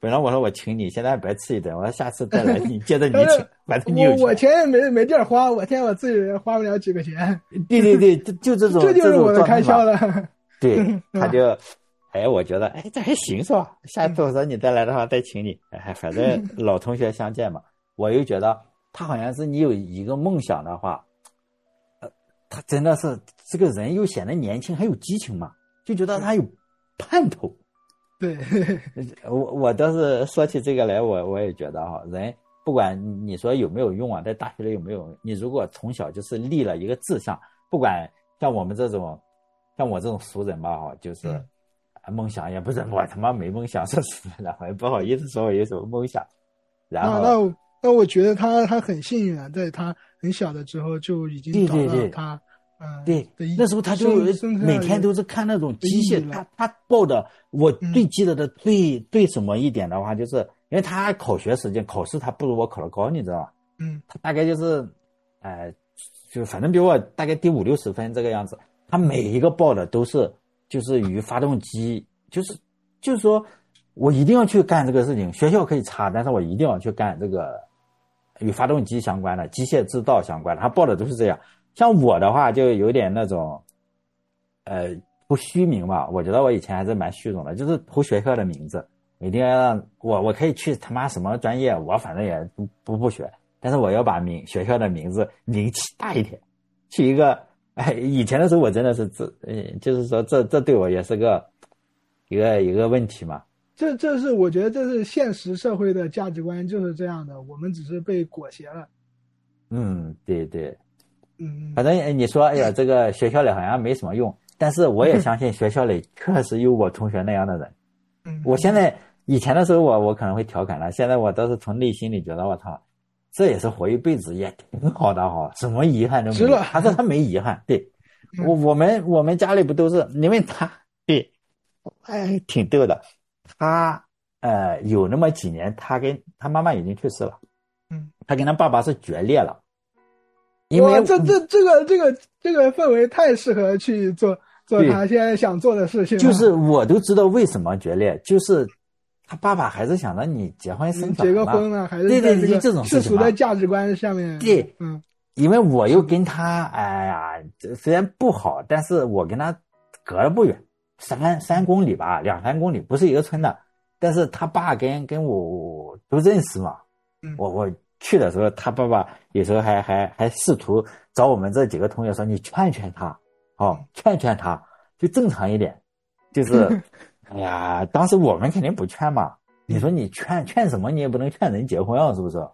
本来我说我请你，现在白吃一顿，我说下次再来你接着你请，反正你有钱。我我钱也没没地儿花，我天，我自己人花不了几个钱。 对对对，就就这种， 这就是我的开销了。 对，他就，哎，我觉得，哎，这还行是吧？下次我说你再来的话再请你，哎，反正老同学相见嘛。我又觉得他好像是你有一个梦想的话，呃，他真的是这个人又显得年轻，还有激情嘛，就觉得他有盼头。 对， 我我倒是说起这个来，我我也觉得哈，人不管你说有没有用啊，在大学里有没有，你如果从小就是立了一个志向，不管像我们这种，像我这种俗人吧哈，就是、嗯、梦想也不是我他妈没梦想是死的，我也不好意思说我有什么梦想。然后那那我那我觉得他他很幸运啊，在他很小的时候就已经找到他。嗯， 对，那时候他就每天都是看那种机械，他他报的，我最记得的最、嗯、最什么一点的话，就是因为他考学时间考试他不如我考得高，你知道吧？ 嗯， 他大概就是，呃，就反正比我大概低五六十分这个样子。他每一个报的都是就是与发动机，就是就是说我一定要去干这个事情，学校可以差，但是我一定要去干这个与发动机相关的、机械制造相关的。他报的都是这样。像我的话就有点那种呃不虚名吧，我觉得我以前还是蛮虚荣的，就是图学校的名字，一定要让我我可以去他妈什么专业，我反正也不不不学，但是我要把名学校的名字名气大一点，去一个哎以前的时候我真的是这呃就是说这这对我也是个一个一个问题嘛。 这这是我觉得这是现实社会的价值观就是这样的，我们只是被裹挟了。 嗯，对对。 嗯， 反正你说，哎呀，这个学校里好像没什么用，但是我也相信学校里确实有我同学那样的人。 嗯， 我现在以前的时候我我可能会调侃了，现在我倒是从内心里觉得我操，这也是活一辈子，也挺好的哈，什么遗憾都没有。他说他没遗憾，对我我们我们家里不都是，因为他对，哎，挺逗的。他呃有那么几年，他跟他妈妈已经去世了， 嗯， 他跟他爸爸是决裂了。因为这这这个这个这个氛围太适合去做做他现在想做的事情了。 就是我都知道为什么决裂，就是他爸爸还是想着你结婚生子， 结个婚啊，还是对对对这种世俗的价值观下面。 对， 嗯， 因为我又跟他，哎呀，虽然不好，但是我跟他隔了不远，三三公里吧，两三公里，不是一个村的。但是他爸跟跟我都认识嘛， 嗯， 我我。去的时候，他爸爸有时候还还还试图找我们这几个同学说：“你劝劝他，哦，劝劝他，就正常一点。”就是，哎呀，当时我们肯定不劝嘛。你说你劝劝什么？你也不能劝人结婚啊，是不是？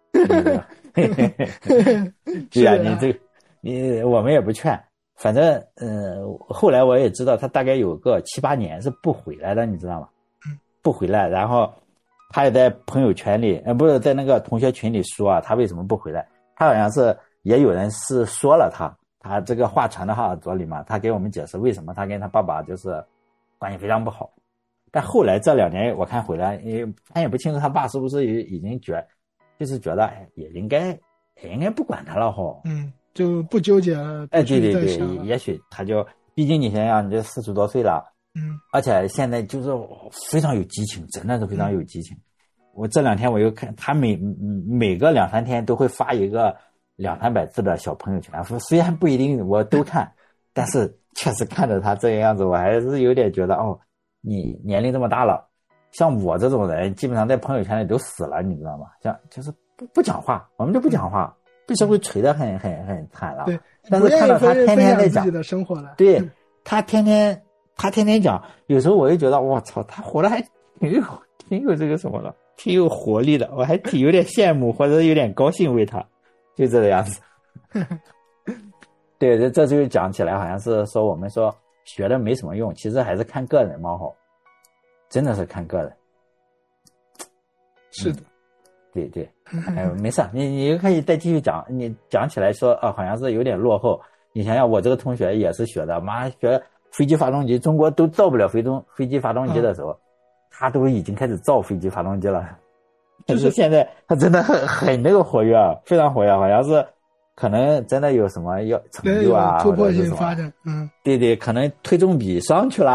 对呀、啊，你这你我们也不劝。反正呃，后来我也知道，他大概有个七八年是不回来的，你知道吗？不回来，然后。他也在朋友圈里，呃，不是在那个同学群里说啊，他为什么不回来？他好像是也有人是说了他，他这个话传到他耳朵里嘛，他给我们解释为什么他跟他爸爸就是关系非常不好。但后来这两年我看回来，也他也不清楚他爸是不是已经觉，就是觉得哎也应该也应该不管他了哈。 嗯，就不纠结了。 哎，对对对，也许他就，毕竟你想想，你这四十多岁了。 嗯， 而且现在就是非常有激情，真的是非常有激情。嗯、我这两天我又看他每每个两三天都会发一个两三百字的小朋友圈，虽然不一定我都看，但是确实看着他这个样子，我还是有点觉得哦，你年龄这么大了，像我这种人基本上在朋友圈里都死了，你知道吗？像就是不不讲话，我们就不讲话，被社会锤得很很很惨了。 对， 但是看到他天天在讲自己的生活了， 对他天天。他天天讲，有时候我就觉得，我操，他活得还挺有挺有这个什么的，挺有活力的，我还挺有点羡慕或者有点高兴为他，就这个样子。对，这这就讲起来好像是说我们说学的没什么用，其实还是看个人嘛，吼，真的是看个人。 是的， 嗯、对对，哎，没事，你你可以再继续讲，你讲起来说啊，好像是有点落后。你想想，我这个同学也是学的，妈学。飞机发动机，中国都造不了飞动飞机发动机的时候，嗯、他都已经开始造飞机发动机了。就是现在他真的很很那个活跃，非常活跃，好像是可能真的有什么要成就啊， 突破性发展，嗯， 对对，可能推重比上去了，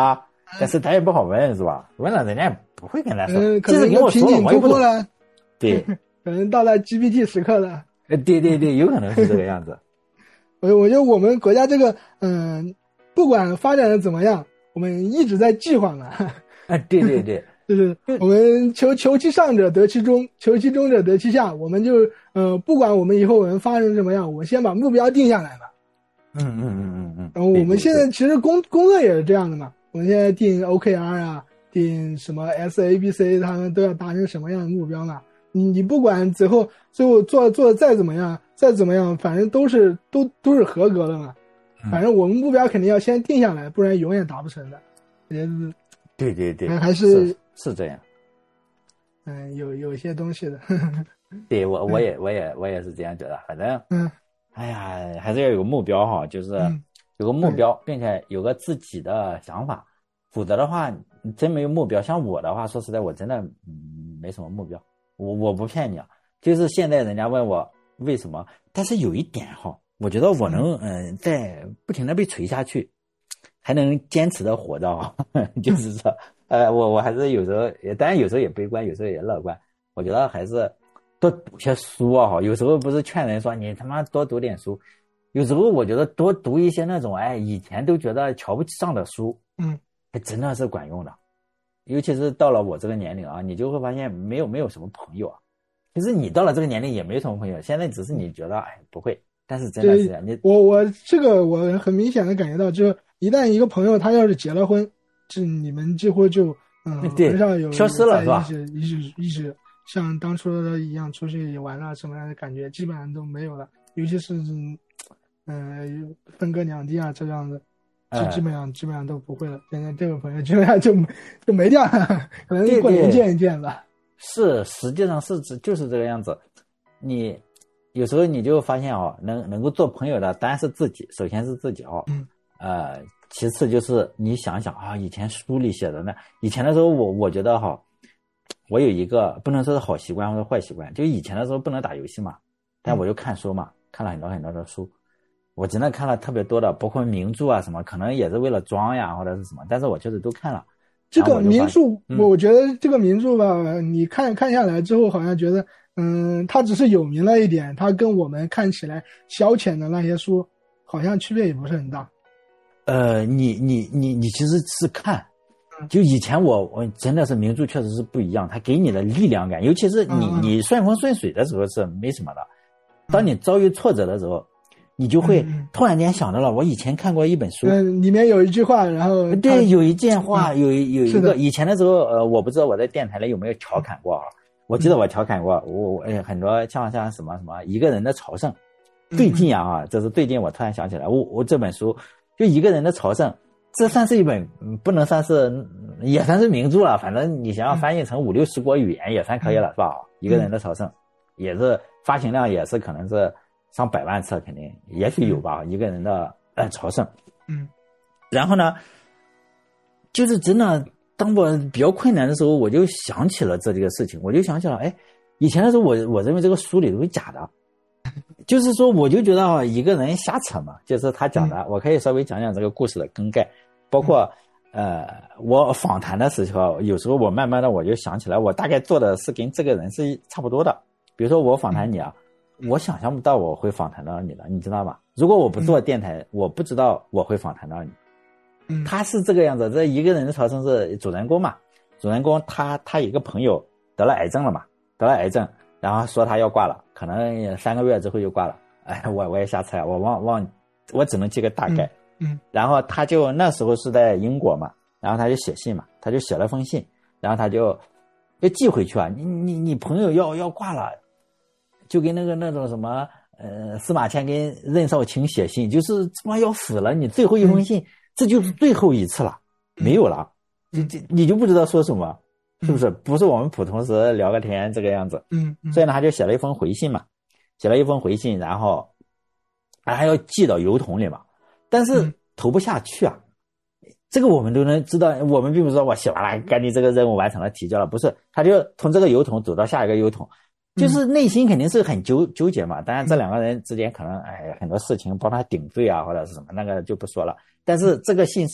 但是他也不好问是吧？问了人家也不会跟他说， 嗯，可即使能跟我说了， 瓶颈我也不懂。 突破了， 对， 可能到了 G P T 时刻了。 呃，对对对，有可能是这个样子。 我我觉得我们国家这个，嗯，不管发展的怎么样，我们一直在计划嘛。 啊，对对对， 就是我们求求其上者得其中，求其中者得其下。我们就呃，不管我们以后我们发生什么样，我先把目标定下来嘛。 嗯嗯嗯嗯嗯。 然后我们现在其实工工作也是这样的嘛。我们现在定 O K R 啊，定什么 S A B C， 他们都要达成什么样的目标嘛？你你不管最后最后做做的再怎么样，再怎么样，反正都是都都是合格的嘛。反正我们目标肯定要先定下来，不然永远达不成的。嗯， 对对对， 还是是, 是这样。 嗯，有有一些东西的。 对我我也我也我也是这样觉得，反正嗯， 哎呀，还是要有个目标哈，就是有个目标，并且有个自己的想法，否则的话真没有目标。像我的话，说实在，我真的嗯没什么目标。我我不骗你啊，就是现在人家问我为什么，但是有一点哈，我觉得我能嗯、呃、在不停的被锤下去，还能坚持的活着啊，就是说呃我我还是有时候也当然有时候也悲观，有时候也乐观。我觉得还是多读些书啊，有时候不是劝人说你他妈多读点书，有时候我觉得多读一些那种哎以前都觉得瞧不上的书， 嗯， 还真的是管用的。尤其是到了我这个年龄啊，你就会发现没有没有什么朋友啊。其实你到了这个年龄也没什么朋友，现在只是你觉得哎不会，但是真的是你我我这个我很明显的感觉到，就一旦一个朋友他要是结了婚，这你们几乎就嗯很少有消失了是吧？ 一直一直一直像当初的一样出去玩了什么样的感觉，基本上都没有了。尤其是嗯、呃、分隔两地啊这样子。就基本上、嗯、基本上都不会了。现在这个朋友基本上就就没掉了，可能过年见一见吧。 是，实际上是就是这个样子。你有时候你就发现哦，能能够做朋友的，当然是自己，首先是自己哦。 嗯。 呃，其次就是你想想啊，以前书里写的那，以前的时候我我觉得哈，我有一个不能说是好习惯或者坏习惯，就以前的时候不能打游戏嘛，但我就看书嘛，看了很多很多的书。我真的看了特别多的，包括名著啊什么，可能也是为了装呀或者是什么，但是我确实都看了。 这个名著，嗯、我觉得这个名著吧，你看看下来之后，好像觉得，嗯，它只是有名了一点，它跟我们看起来消遣的那些书，好像区别也不是很大。 呃，你你你你其实是看，就以前我我真的是名著确实是不一样，它给你的力量感，尤其是你、嗯、你顺风顺水的时候是没什么的，当你遭遇挫折的时候。你就会突然间想到了，我以前看过一本书， 嗯，里面有一句话，然后对，有一件话，有有一个以前的时候，呃，我不知道我在电台里有没有调侃过啊？我记得我调侃过，我我哎很多像像什么什么一个人的朝圣，最近啊啊，这是最近我突然想起来，我我这本书就一个人的朝圣，这算是一本不能算是也算是名著了，反正你想要翻译成五六十国语言也算可以了，是吧？一个人的朝圣，也是发行量也是可能是。上百万册肯定，也许有吧，嗯、一个人的呃朝圣， 嗯， 然后呢，就是真的，当我比较困难的时候，我就想起了这这个事情，我就想起了，哎，以前的时候我我认为这个书里都是假的，就是说我就觉得啊，一个人瞎扯嘛，就是他讲的，嗯、我可以稍微讲讲这个故事的更概，包括、嗯、呃，我访谈的时候，有时候我慢慢的我就想起来，我大概做的是跟这个人是差不多的，比如说我访谈你啊。嗯我想象不到我会访谈到你的，你知道吗？如果我不做电台，嗯、我不知道我会访谈到你。 嗯， 他是这个样子，这一个人的朝圣是主人公嘛？主人公他他一个朋友得了癌症了嘛？得了癌症，然后说他要挂了，可能三个月之后就挂了。哎，我我也瞎猜，我忘忘，我只能记个大概。 嗯，嗯然后他就那时候是在英国嘛，然后他就写信嘛，他就写了封信，然后他就要寄回去啊。你你你朋友要要挂了。就跟那个那种什么，呃，司马迁跟任少卿写信，就是他妈要死了，你最后一封信，嗯、这就是最后一次了，嗯、没有了，你这你就不知道说什么，是不是？嗯、不是我们普通时聊个天这个样子， 嗯，嗯所以呢，他就写了一封回信嘛，写了一封回信，然后还要寄到邮筒里嘛，但是投不下去啊。嗯、这个我们都能知道，我们并不是说我写完了，赶紧这个任务完成了，提交了，不是，他就从这个邮筒走到下一个邮筒。就是内心肯定是很纠纠结嘛，当然这两个人之间可能哎很多事情帮他顶罪啊或者是什么那个就不说了，但是这个信是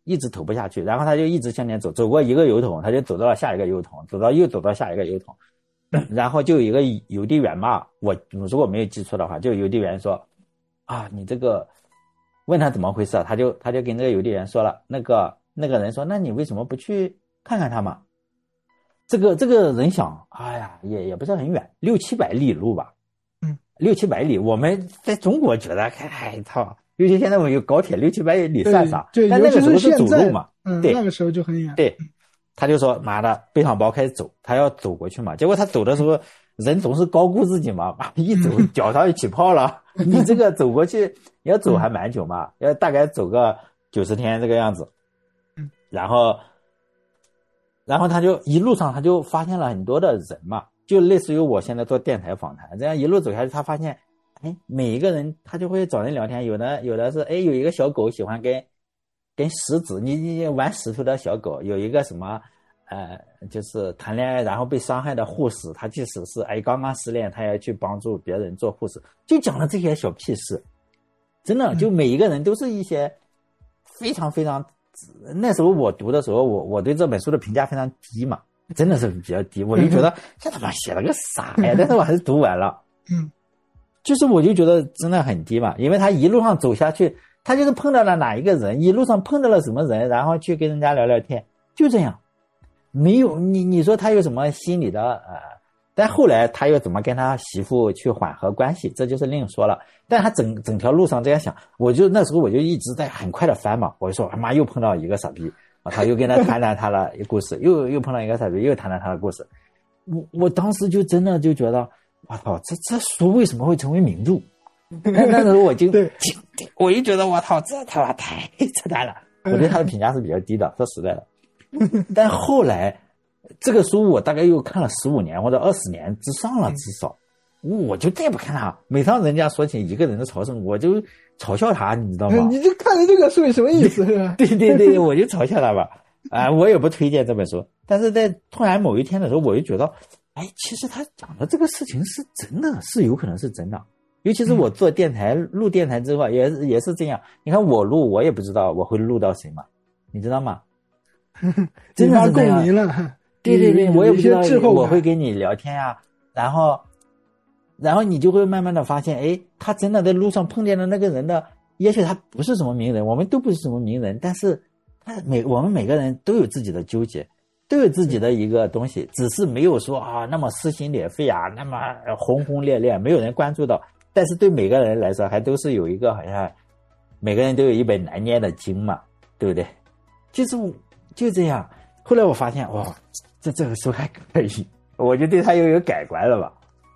一直走不下去，然后他就一直向前走，走过一个油桶，他就走到了下一个油桶，走到又走到下一个油桶，然后就有一个邮递员嘛，我如果没有记错的话，就邮递员说啊，你这个问他怎么回事，他就他就跟这个邮递员说了，那个那个人说，那你为什么不去看看他嘛？这个这个人想，哎呀，也也不是很远，六七百里路吧， 嗯， 六七百里，我们在中国觉得，哎操，尤其现在我们有高铁，六七百里算啥？ 对， 但那个时候是走路嘛， 嗯， 对， 那个时候就很远。 对，他就说，妈的，背上包开始走，他要走过去嘛。结果他走的时候，人总是高估自己嘛，一走脚上就起泡了。你这个走过去要走还蛮久嘛，要大概走个九十天这个样子。然后，然后他就一路上他就发现了很多的人嘛，就类似于我现在做电台访谈，这样一路走下去，他发现，哎，每一个人他就会找人聊天，有的有的是，哎，有一个小狗喜欢跟跟石子，你你玩石头的小狗，有一个什么，呃，就是谈恋爱然后被伤害的护士，他即使是哎刚刚失恋，他也去帮助别人做护士，就讲了这些小屁事，真的，就每一个人都是一些非常非常。那时候我读的时候，我我对这本书的评价非常低嘛，真的是比较低，我就觉得这他妈写了个啥呀？但是我还是读完了， 嗯， 就是我就觉得真的很低嘛，因为他一路上走下去，他就是碰到了哪一个人，一路上碰到了什么人，然后去跟人家聊聊天，就这样，没有你你说他有什么心理的呃，但后来他又怎么跟他媳妇去缓和关系，这就是另说了。但他整整条路上这样想，我就那时候我就一直在很快的翻嘛，我就说他妈又碰到一个傻逼，他又跟他谈谈他的故事，又又碰到一个傻逼，又谈谈他的故事。我我当时就真的就觉得，我操，这这书为什么会成为名著？那那时候我就我就觉得我操，这他妈太扯淡了。我对他的评价是比较低的，说实在的。但后来这个书我大概又看了十五年或者二十年之上了，至少。我就再不看他，每当人家说起一个人的朝圣，我就嘲笑他，你知道吗？ 你就看了这个书有什么意思？ 对对对，我就嘲笑他吧。啊，我也不推荐这本书。但是在突然某一天的时候，我就觉得，哎，其实他讲的这个事情是真的，是有可能是真的。尤其是我做电台、嗯、录电台之后，也是也是这样。你看我录，我也不知道我会录到谁嘛，你知道吗？真的是这样。 共鸣了。 对对对，我也不知道我会跟你聊天啊，然后。然后你就会慢慢的发现，哎，他真的在路上碰见的那个人的，也许他不是什么名人，我们都不是什么名人，但是他每我们每个人都有自己的纠结，都有自己的一个东西，只是没有说啊那么撕心裂肺啊，那么轰轰烈烈，没有人关注到。但是对每个人来说，还都是有一个好像每个人都有一本难念的经嘛，对不对？就是就这样。后来我发现，哇，这这个书还可以，我就对他又有改观了吧。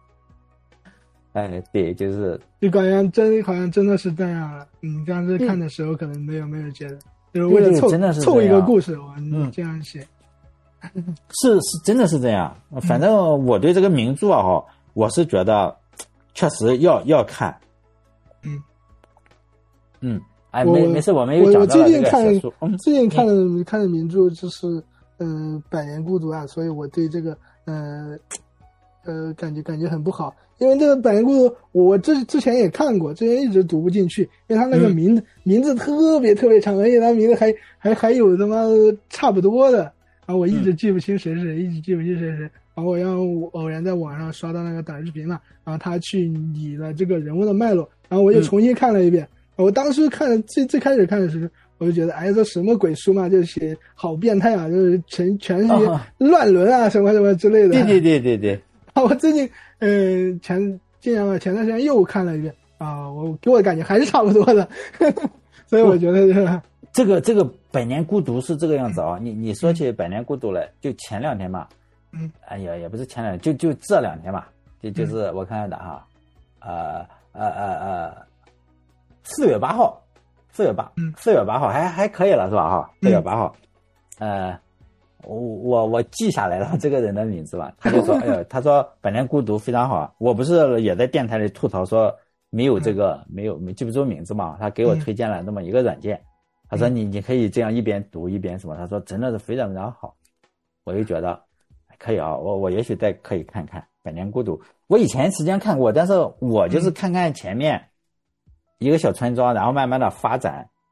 哎，对，就是就感觉真好像真的是这样了。你当时看的时候可能没有没有觉得，就是为了凑真的是凑一个故事，我嗯这样写。 是是，真的是这样。反正我对这个名著啊，哈，我是觉得确实要要看。 嗯嗯，哎，没没事，我们又讲到了这个小说。 嗯，最近看的、嗯、看的名著就是嗯、呃《百年孤独》啊，所以我对这个呃呃感觉感觉很不好。因为这个《百年孤独》，我之之前也看过，之前一直读不进去，因为他那个名、嗯、名字特别特别长，而且他名字还还还有他妈差不多的，然后我一直记不清谁是谁，嗯、一直记不清谁是谁。然后我要偶然在网上刷到那个短视频嘛，然后他去理了这个人物的脉络，然后我就重新看了一遍。嗯、我当时看最最开始看的时候，我就觉得，哎，这什么鬼书嘛，就写好变态啊，就是全全是些乱伦啊、哦、什么什么之类的。 对对对对对。 我最近，嗯、呃，前今年前段时间又看了一遍啊，我给我的感觉还是差不多的，呵呵，所以我觉得这个这个这个《百年孤独》是这个样子啊。你你说起《百年孤独》来，就前两天嘛，嗯，哎呀，也不是前两天，就就这两天嘛，就就是我看看的哈，呃呃呃呃，四月八号，四月八，四月八号还还可以了是吧？哈，四月八号，呃。我我我记下来了这个人的名字吧，他就说，哎呦，他说《百年孤独》非常好。我不是也在电台里吐槽说没有这个没有没记不住名字嘛，他给我推荐了这么一个软件，他说你你可以这样一边读一边什么，他说真的是非常非常好。我就觉得可以啊，我我也许再可以看看《百年孤独》。我以前时间看过，但是我就是看看前面一个小村庄，然后慢慢的发展，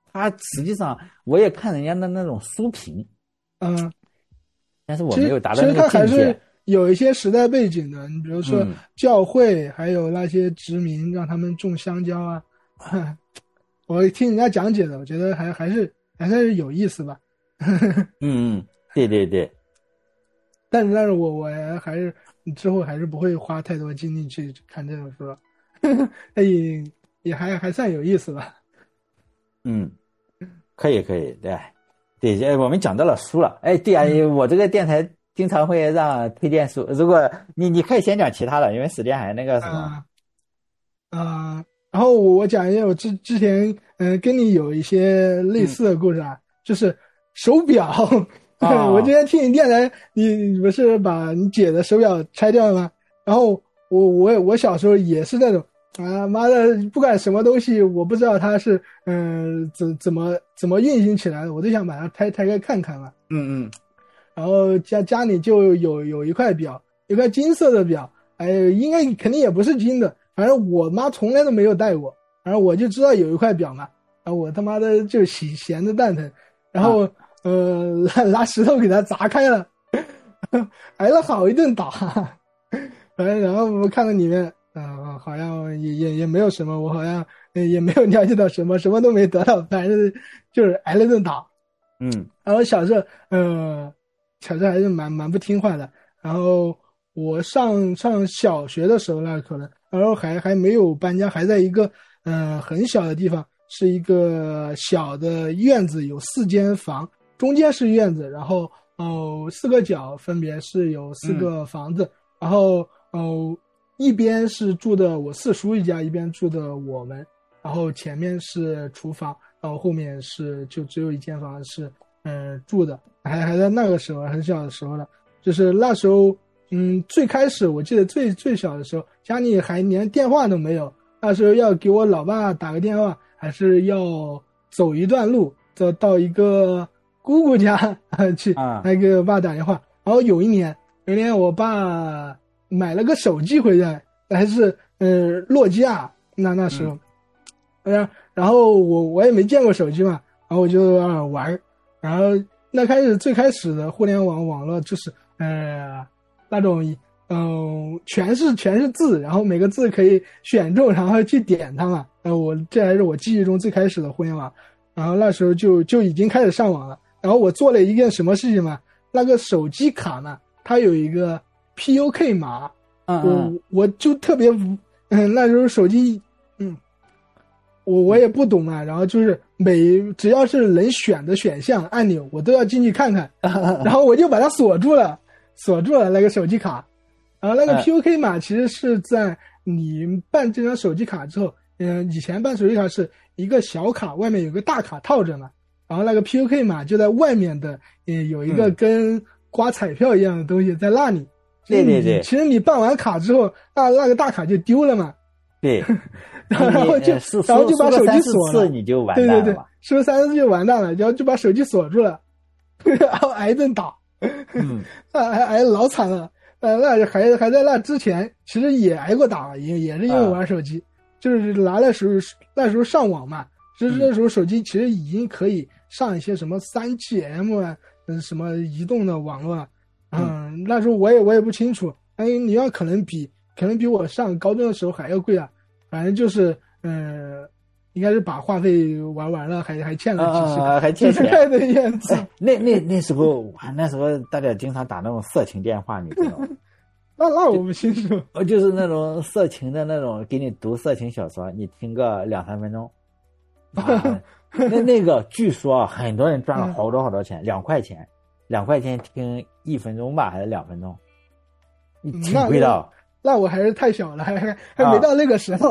它实际上我也看人家的那种书评， 嗯， 但是我没有达到其那个境实它还是界。 有一些时代背景的，你比如说嗯教会，还有那些殖民让他们种香蕉啊，我听人家讲解的，我觉得还还是还算是有意思吧。 嗯嗯，对对对， 但是但是我我还是之后还是不会花太多精力去看这种书，也也还还算有意思吧。 嗯，可以可以，对对，哎，我们讲到了书了，哎，对啊， 嗯我这个电台经常会让推荐书，如果你你可以先讲其他的，因为时间还那个什么。 啊啊，然后我讲一下我之之前嗯、呃跟你有一些类似的故事啊，就是手表。 啊我之前听你电台，你你不是把你姐的手表拆掉了吗？然后我我我小时候也是那种啊妈的，不管什么东西，我不知道它是嗯、呃怎怎么怎么运行起来的，我都想把它拆拆开看看嘛。 嗯嗯然后家家里就有有一块表，一块金色的表，哎，应该肯定也不是金的，反正我妈从来都没有戴过，然后我就知道有一块表嘛，然后我他妈的就闲闲的蛋疼，然后、啊、呃拿拿石头给它砸开了，挨了好一顿打，反正然后我看到里面，嗯、呃，好像也也也没有什么，我好像也没有了解到什么，什么都没得到，反正就是挨了顿打。 嗯， 然后小时候，呃。小时候还是蛮蛮不听话的，然后我上上小学的时候那可能，然后还还没有搬家，还在一个呃很小的地方，是一个小的院子，有四间房，中间是院子，然后哦、呃、四个角分别是有四个房子，嗯、然后哦、呃、一边是住的我四叔一家，一边住的我们，然后前面是厨房，然后后面是就只有一间房是嗯、呃、住的。还还在那个时候很小的时候了，就是那时候，嗯，最开始我记得最最小的时候，家里还连电话都没有，那时候要给我老爸打个电话，还是要走一段路，走到一个姑姑家去，来给我爸打电话。然后有一年，有一年我爸买了个手机回来，还是呃诺基亚，那那时候，嗯，然后我我也没见过手机嘛，然后我就啊玩，然后。那开始最开始的互联网网络就是呃那种嗯、呃、全是全是字，然后每个字可以选中，然后去点它嘛。呃我这还是我记忆中最开始的互联网，然后那时候就就已经开始上网了。然后我做了一件什么事情嘛？那个手机卡呢，它有一个 P U K 码， 嗯嗯我我就特别嗯那时候手机嗯。我我也不懂嘛，然后就是每只要是能选的选项按钮，我都要进去看看，然后我就把它锁住了，锁住了那个手机卡。然后那个 P U K 码其实是在你办这张手机卡之后，嗯、呃，以前办手机卡是一个小卡，外面有个大卡套着嘛，然后那个 P U K 码就在外面的，嗯，有一个跟刮彩票一样的东西在那里。 对对对。 其实你办完卡之后，那那个大卡就丢了嘛。 对。 然后就然后就把手机锁了， 你就完蛋了。 对对对，输三四次就完蛋了，然后就把手机锁住了，然后挨顿打， 嗯， 那挨挨老惨了。呃，那还还在那之前，其实也挨过打，也也是因为玩手机，啊、就是拿那时候那时候上网嘛，就是那时候手机其实已经可以上一些什么三 G M 啊，嗯，什么移动的网络啊，嗯，嗯那时候我也我也不清楚，哎，你要可能比可能比我上高中的时候还要贵啊。反正就是，呃，应该是把话费玩完了，还还欠了几十， 啊，还欠钱的样子。 哎、那那那时候，那时候大家经常打那种色情电话，你知道吗？ 那那我不清楚。 呃，就是那种色情的那种，给你读色情小说，你听个两三分钟。啊、那那个据说啊，很多人赚了好多好多钱，两、嗯、块钱，两块钱听一分钟吧，还是两分钟？你挺贵的。 那我还是太小了，还还还没到那个时候。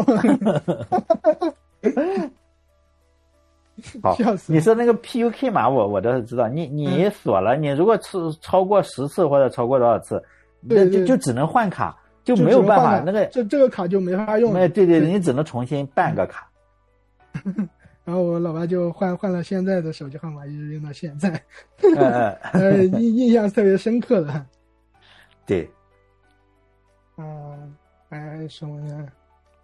好，你说那个 P U K 码我我倒是知道，你你锁了，嗯、你如果超超过十次或者超过多少次，那就就只能换卡，就没有办法，那个这这个卡就没法用了。 对对对，你只能重新办个卡。 然后我老爸就换换了现在的手机号码，一直用到现在。 呃呃，印印象特别深刻的。 对。 嗯，还有什么呢？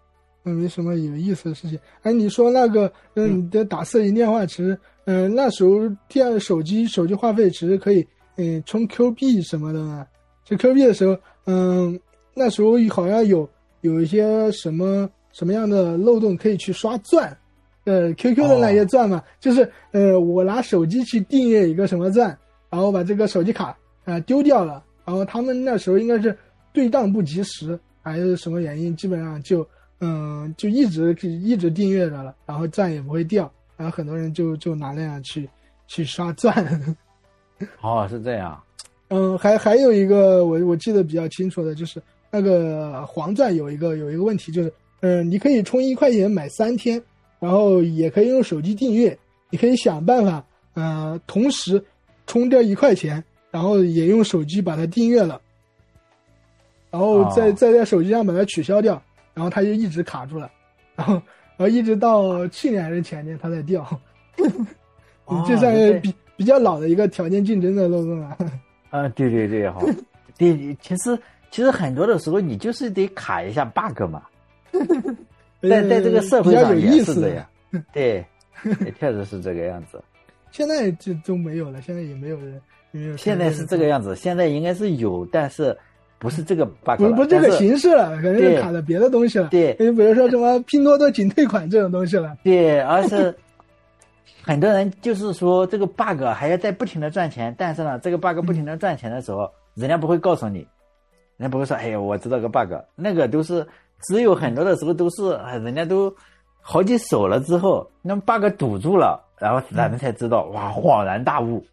嗯，没什么有意思的事情。哎，你说那个，嗯，你的打色情电话，其实，嗯，那时候第二手机手机话费其实可以，嗯，充 Q 币什么的嘛。就 Q 币的时候，嗯，那时候好像有有一些什么什么样的漏洞可以去刷钻，呃 ，Q Q 的那些钻嘛，哦、就是呃，我拿手机去订阅一个什么钻，然后把这个手机卡啊、呃、丢掉了，然后他们那时候应该是对账不及时还是什么原因，基本上就嗯就一直一直订阅着了，然后钻也不会掉，然后很多人就就拿那样去去刷钻。 哦，是这样。 嗯，还还有一个我我记得比较清楚的就是那个黄钻有一个有一个问题就是，嗯、呃，你可以充一块钱买三天，然后也可以用手机订阅，你可以想办法，呃，同时充这一块钱，然后也用手机把它订阅了，然后再、哦、再在手机上把它取消掉，然后它就一直卡住了，然后然后一直到去年还是前年它才掉，哦、这算是比比较老的一个条件竞争的漏洞了。 啊，对对对，哈，对，其实其实很多的时候你就是得卡一下 bug 嘛，在在这个社会上也是这样，对，确实是这个样子。 现在就都没有了，现在也没有人，没有。 现在是这个样子，现在应该是有，但是不是这个 bug 了，不不这个形式了，可能是卡在别的东西了。 对， 比如说什么拼多多仅退款这种东西了。 对，而是。很多人就是说这个 bug 还要在不停的赚钱，但是呢，这个 bug 不停的赚钱的时候，嗯、人家不会告诉你，人家不会说，哎呀，我知道个 bug， 那个都是只有很多的时候都是人家都好几手了之后，那 bug 堵住了，然后咱们才知道，嗯、哇，恍然大悟。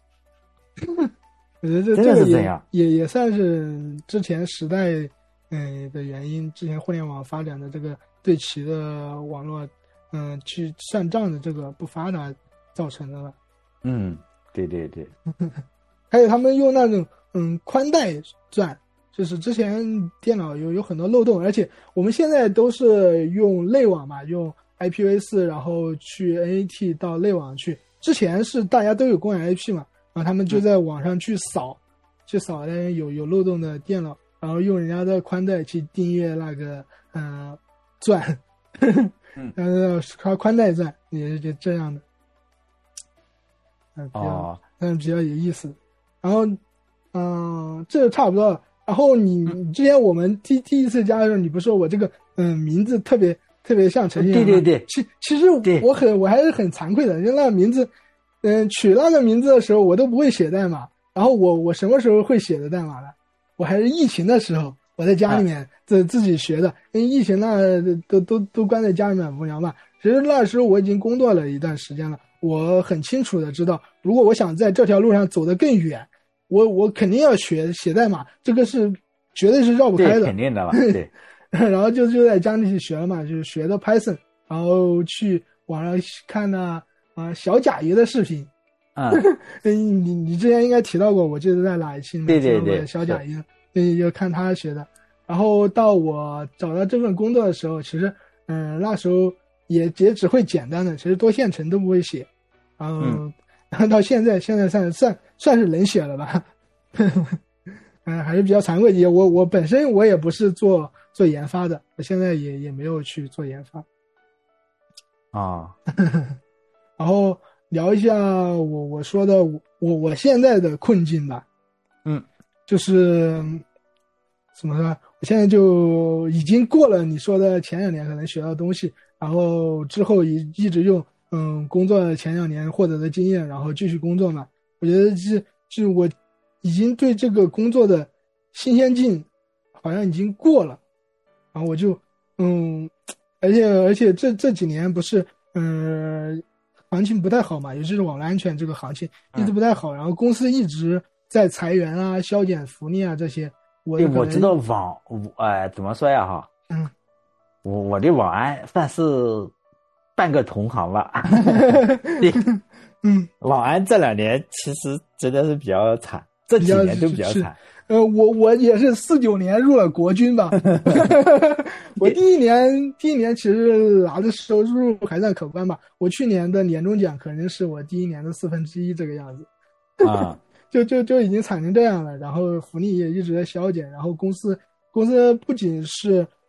我觉得这真的是这样， 也也算是之前时代嗯、呃、的原因，之前互联网发展的这个对齐的网络。嗯，去算账的这个不发达造成的吧？ 嗯，对对对。 还有他们用那种嗯宽带钻，就是之前电脑有有很多漏洞，而且我们现在都是用内网嘛，用 I P v 四，然后去 N A T 到内网去。之前是大家都有公有 I P 嘛，然后他们就在网上去扫，嗯、去扫那有有漏洞的电脑，然后用人家的宽带去订阅那个嗯、呃、钻。嗯，呃，宽宽带钻也是这样的，嗯、呃，比较，嗯、哦，比较有意思。然后，嗯、呃，这差不多了。然后你，你之前我们第第一次加的时候，你不说我这个，嗯，名字特别特别像陈星阳？ 对对对。 其其实我很我还是很惭愧的，就那个名字，嗯、呃，取那个名字的时候，我都不会写代码。然后我我什么时候会写的代码呢？我还是疫情的时候。我在家里面自自己学的，因为疫情那都都都关在家里面无聊嘛。其实那时候我已经工作了一段时间了，我很清楚的知道，如果我想在这条路上走得更远，我我肯定要学写代码，这个是绝对是绕不开的， 肯定的了。对。 然后就就在家里去学了嘛，就是学的 Python， 然后去网上看的啊小甲鱼的视频。 啊、 嗯，你你之前应该提到过，我记得在哪一期里面提到过小甲鱼。 对对对。 嗯，就看他学的，然后到我找到这份工作的时候，其实，嗯，那时候也也只会简单的，其实多线程都不会写，然后，嗯、然后到现在，现在算算算是能写了吧，嗯，还是比较惭愧。也我我本身我也不是做做研发的，我现在也也没有去做研发。 啊， 然后聊一下我我说的我我现在的困境吧， 嗯。 就是怎么说？我现在就已经过了你说的前两年可能学到的东西，然后之后一一直用嗯工作前两年获得的经验，然后继续工作嘛。我觉得是是我已经对这个工作的新鲜劲好像已经过了，然后我就嗯，而且而且这这几年不是嗯行情不太好嘛，尤其是网络安全这个行情一直不太好，然后公司一直在裁员啊、削减福利啊这些，我对，我知道网，呃，怎么说呀？哈， 嗯， 我我的网安算是半个同行吧。对， 嗯， 网安这两年其实真的是比较惨，这几年都比较惨。 呃，我我也是四九年入了国军吧。我第一年第一年其实拿的收入还算可观吧，我去年的年终奖可能是我第一年的四分之一这个样子。 啊。 就就就已经惨成这样了，然后福利也一直在削减，然后公司公司不仅是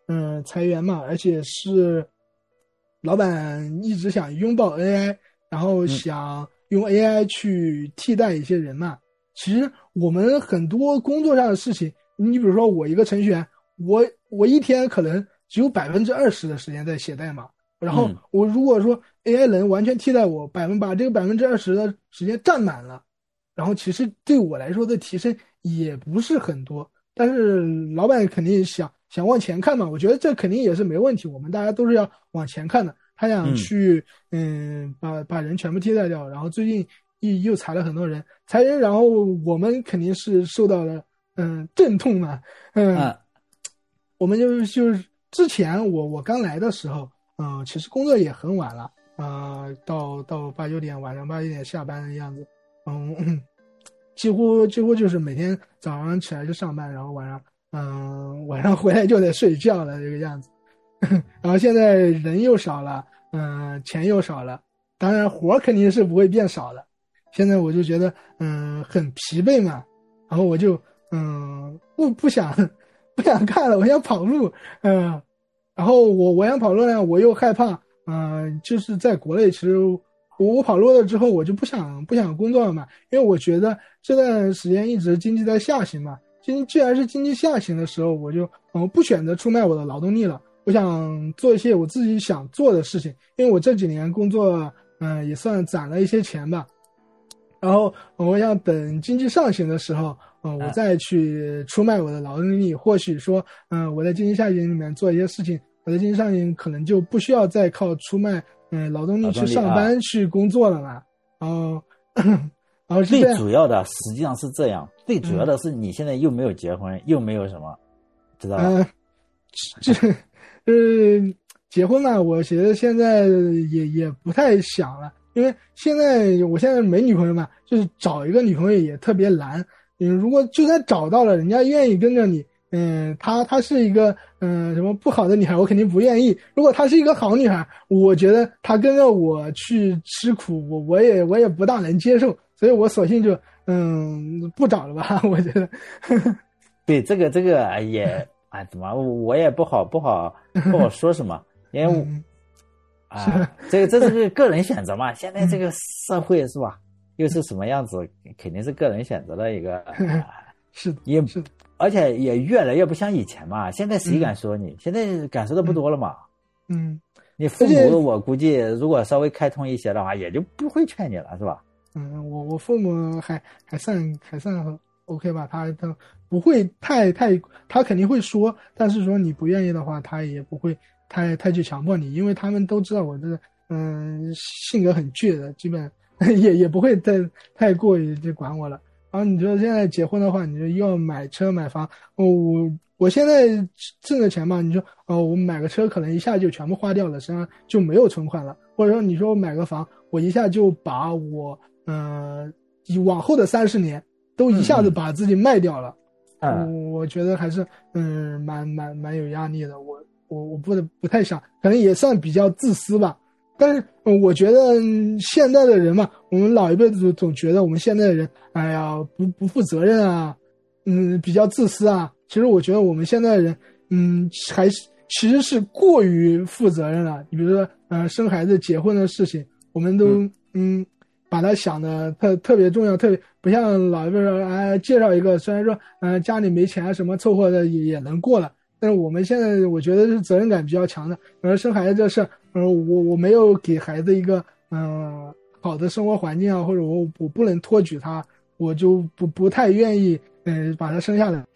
嗯、呃、裁员嘛，而且是老板一直想拥抱 A I， 然后想用 A I 去替代一些人嘛。嗯、其实我们很多工作上的事情，你比如说我一个程序员，我我一天可能只有百分之二十的时间在写代码，然后我如果说 A I 能完全替代我，百分把这个百分之二十的时间占满了，然后其实对我来说的提升也不是很多。但是老板肯定想想往前看嘛，我觉得这肯定也是没问题，我们大家都是要往前看的。他想去嗯, 嗯把把人全部替代掉，然后最近又又裁了很多人，裁人，然后我们肯定是受到了嗯阵痛嘛，嗯，啊、我们就就是之前我我刚来的时候，嗯、呃，其实工作也很晚了，啊、呃，到到八九点晚上八九点下班的样子，嗯。几乎几乎就是每天早上起来就上班，然后晚上嗯晚上回来就得睡觉了这个样子。然后现在人又少了，嗯钱又少了，当然活肯定是不会变少的。现在我就觉得嗯很疲惫嘛，然后我就嗯不不想不想干了，我想跑路，嗯，然后我我想跑路呢，我又害怕，嗯就是在国内其实。我我跑路了之后，我就不想不想工作了嘛，因为我觉得这段时间一直经济在下行嘛，经既然是经济下行的时候，我就嗯不选择出卖我的劳动力了，我想做一些我自己想做的事情，因为我这几年工作嗯也算攒了一些钱吧，然后我想等经济上行的时候，嗯我再去出卖我的劳动力，或许说嗯我在经济下行里面做一些事情，我在经济上行可能就不需要再靠出卖。嗯，劳动力去上班、啊、去工作了嘛，然后，然后最主要的实际上是这样，最主要的是你现在又没有结婚，嗯、又没有什么，知道吧？ 嗯、呃，这呃，结婚嘛，我觉得现在也也不太想了，因为现在我现在没女朋友嘛，就是找一个女朋友也特别难。嗯，如果就算找到了，人家愿意跟着你。嗯，她她是一个嗯什么不好的女孩，我肯定不愿意。如果她是一个好女孩，我觉得她跟着我去吃苦，我我也我也不大能接受，所以我索性就嗯不找了吧。我觉得， 对这个这个也啊怎么我也不好不好不好说什么，因为、嗯、啊这个这是个个人选择嘛。现在这个社会是吧，又是什么样子，肯定是个人选择的一个。 是的， 也是的， 而且也越来越不像以前嘛。现在谁敢说你？嗯、现在感受的不多了嘛。 嗯， 你父母我估计如果稍微开通一些的话，也就不会劝你了，是吧？ 嗯，我我父母还还算还算 OK 吧，他他不会太太，他肯定会说，但是说你不愿意的话，他也不会太太去强迫你，因为他们都知道我这嗯性格很倔的，基本也也不会太太过于就管我了。然后你说现在结婚的话，你就又要买车买房，哦，我我现在挣的钱嘛，你说哦，我买个车可能一下就全部花掉了，身上就没有存款了，或者说你说我买个房，我一下就把我呃往后的三十年都一下子把自己卖掉了，嗯，我我觉得还是嗯蛮蛮蛮有压力的，我我我不不太想，可能也算比较自私吧。但是、嗯、我觉得现在的人嘛，我们老一辈子总觉得我们现在的人，哎呀，不不负责任啊，嗯，比较自私啊。其实我觉得我们现在的人，嗯，还是其实是过于负责任了。你比如说，呃，生孩子、结婚的事情，我们都嗯, 嗯把它想的特特别重要，特别不像老一辈说，哎，介绍一个，虽然说，嗯、呃，家里没钱什么凑合的也也能过了。但是我们现在我觉得是责任感比较强的，而生孩子这事，呃，我我没有给孩子一个嗯、呃、好的生活环境啊，或者我我不能托举他，我就不不太愿意嗯、呃、把他生下来，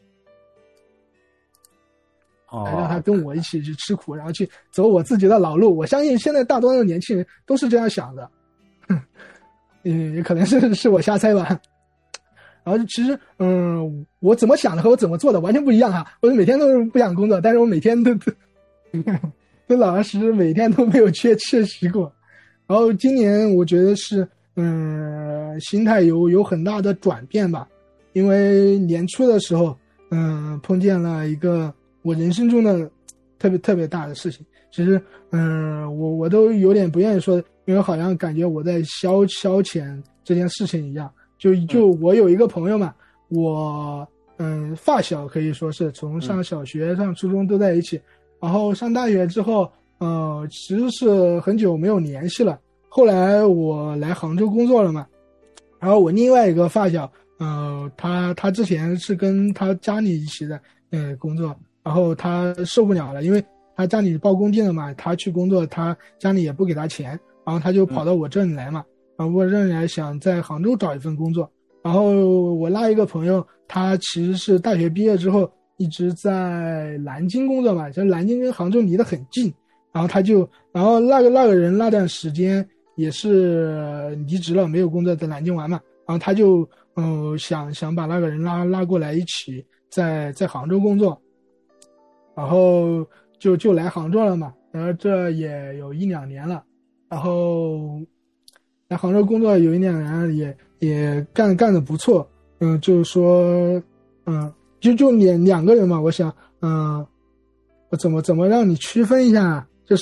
哦， 让他跟我一起去吃苦，然后去走我自己的老路。我相信现在大多数年轻人都是这样想的，嗯，也可能是是我瞎猜吧。然后其实，嗯，我怎么想的和我怎么做的完全不一样哈。我每天都不想工作，但是我每天都都都老实实，每天都没有缺缺席过。然后今年我觉得是，嗯，心态有有很大的转变吧。因为年初的时候，嗯，碰见了一个我人生中的特别特别大的事情。其实，嗯，我我都有点不愿意说，因为好像感觉我在消消遣这件事情一样。就就我有一个朋友嘛，我嗯发小可以说是从上小学上初中都在一起，然然后上大学之后，呃，其实是很久没有联系了。后来我来杭州工作了嘛，然后我另外一个发小，呃，他他之前是跟他家里一起的，呃，工作，然后他受不了了，因为他家里报工地了嘛，他去工作，他家里也不给他钱，然后他就跑到我这里来嘛，然后我这里来想在杭州找一份工作，然后我拉一个朋友，他其实是大学毕业之后一直在南京工作嘛，其实南京跟杭州离得很近，然后他就，然后那个那个人那段时间也是离职了，没有工作在南京玩嘛，然后他就呃想想把那个人拉拉过来一起在在杭州工作，然后就就来杭州了嘛，然后这也有一两年了，然后来杭州工作有一两年也也干干得不错，嗯，就是说，嗯，就就两两个人嘛，我想，嗯，我怎么怎么让你区分一下，就是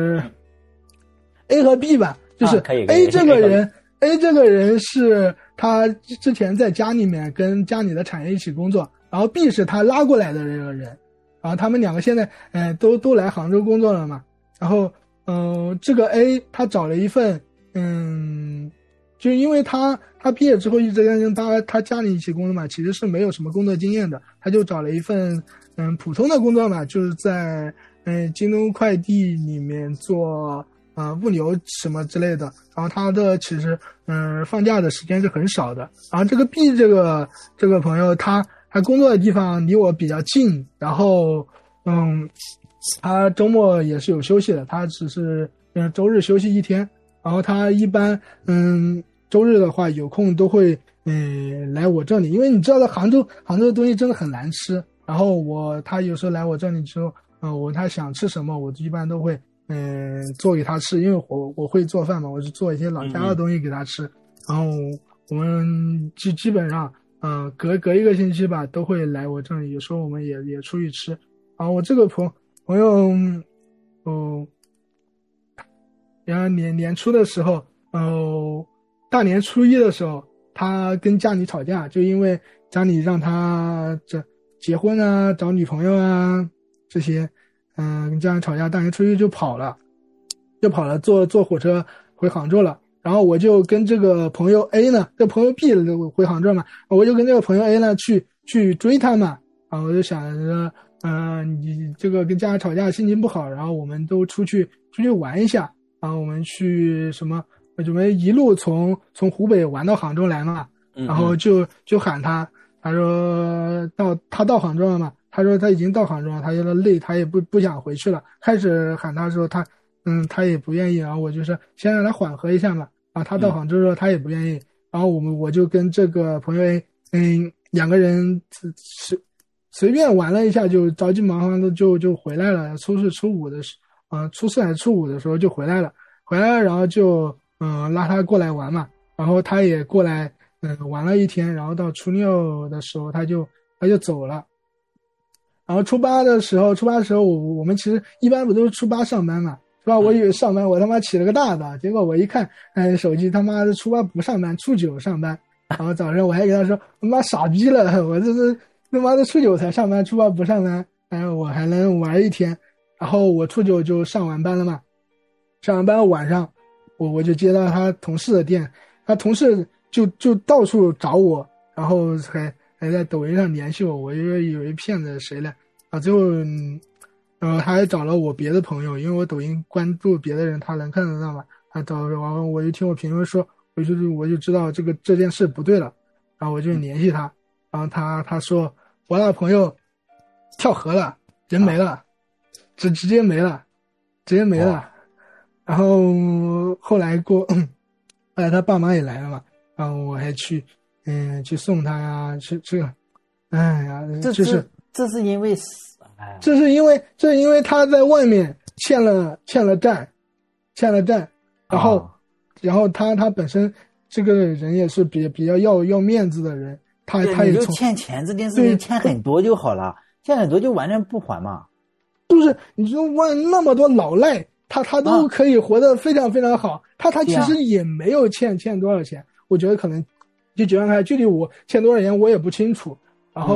A 和 B 吧，就是 A 这个人、啊、A 这个人是他之前在家里面跟家里的产业一起工作，然后 B 是他拉过来的这个人，然后他们两个现在呃都都来杭州工作了嘛，然后嗯、呃，这个 A 他找了一份嗯。就因为他他毕业之后一直跟他他家里一起工作嘛，其实是没有什么工作经验的，他就找了一份嗯普通的工作嘛，就是在嗯京东快递里面做啊、呃、物流什么之类的，然后他的其实嗯放假的时间是很少的，然后这个 B 这个这个朋友他他工作的地方离我比较近，然后嗯他周末也是有休息的，他只是嗯周日休息一天，然后他一般嗯周日的话有空都会嗯来我这里，因为你知道的杭州杭州的东西真的很难吃，然后我他有时候来我这里之后，呃我他想吃什么我一般都会嗯做给他吃，因为我我会做饭嘛，我是做一些老家的东西给他吃，嗯、然后我们基基本上嗯、呃、隔隔一个星期吧都会来我这里，有时候我们也也出去吃，然后我这个朋朋友哦，然后年年初的时候呃大年初一的时候，他跟家里吵架，就因为家里让他这结婚啊、找女朋友啊这些，嗯、呃，跟家里吵架，大年初一就跑了，就跑了，坐坐火车回杭州了。然后我就跟这个朋友 A 呢，这朋友 B 回杭州嘛，我就跟这个朋友 A 呢去去追他嘛。然后我就想着，嗯、呃，你这个跟家里吵架，心情不好，然后我们都出去出去玩一下，然后我们去什么？我准备一路从从湖北玩到杭州来嘛，然后就就喊他，他说到他到杭州了嘛，他说他已经到杭州了，他觉得累，他也不不想回去了。开始喊他说他嗯他也不愿意，然后我就是先让他缓和一下嘛，啊他到杭州之后他也不愿意，然后我们我就跟这个朋友嗯两个人随随便玩了一下，就着急忙慌的就就回来了，初四初五的时啊、呃、初四还是初五的时候就回来了，回来了然后就。嗯，拉他过来玩嘛，然后他也过来，嗯，玩了一天，然后到初六的时候他就他就走了，然后初八的时候，初八的时候我我们其实一般不都是初八上班嘛，是吧？我以为上班，我他妈起了个大早，结果我一看，嗯，手机他妈的初八不上班，初九上班，然后早上我还给他说，他妈傻逼了，我这是他妈的初九才上班，初八不上班，然后我还能玩一天，然后我初九就上完班了嘛，上完班晚上。我我就接到他同事的电，他同事就就到处找我，然后还还在抖音上联系我，我以为有一骗子谁了啊，最后嗯，然后他还找了我别的朋友，因为我抖音关注别的人，他能看得到嘛，他找完后我就听我评论说，我就我就知道这个这件事不对了，然后我就联系他，然后他他说我那朋友跳河了，人没了，直直接没了，直接没了。然后后来过，后来他爸妈也来了嘛，然后我还去，嗯，去送他呀，去这个，哎呀， 这就是这是因为，哎， 这是因为这是因为他在外面欠了欠了债，欠了债，然后，哦、然后他他本身这个人也是比比较要要面子的人，他他也就欠钱这件事情欠很多就好了，欠很多就完全不还嘛， 就是你说万那么多老赖。他他都可以活得非常非常好，啊、他他其实也没有欠欠多少钱，我觉得可能就几万块，具体我欠多少钱我也不清楚。然后、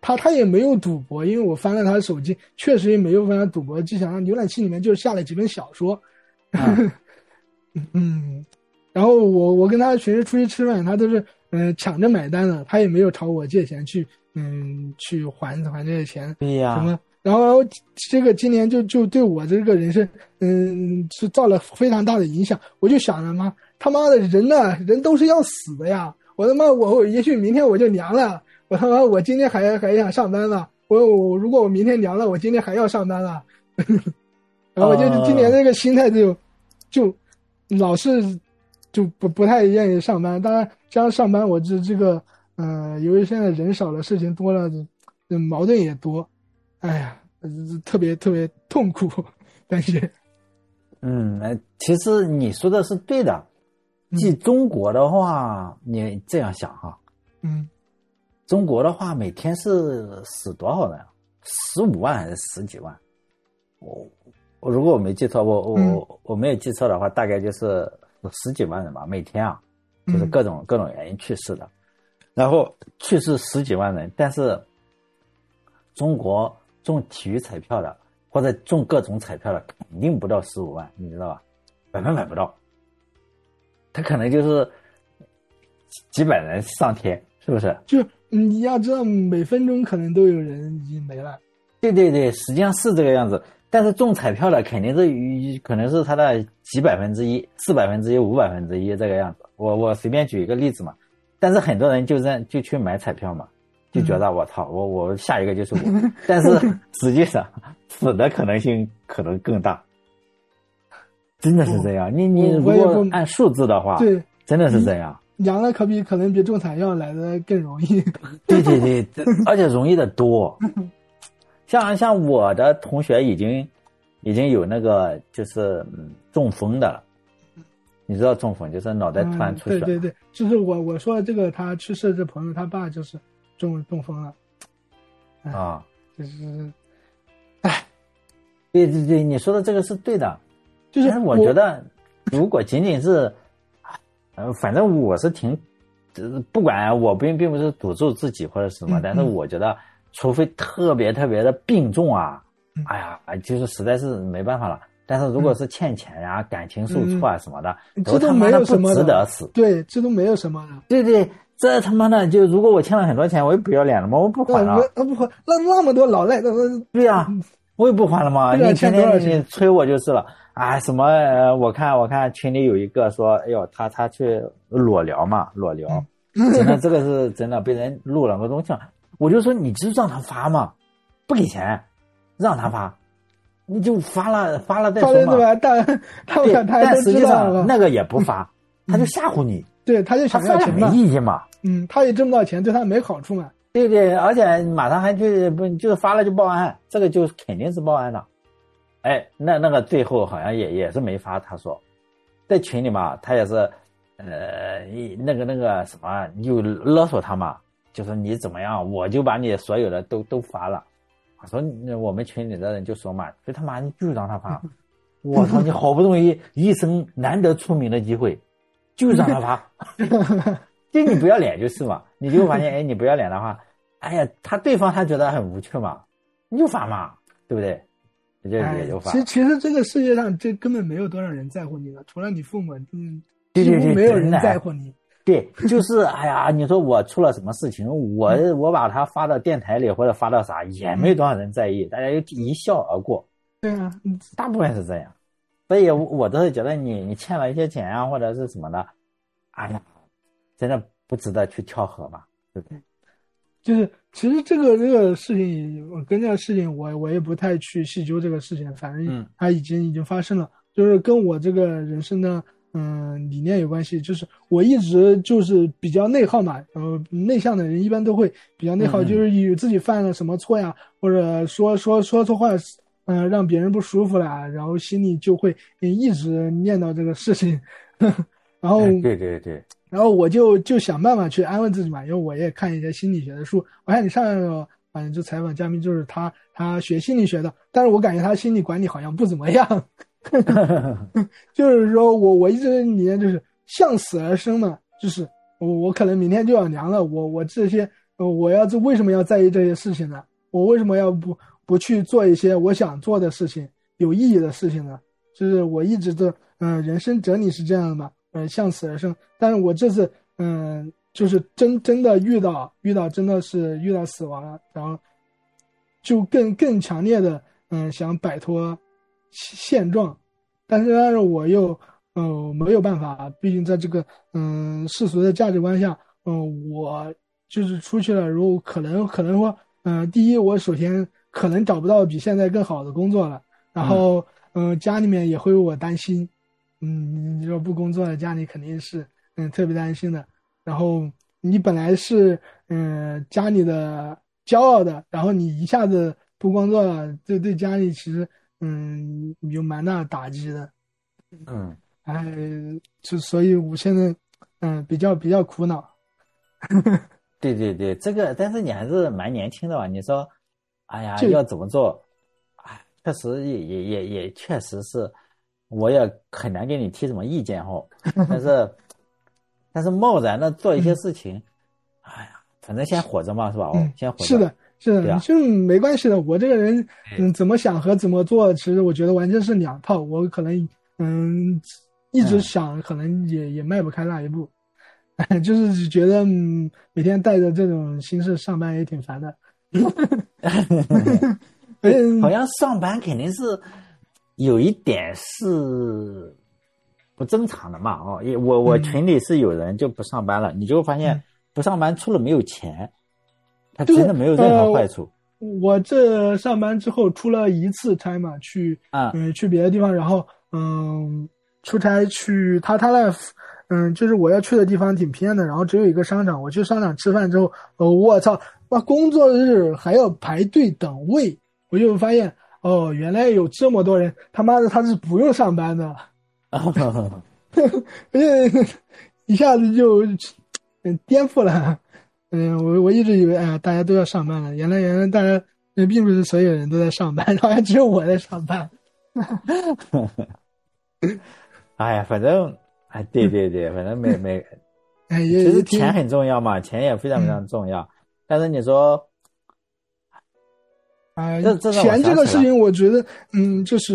他他也没有赌博，因为我翻了他的手机，确实也没有翻他赌博迹象。浏览器里面就下了几本小说，啊、嗯，然后我我跟他平时出去吃饭，他都是嗯、呃、抢着买单的，他也没有朝我借钱去嗯去还还这些钱， 对呀， 什么。然后这个今年就就对我这个人生，嗯，是造了非常大的影响。我就想了妈，他妈的人呢，人都是要死的呀！我他妈我我也许明天我就凉了，我他妈我今天还还想上班了，我我如果我明天凉了，我今天还要上班了。然后我就今年这个心态就就老是就不不太愿意上班。当然，这样上班我这这个呃，由于现在人少了，事情多了，矛盾也多。哎呀，特别特别痛苦，感觉。 嗯，其实你说的是对的。即中国的话，嗯、你这样想哈， 嗯， 中国的话每天是死多少人？十五万还是十几万？我我如果我没记错，我我、嗯、我没有记错的话，大概就是十几万人吧，每天啊，就是各种、嗯、各种原因去世的，然后去世十几万人，但是中国中体育彩票的或者中各种彩票的肯定不到十五万，你知道吧？百分百不到，他可能就是几百人上天，是不是？ 就你要知道，每分钟可能都有人已经没了。 对对对，实际上是这个样子。但是中彩票的肯定是可能是他的几百分之一、四百分之一、五百分之一这个样子。我我随便举一个例子嘛。但是很多人就在就去买彩票嘛。就觉得我操，我我下一个就是我，但是实际上死的可能性可能更大，真的是这样。你你如果按数字的话， 对， 真的是这样。 阳了可比可能比中彩票来的更容易。 对对对，而且容易的多。像像我的同学已经已经有那个就是嗯中风的了，你知道中风就是脑袋突然出血、 嗯。对对对，就是我我说的这个他去世这朋友，他爸就是。中中风了， 啊， 就是，哎， 对对对，你说的这个是对的， 就是我觉得，如果仅仅是，呃，反正我是挺，不管我并并不是诅咒自己或者什么，嗯、但是我觉得，除非特别特别的病重啊，嗯、哎呀，就是实在是没办法了。但是如果是欠钱呀、啊嗯、感情受挫啊什么的， 嗯、 都他妈的不值得死。 对，这都没有什么的。 对对。这他妈的，就如果我欠了很多钱，我也不要脸了吗？我不还了， 那不还，那那么多老赖，那对呀、啊，我也不还了吗？你天天你催我就是了啊！什么？呃、我看我看群里有一个说，哎呦，他他去裸聊嘛，裸聊，嗯、真的这个是真的被人录了个东西，我就说你就让他发嘛，不给钱，让他发，你就发了发了再说嘛。 对吧？但他们但实际上那个也不发，他就吓唬你。 对，他就想要钱嘛，没意义嘛。 嗯，他也挣不到钱，对他没好处嘛。 对对，而且马上还去不就是发了就报案，这个就肯定是报案的。哎，那那个最后好像也也是没发，他说在群里嘛，他也是呃那个那个什么，又勒索他嘛，就说你怎么样，我就把你所有的都都发了。说我们群里的人就说嘛，所以他妈你就让他发，我操，你好不容易一生难得出名的机会。就让他发，就你不要脸就是嘛，你就发现，哎，你不要脸的话，哎呀，他对方他觉得很无趣嘛，你就发嘛，对不对？你就也就发。 其实其实这个世界上这根本没有多少人在乎你了，除了你父母，嗯，几乎没有人在乎你。 对，就是哎呀，你说我出了什么事情，我我把他发到电台里或者发到啥，也没多少人在意，大家就一笑而过。 对啊， 大部分是这样。所以我都是觉得你你欠了一些钱啊或者是什么的，哎呀，真的不值得去跳河吧，对不对？ 就是其实这个这个事情，我跟这个事情我我也不太去细究这个事情，反正它已经、嗯、已经发生了，就是跟我这个人生的嗯理念有关系。就是我一直就是比较内耗嘛，呃，内向的人一般都会比较内耗，嗯、就是有自己犯了什么错呀，或者说说说错话。嗯、呃，让别人不舒服了，然后心里就会一直念叨这个事情，呵呵然后、 哎、对对对， 然后我就就想办法去安慰自己嘛，因为我也看一些心理学的书。我看你上个反正就采访嘉宾就是他，他学心理学的，但是我感觉他心理管理好像不怎么样，呵呵就是说我我一直理念就是向死而生嘛，就是我我可能明天就要凉了，我我这些呃，我要这为什么要在意这些事情呢？我为什么要不不去做一些我想做的事情，有意义的事情呢？就是我一直的，嗯、呃，人生哲理是这样的嘛，嗯、呃，向死而生。但是我这次，嗯、呃，就是真真的遇到遇到真的是遇到死亡了，然后就更更强烈的，嗯、呃，想摆脱现状，但是但是我又，嗯、呃，没有办法，毕竟在这个，嗯、呃，世俗的价值观下，嗯、呃，我就是出去了，如果可能可能说，嗯、呃，第一，我首先可能找不到比现在更好的工作了，然后。嗯嗯、呃，家里面也会为我担心，嗯，你说不工作了，家里肯定是嗯特别担心的。然后你本来是嗯、呃、家里的骄傲的，然后你一下子不工作了，对对家里其实嗯有蛮大的打击的。 嗯， 哎，就所以我现在嗯比较比较苦恼。 对对对，这个但是你还是蛮年轻的吧？你说，哎呀， 就要怎么做？确实也也也也确实是，我也很难给你提什么意见哈。但是，但是贸然的做一些事情，嗯、哎呀，反正先活着嘛，是吧？哦， 嗯， 先活着。 是的，是的， 对啊， 就没关系的。我这个人，嗯，怎么想和怎么做，其实我觉得完全是两套。我可能，嗯，一直想，可能也、嗯、也迈不开那一步。就是觉得，嗯，每天带着这种心事上班也挺烦的。 对，好像上班肯定是有一点是不正常的嘛，哦，也我我群里是有人就不上班了，嗯、你就发现不上班除了没有钱，他真的没有任何坏处。 呃、我这上班之后出了一次差嘛，去嗯、呃、去别的地方，然后嗯出差去他他那嗯就是我要去的地方挺偏的，然后只有一个商场，我去商场吃饭之后，哦我操，哇工作日还要排队等位。我就发现哦，原来有这么多人，他妈的他是不用上班的，一下子就嗯颠覆了。嗯，我我一直以为哎呀大家都要上班了，原来原来大家并不是所有人都在上班，好像只有我在上班。 哎呀，反正哎，对对对，反正没没， 哎， 其实钱很重要嘛，钱也非常非常重要，嗯、但是你说。 啊、呃，钱这个事情，我觉得，嗯，就是，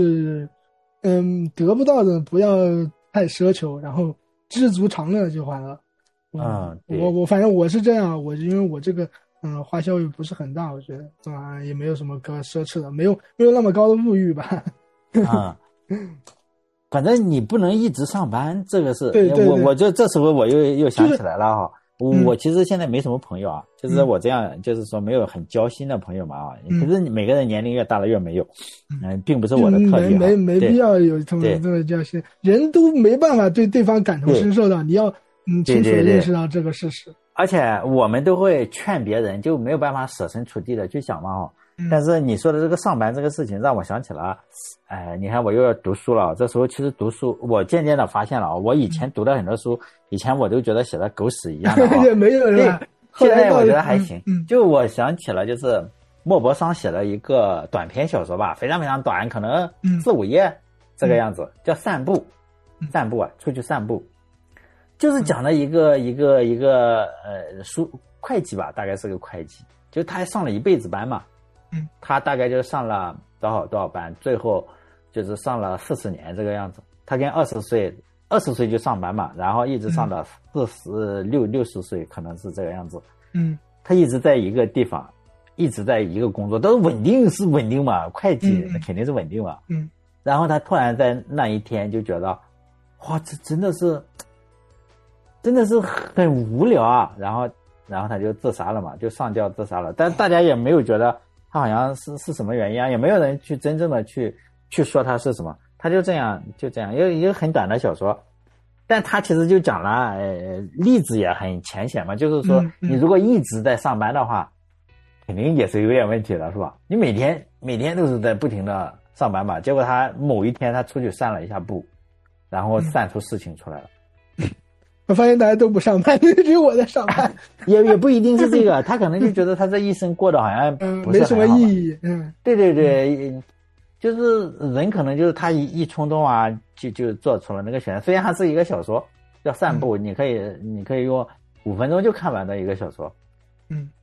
嗯，得不到的不要太奢求，然后知足常乐就完了。 嗯， 我我反正我是这样，我因为我这个，嗯，花销也不是很大，我觉得，啊，也没有什么可奢侈的，没有没有那么高的物欲吧。 啊、嗯，反正你不能一直上班，这个是， 对对对我我就这时候我又又想起来了哈。 就是我其实现在没什么朋友啊，嗯、就是我这样，就是说没有很交心的朋友嘛啊。嗯、可是每个人年龄越大了越没有，嗯、呃，并不是我的特例、 嗯、没没没必要有这么这么交心，人都没办法对对方感同身受到，你要嗯清楚的认识到这个事实。 而且我们都会劝别人，就没有办法设身处地的去想嘛哈。嗯、但是你说的这个上班这个事情，让我想起了，哎，你看我又要读书了。这时候其实读书，我渐渐的发现了，我以前读了很多书，以前我都觉得写的狗屎一样的啊， 也没有是吧？ 现在我觉得还行。 嗯， 就我想起了，就是莫泊桑写了一个短篇小说吧，非常非常短，可能四五页这个样子，嗯、叫《散步》，散步啊，出去散步，就是讲了一个、嗯、一个一个呃书会计吧，大概是个会计，就他还上了一辈子班嘛。 嗯， 他大概就上了多少多少班，最后就是上了四十年这个样子。他跟二十岁，二十岁就上班嘛，然后一直上到四十六六十岁，可能是这个样子。 嗯， 他一直在一个地方，一直在一个工作，都是稳定是稳定嘛，会计那肯定是稳定嘛。 嗯， 然后他突然在那一天就觉得，哇，这真的是，真的是很无聊啊。然后，然后他就自杀了嘛，就上吊自杀了。但大家也没有觉得。他好像是是什么原因啊？也没有人去真正的去去说他是什么，他就这样就这样，一个一个很短的小说，但他其实就讲了，呃，例子也很浅显嘛，就是说你如果一直在上班的话，肯定也是有点问题的，是吧？你每天每天都是在不停的上班嘛，结果他某一天他出去散了一下步，然后散出事情出来了。 我发现大家都不上班，只有我在上班。 也也不一定是这个，他可能就觉得他这一生过得好像不是没什么意义。嗯， 对对对，嗯、就是人可能就是他一一冲动啊，就就做出了那个选择。虽然它是一个小说，叫散步，嗯、你可以你可以用五分钟就看完的一个小说。 嗯，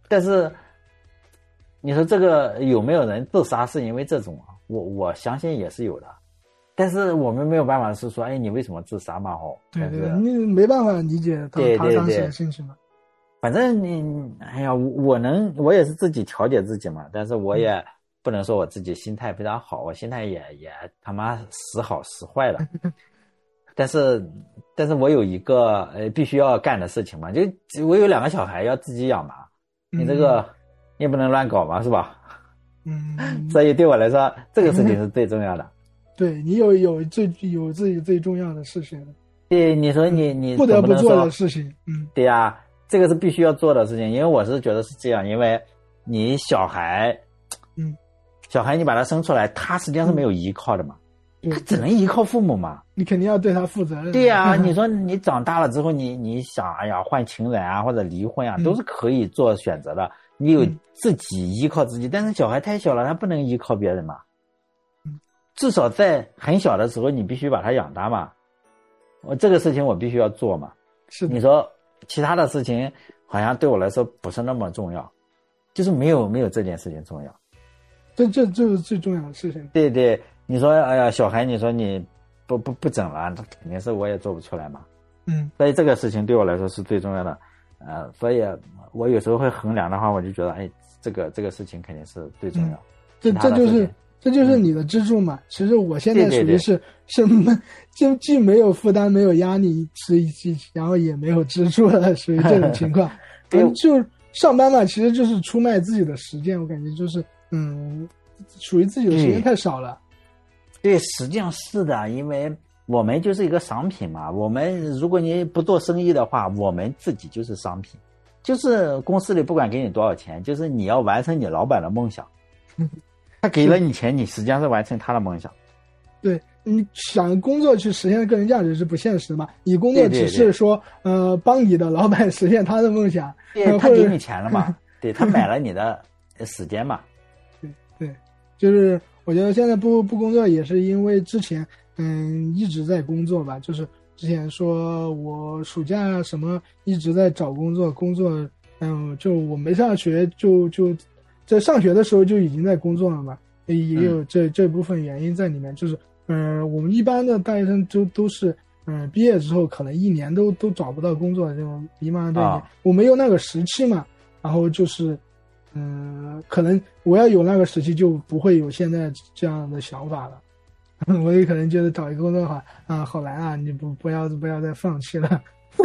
但是你说这个有没有人自杀是因为这种？我我相信也是有的。但是我们没有办法是说，哎，你为什么自杀嘛？哦， 对对，你没办法理解他他当时的心情嘛。 反正你，哎呀，我能，我也是自己调节自己嘛，但是我也不能说我自己心态非常好，我心态也也他妈时好时坏的。但是，但是我有一个呃必须要干的事情嘛，就我有两个小孩要自己养嘛，你这个、嗯、你也不能乱搞嘛，是吧？ 嗯， 所以对我来说，这个事情是最重要的。 对你有有最有自己最重要的事情。 对，你说你你不得不做的事情，嗯， 对呀、啊，这个是必须要做的事情，因为我是觉得是这样，因为你小孩， 嗯， 小孩你把他生出来，他实际上是没有依靠的嘛， 嗯、 他只能依靠父母嘛。 你肯定要对他负责任。 对呀、啊，你说你长大了之后，你你想哎呀换情人啊或者离婚啊，都是可以做选择的。你有自己依靠自己，但是小孩太小了，他不能依靠别人嘛。至少在很小的时候，你必须把他养大嘛。我这个事情我必须要做嘛。 是的。 你说其他的事情好像对我来说不是那么重要，就是没有没有这件事情重要。 这这就是最重要的事情。 对对，你说哎呀，小孩，你说你不不不整了，肯定是我也做不出来嘛。 嗯。 所以这个事情对我来说是最重要的。呃，所以我有时候会衡量的话，我就觉得，哎，这个这个事情肯定是最重要。嗯、 这这就是这就是你的支柱嘛。嗯、其实我现在属于是是就既没有负担，没有压力，是然后也没有支柱了，属于这种情况。嗯，就上班嘛，其实就是出卖自己的时间，我感觉就是嗯，属于自己的时间太少了。 对，对实际上是的，因为我们就是一个商品嘛，我们如果你不做生意的话，我们自己就是商品，就是公司里不管给你多少钱，就是你要完成你老板的梦想。他给了你钱，你实际上是完成他的梦想。 对，你想工作去实现个人价值是不现实的嘛？你工作只是说对对对呃帮你的老板实现他的梦想， 对，他给你钱了嘛？对，他买了你的时间嘛？ 对对，就是我觉得现在不不工作也是因为之前。嗯，一直在工作吧，就是之前说我暑假什么一直在找工作，工作，嗯，就我没上学就就在上学的时候就已经在工作了嘛，也也有这、嗯、这部分原因在里面，就是嗯、呃，我们一般的大学生都都是嗯、呃、毕业之后可能一年都都找不到工作，这种迷茫的，啊、我没有那个时期嘛，然后就是嗯、呃，可能我要有那个时期就不会有现在这样的想法了。我也可能觉得找一个工作好啊，好难啊！你不不要不要再放弃了。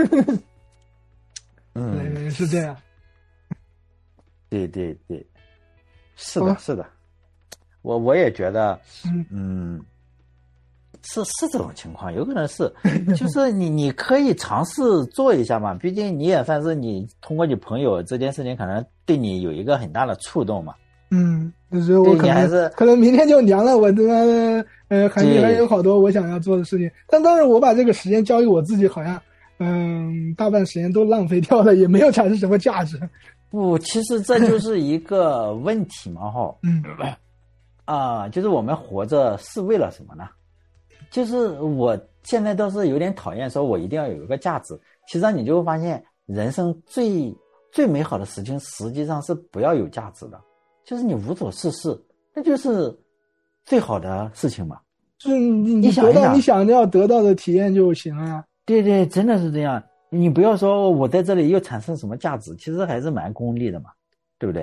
嗯， 是这样。 对对对，是的，是的。我我也觉得， 嗯嗯，是是这种情况，有可能是，就是你你可以尝试做一下嘛，毕竟你也算是你通过你朋友这件事情，可能对你有一个很大的触动嘛。 嗯，就是我可能还是可能明天就凉了，我他妈呃还还有好多我想要做的事情，但当然我把这个时间交给我自己，好像嗯大半时间都浪费掉了，也没有产生什么价值。 不，其实这就是一个问题嘛，哈， 嗯， 啊，就是我们活着是为了什么呢？就是我现在倒是有点讨厌说我一定要有一个价值，其实你就会发现人生最最美好的事情实际上是不要有价值的。就是你无所事事，那就是最好的事情嘛。 就是你你得到你想要得到的体验就行了呀。 对对，真的是这样。你不要说我在这里又产生什么价值，其实还是蛮功利的嘛，对不对？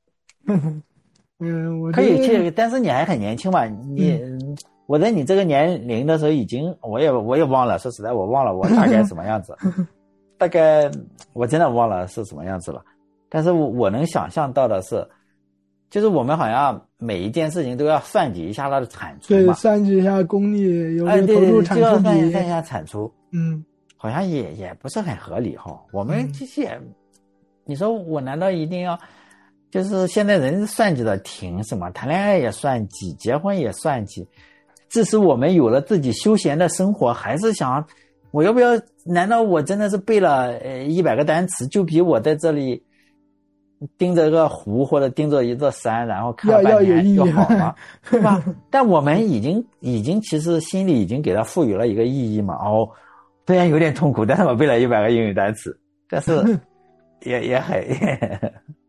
嗯，我可以去，但是你还很年轻嘛。你、嗯、我在你这个年龄的时候，已经我也我也忘了，说实在我忘了我大概什么样子，大概我真的忘了是什么样子了。但是我我能想象到的是。就是我们好像每一件事情都要算计一下它的产出嘛， 对，算计一下功利，有没有投入产出比， 哎、对对对就要算算一下产出， 嗯， 好像也也不是很合理哈。我们这些、嗯，你说我难道一定要？就是现在人算计的挺什么？谈恋爱也算计，结婚也算计，致使我们有了自己休闲的生活，还是想我要不要？难道我真的是背了呃一百个单词，就比我在这里？盯着个湖或者盯着一座山，然后看了半天就好吗？对吧？但我们已经已经其实心里已经给它赋予了一个意义嘛。哦，虽然有点痛苦，但是我背了一百个英语单词，但是也也很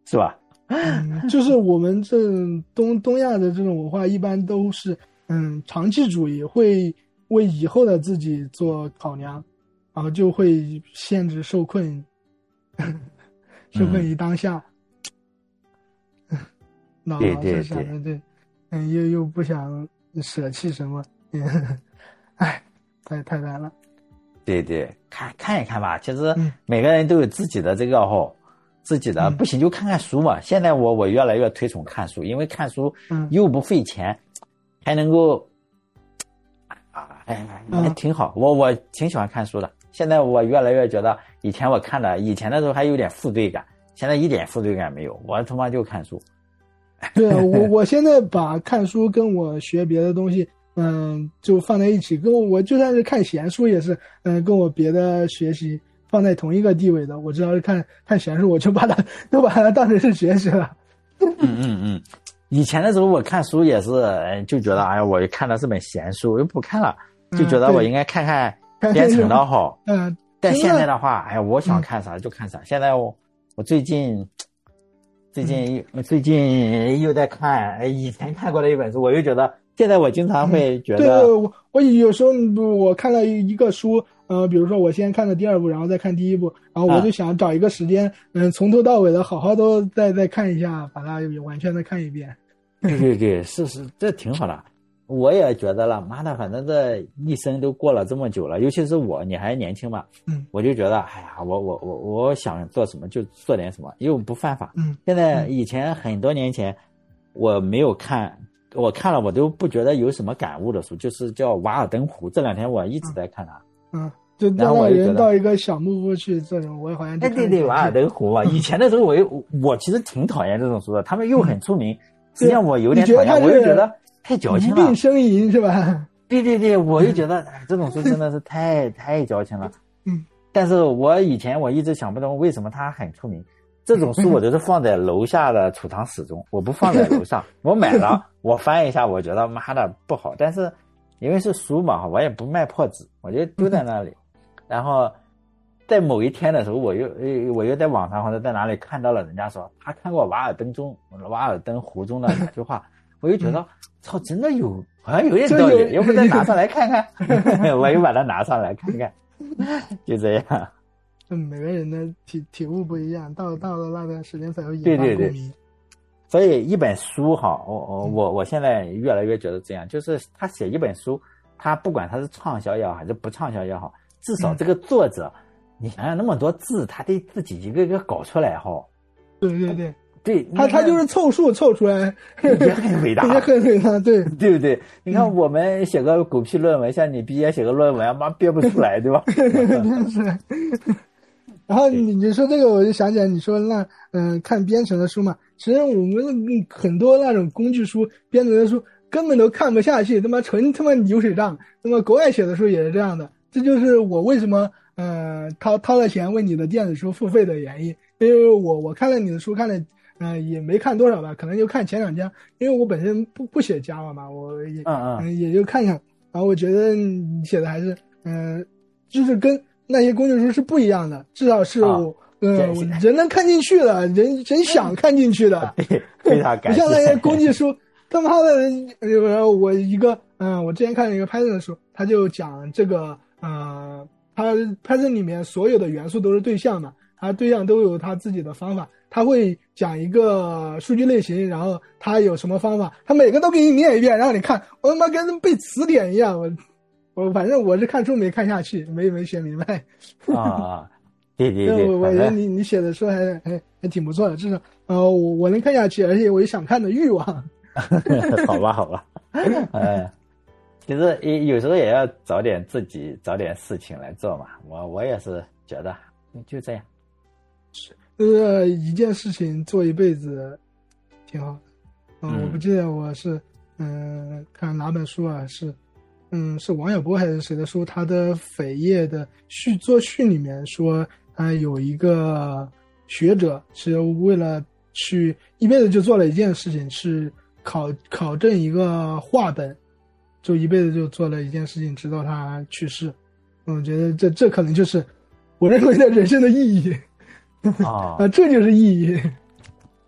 是吧？ 嗯，就是我们这东东亚的这种文化，一般都是嗯长期主义，会为以后的自己做考量，然后就会限制受困，受困于当下。嗯、老老是想着对，嗯，又又不想舍弃什么，嗯，哎，太太难了。 对对，看看一看吧。其实每个人都有自己的这个吼。自己的、嗯、不行就看看书嘛。现在我我越来越推崇看书，因为看书又不费钱，嗯、还能够啊，哎，还挺好。嗯、我我挺喜欢看书的。现在我越来越觉得，以前我看的，以前的时候还有点负罪感，现在一点负罪感没有。我他妈就看书。 对啊，我我现在把看书跟我学别的东西，嗯，就放在一起。跟我我就算是看闲书也是，嗯，跟我别的学习。放在同一个地位的，我只要是看看闲书，我就把它都把它当成是学习了。 嗯嗯嗯，以前的时候我看书也是，就觉得哎呀，我看的是本闲书，我又不看了，就觉得我应该看看编程的好。嗯，但现在的话，哎呀，我想看啥就看啥。嗯、现在我我最近最近、嗯、最近又在看以前看过的一本书，我又觉得现在我经常会觉得， 嗯、对，我我有时候我看了一个书。呃，比如说我先看的第二部，然后再看第一部，然后我就想找一个时间，嗯、啊，从头到尾的好好都再再看一下，把它完全的看一遍。 对对对，是是，这挺好的。我也觉得了，妈的，反正这一生都过了这么久了，尤其是我，你还年轻嘛， 嗯， 我就觉得，哎呀，我我我我想做什么就做点什么，又不犯法。 嗯， 现在以前很多年前，我没有看，我看了我都不觉得有什么感悟的书，就是叫《瓦尔登湖》，这两天我一直在看它。 嗯。就让人到一个小木屋去，这种我好像哎对对，瓦尔登湖嘛。以前的时候我又我其实挺讨厌这种书的，他们又很出名，嗯、实际上我有点讨厌，我又觉得太矫情了。 无病呻吟是吧？ 对对对，我又觉得、哎、这种书真的是太太矫情了。 嗯， 但是我以前我一直想不通为什么它很出名。这种书我都是放在楼下的储藏室中，我不放在楼上。我买了，我翻一下，我觉得妈的不好，但是因为是书嘛，我也不卖破纸，我就丢在那里。然后在某一天的时候，我又我又在网上或者在哪里看到了人家说他看过瓦尔登中瓦尔登湖中的哪句话，我又觉得操，真的有好像有点道理，要不再拿上来看看。我又把它拿上来看看，就这样。 嗯，每个人的体体悟不一样，到到了那段时间才有引发共鸣。 对对对。所以一本书哈，我我我我现在越来越觉得这样，就是他写一本书，他不管他是畅销也好还是不畅销也好。至少这个作者，嗯、你想想那么多字，他得自己一个一个搞出来哈。 对对对， 对他他就是凑数凑出来， 也很伟大， 也很伟大，对对不对？你看我们写个狗屁论文，像你毕业写个论文，妈憋不出来，对吧？ 真是。然后你你说这个，我就想起来，你说那嗯、呃、看编程的书嘛，其实我们很多那种工具书、编程的书根本都看不下去，他妈纯他妈流水账。那么国外写的书也是这样的。这就是我为什么呃掏掏了钱为你的电子书付费的原因，因为我我看了你的书看了，呃也没看多少吧，可能就看前两章，因为我本身不不写 Java 嘛，我也嗯嗯、 呃、也就看看，然后我觉得你写的还是嗯、呃、就是跟那些工具书是不一样的，至少是我、啊、呃人能看进去的，人人想看进去的， 非常感谢。 不像那些工具书。他妈的，我一个嗯，我之前看了一个 Python 的书，他就讲这个呃，他 Python 里面所有的元素都是对象嘛，他对象都有他自己的方法，他会讲一个数据类型，然后他有什么方法，他每个都给你念一遍，让你看，我他妈跟背词典一样，我我反正我是看书没看下去，没没学明白。 啊，对对对， 我我觉得你你写的书还还还挺不错的，至少呃我我能看下去，而且我有想看的欲望。 好吧，好吧，呃，其实有时候也要找点自己找点事情来做嘛。我我也是觉得就这样， 呃，一件事情做一辈子挺好的。嗯，嗯我不记得我是嗯、呃、看哪本书啊，是嗯是王小波还是谁的书，他的扉页的序作序里面说，他有一个学者是为了去一辈子就做了一件事情，是。考考证一个话本，就一辈子就做了一件事情，直到他去世。我觉得这这可能就是我认为的人生的意义啊， 啊，这就是意义。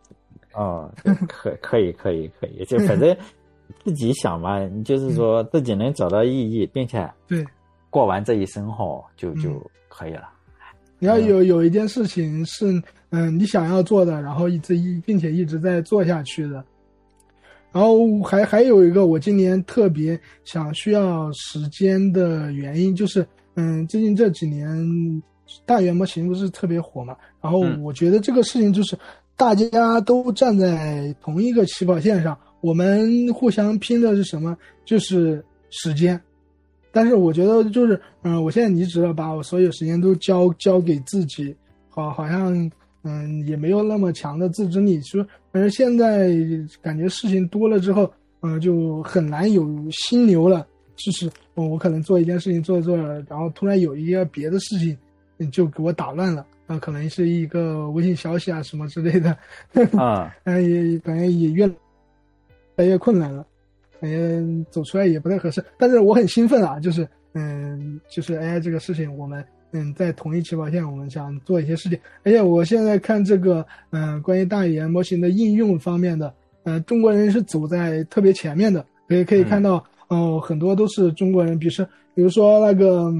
哦，可可以可以可以，就反正自己想嘛，你就是说自己能找到意义，并且对过完这一生后就就可以了。 你要有有一件事情是嗯你想要做的，然后一直一并且一直在做下去的。然后还还有一个我今年特别想需要时间的原因，就是嗯最近这几年大语言模型不是特别火嘛，然后我觉得这个事情就是大家都站在同一个起跑线上，我们互相拼的是什么？就是时间。但是我觉得就是嗯我现在离职了，把我所有时间都交交给自己，好好像嗯也没有那么强的自制力，说而现在感觉事情多了之后嗯就很难有心流了，就是我可能做一件事情做着做着，然后突然有一个别的事情就给我打乱了，啊可能是一个微信消息啊什么之类的啊嗯也感觉也越来越困难了，感觉走出来也不太合适，但是我很兴奋啊，就是嗯，就是 A I 这个事情，我们嗯在同一起跑线，我们想做一些事情，而且我现在看这个嗯关于大语言模型的应用方面的，呃中国人是走在特别前面的，可以可以看到哦、呃、很多都是中国人，比如说比如说那个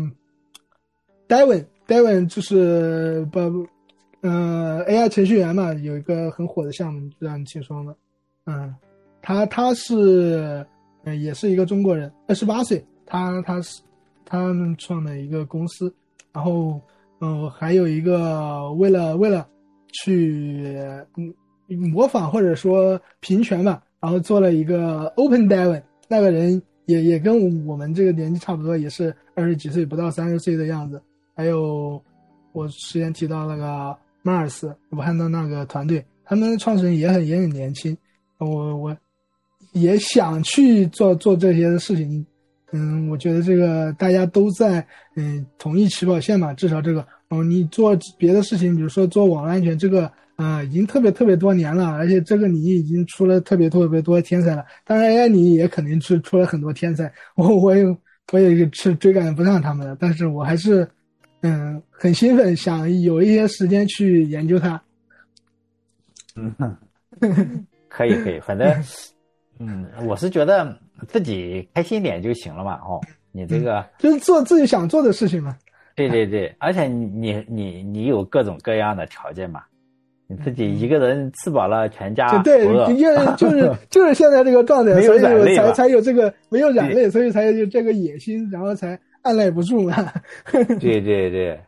Devin Devin 就是不呃 A I 程序员嘛，有一个很火的项目，不知道你听说吗？嗯。他他是呃也是一个中国人，二十八岁，他他是他们创的一个公司，然后嗯、呃、还有一个为了为了去嗯模仿或者说平权吧，然后做了一个 Open Devin， 那个人也也跟我们这个年纪差不多，也是二十几岁不到三十岁的样子。还有我之前提到那个 Mars 武汉的那个团队，他们创始人也很也很年轻，我我也想去做做这些事情。嗯，我觉得这个大家都在嗯同一起跑线嘛，至少这个哦，你做别的事情，比如说做网络安全这个啊、呃，已经特别特别多年了，而且这个你已经出了特别特别多的天才了。当然 A I 你也肯定是出了很多天才，我我也我也是追赶不上他们的，但是我还是嗯很兴奋，想有一些时间去研究它。 嗯，可以可以，反正嗯，我是觉得自己开心点就行了嘛。哦，你这个、 嗯、就是做自己想做的事情嘛。 对对对，而且你你你你有各种各样的条件嘛，你自己一个人吃饱了全家就对，就是就是就是现在这个状态，所以我才才有这个没有软肋，所以才有这个野心，然后才按耐不住嘛。 对对对。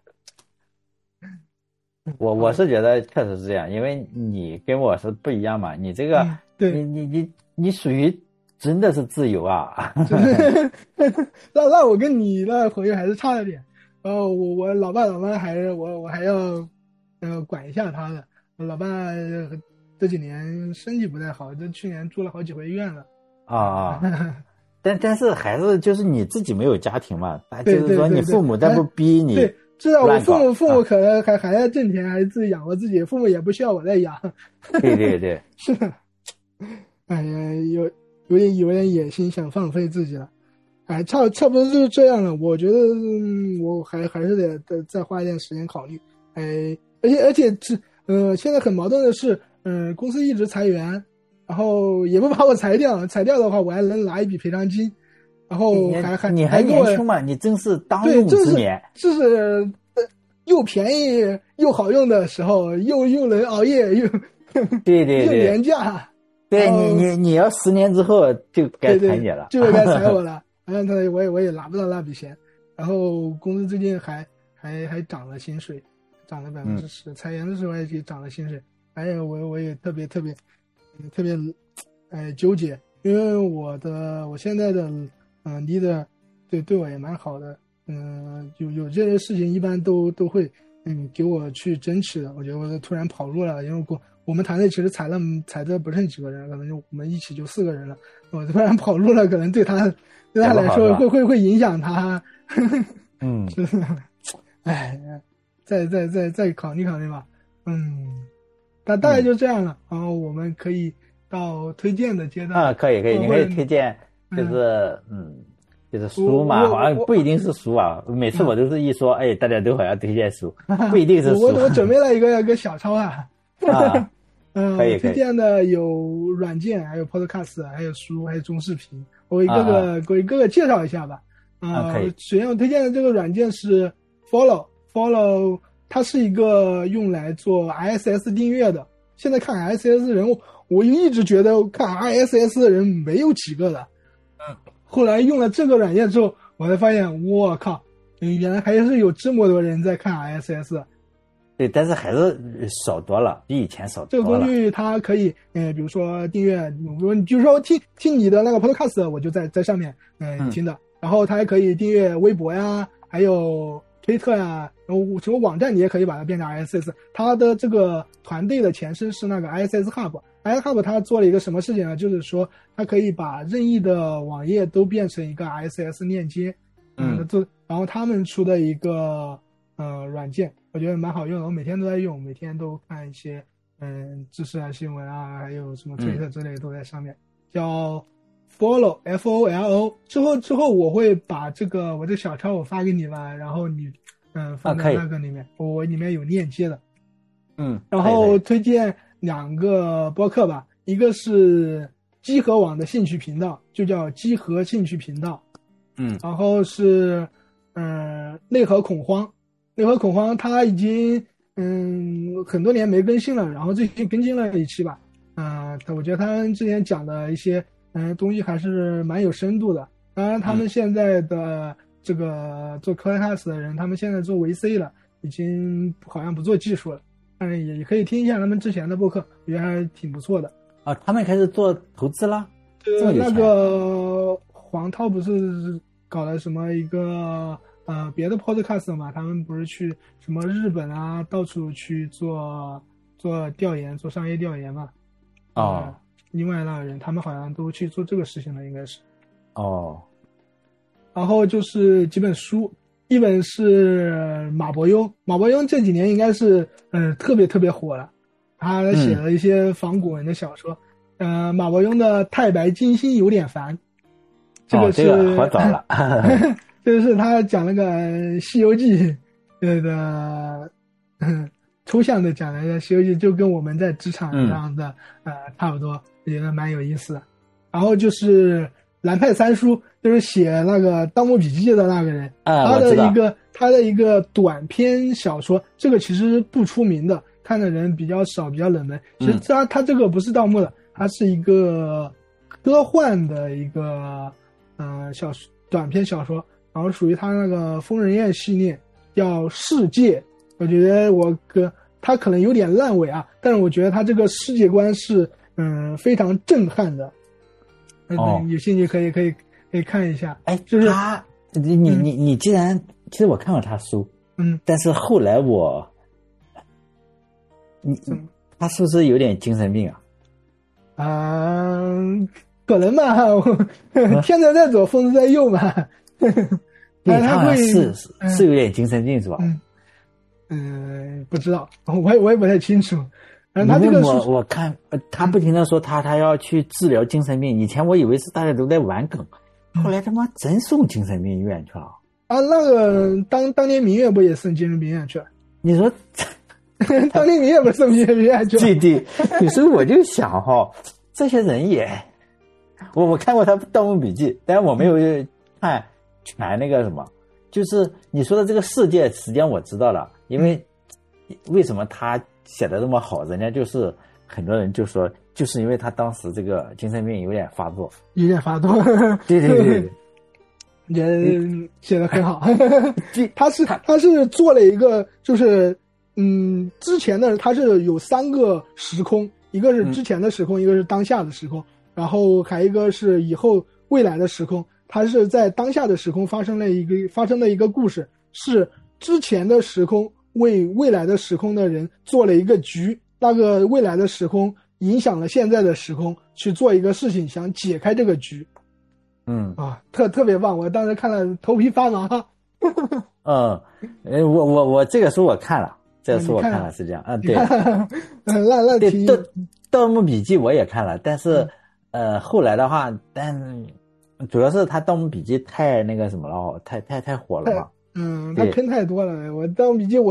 我我是觉得确实是这样，因为你跟我是不一样嘛，你这个、嗯、 对你你你你属于真的是自由啊。 那那我跟你那朋友还是差了点，然后我我老爸老妈还是我我还要呃管一下他的，我老爸这几年身体不太好，这去年住了好几回院了啊。但但是还是就是你自己没有家庭嘛，就是说你父母再不逼你。 对对对对，知道我父母父母可能还还要挣钱，还自己养活自己，父母也不需要我再养。 对对对， 是的。哎呀，有有点有点野心，想放飞自己了。哎，差差不多就是这样了。我觉得、嗯、我还还是得得再花一点时间考虑。哎，而且而且是呃，现在很矛盾的是，嗯、呃，公司一直裁员，然后也不把我裁掉，裁掉的话我还能拿一笔赔偿金。然后还还你还年轻嘛？你正是当用之年， 这是呃又便宜又好用的时候，又又能熬夜，又对对对， 又廉价。 对你你你要十年之后就该裁你了， 对对就该裁我了。反正他我也我也拿不到那笔钱。然后公司最近还还还涨了薪水，涨了百分之十。裁员的时候也给涨了薪水。哎呀，我我也特别特别特别哎纠结，因为我的我现在的。嗯、呃、，leader 对对我也蛮好的，嗯、呃，有有这些事情一般都都会嗯给我去争取的。我觉得我突然跑路了，因为我我们团队其实裁了裁的不剩几个人，可能就我们一起就四个人了。我突然跑路了，可能对他对他来说会会会影响他。 嗯， 是的，哎，再再再再考虑考虑吧。嗯，大大概就这样了。嗯、然后我们可以到推荐的阶段啊，可以可以，你可以推荐。就是嗯，就是书嘛，好像不一定是书啊。每次我都是一说，哎，大家都好像推荐书，不一定是书。 我我准备了一个一个小抄啊。 啊， 嗯、 可以呃，推荐的有软件，还有 podcast， 还有书，还有中视频。我一个个、啊、我一个个介绍一下吧。呃、 啊，可以。 首先我推荐的这个软件是 Follow Follow， 它是一个用来做 I S S 订阅的。现在看 I S S 人，我一直觉得看 I S S 的人没有几个的。嗯，后来用了这个软件之后，我才发现，我靠，原来还是有这么多人在看 I S S。 对，但是还是少多了，比以前少多了。 这个工具它可以，呃，比如说订阅，比如你就是说听听你的那个 podcast， 我就在在上面，呃、嗯，听的。然后它还可以订阅微博呀，还有推特呀，然后什么网站你也可以把它变成 I S S。它的这个团队的前身是那个 I S S Hub。I S S Hub 它做了一个什么事情呢？就是说它可以把任意的网页都变成一个 I S S 链接，嗯，做、嗯，然后他们出的一个呃软件。我觉得蛮好用的，我每天都在用，每天都看一些嗯知识啊、新闻啊，还有什么推特之类的都在上面。嗯、叫 Follow F O L O。之后之后我会把这个我这小抄我发给你吧，然后你嗯放在那个里面，啊、我我里面有链接的。 嗯， 然后推荐两个播客吧，一个是机核网的兴趣频道，就叫机核兴趣频道。 嗯， 然后是嗯内核恐慌。内核恐慌它已经嗯很多年没更新了，然后最近更新了一期吧。啊、呃，我觉得他们之前讲的一些嗯东西还是蛮有深度的。当然，他们现在的这个做 Podcast 的人，他们现在做 V C 了，已经好像不做技术了。但是也可以听一下他们之前的播客，我觉得还挺不错的。 啊，他们开始做投资了？ 呃，那个黄涛不是搞了什么一个？呃，别的 podcast 嘛，他们不是去什么日本啊，到处去做做调研，做商业调研嘛。 哦、 呃。另外那个人，他们好像都去做这个事情了，应该是。 哦。 然后就是几本书，一本是马伯庸，马伯庸这几年应该是嗯、呃、特别特别火了，他写了一些仿古文的小说。嗯、呃，马伯庸的《太白金星有点烦》，这个是、 哦、这个好早了。 这是他讲那个《西游记》的，嗯，抽象的讲了一个《西游记》，就跟我们在职场上的、嗯、呃差不多，我觉得蛮有意思的。然后就是蓝派三叔，就是写那个《盗墓笔记》的那个人， 啊、 他的一个他的一个短篇小说，这个其实不出名的，看的人比较少，比较冷门。其实他、嗯、他这个不是盗墓的，它是一个科幻的一个呃小短篇小说。然后属于他那个疯人院系列，叫《世界》。我觉得我个他可能有点烂尾啊，但是我觉得他这个世界观是嗯非常震撼的。嗯、哦，有兴趣可以可以可以看一下。 哎， 就是他，你你你你既然其实我看过他书， 嗯， 但是后来我，你他是不是有点精神病啊？ 啊、呃，可能吧，天才在左，疯子在右嘛。 对，他好像是是有点精神病是吧？ 嗯，嗯、呃，不知道，我也我也不太清楚。然后他这个我我看他不停的说他他要去治疗精神病，以前我以为是大家都在玩梗，后来他妈真送精神病医院去了。 啊，那个当当年明月不也送精神病医院去了？ 你说， 当年明月不是送精神病医院去了？ 对对，有时候我就想哈，这些人也，我我看过他《盗墓笔记》，但是我没有看。全那个什么，就是你说的这个世界，实际上我知道了，因为为什么他写的这么好，人家就是很多人就说，就是因为他当时这个精神病有点发作， 有点发作， 对对对对， 人写的很好，他是他是做了一个，就是嗯，之前的他是有三个时空，一个是之前的时空，嗯、一个是当下的时空，然后还一个是以后未来的时空。它是在当下的时空发生了一个发生的一个故事，是之前的时空为未来的时空的人做了一个局，那个未来的时空影响了现在的时空去做一个事情，想解开这个局。 嗯啊，特特别棒，我当时看了头皮发麻。 嗯，呃，我我我这个书我看了，这个书我看了是这样啊，对， 烂烂题。 盗盗墓笔记我也看了，但是、嗯、呃后来的话，但。主要是他《盗墓笔记》太那个什么了，太太太火了嘛。 嗯，他坑太多了。我《盗墓笔记》我都我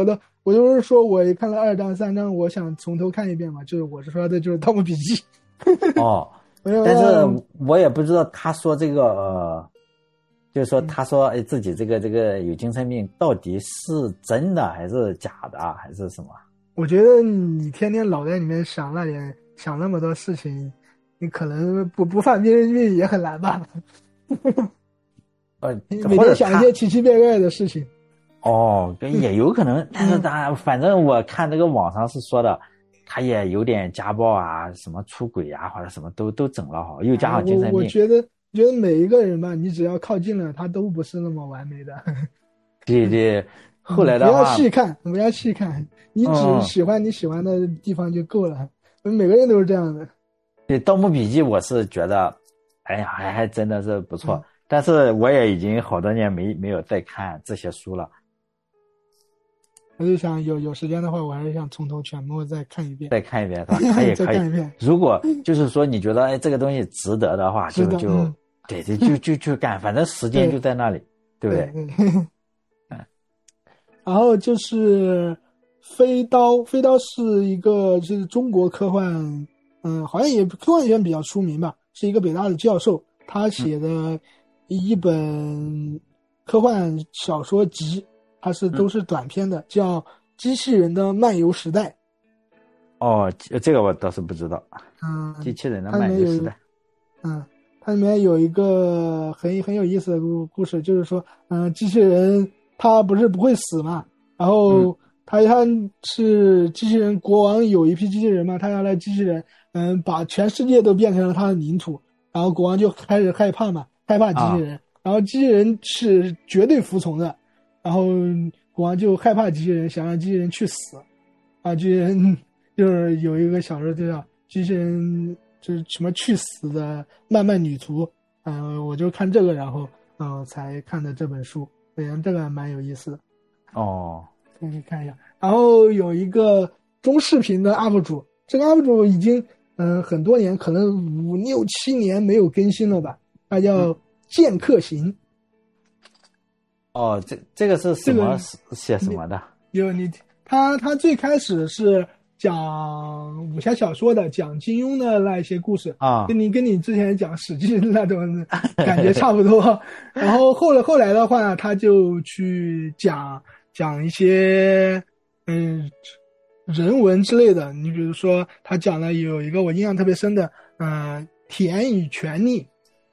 我就是说我也看了二章三章，我想从头看一遍嘛，就是我是说的就是《盗墓笔记》。 哦，但是我也不知道他说这个呃，就是说他说哎自己这个这个有精神病到底是真的还是假的还是什么？ 我觉得你天天脑袋里面想那点想那么多事情，你可能不不犯精神病也很难吧。 呃， 你每天想一些奇奇怪怪的事情。 哦，也有可能，但是当然，反正我看这个网上是说的，他也有点家暴啊，什么出轨啊，或者什么都都整了哈，又加上精神病。 我我觉得，觉得每一个人吧，你只要靠近了，他都不是那么完美的。 对对，后来的话， 不要细看，不要细看，你只喜欢你喜欢的地方就够了。嗯、每个人都是这样的。 对《盗墓笔记》，我是觉得，哎呀，还还真的是不错。嗯、但是我也已经好多年没没有再看这些书了。 我就想有有时间的话，我还是想从头全部再看一遍。 再看一遍是吧？可以可以。如果就是说你觉得哎这个东西值得的话，就就、嗯、对对就就去干，反正时间就在那里，对不对？ 对对嗯。然后就是飞刀，飞刀是一个就是中国科幻，嗯，好像也科幻圈比较出名吧，是一个北大的教授，他写的一本科幻小说集。它是都是短篇的，嗯、叫《机器人的漫游时代》。 哦，这个我倒是不知道。 嗯， 机器人的漫游时代。 嗯，它里面有一个很很有意思的故故事，就是说，嗯、呃，机器人它不是不会死嘛，然后他他是机器人国王有一批机器人嘛，他要来机器人，嗯，把全世界都变成了他的领土，然后国王就开始害怕嘛，害怕机器人，啊、然后机器人是绝对服从的。然后国王就害怕机器人，想让机器人去死，啊，机器人就是有一个小说就叫《机器人就是什么去死的漫漫旅途》，嗯、呃，我就看这个，然后嗯、呃、才看的这本书，我觉得这个还蛮有意思的。 哦， 可以看一下。然后有一个中视频的 U P 主，这个 U P 主已经嗯、呃、很多年，可能五六七年没有更新了吧，他叫剑客行。 哦，这这个是什么、这个、写什么的？ 有你他他最开始是讲武侠小说的，讲金庸的那一些故事啊， 跟你跟你之前讲史记那种感觉差不多。然后后来后来的话，他就去讲讲一些嗯人文之类的。你比如说，他讲了有一个我印象特别深的，嗯、呃，田与权力。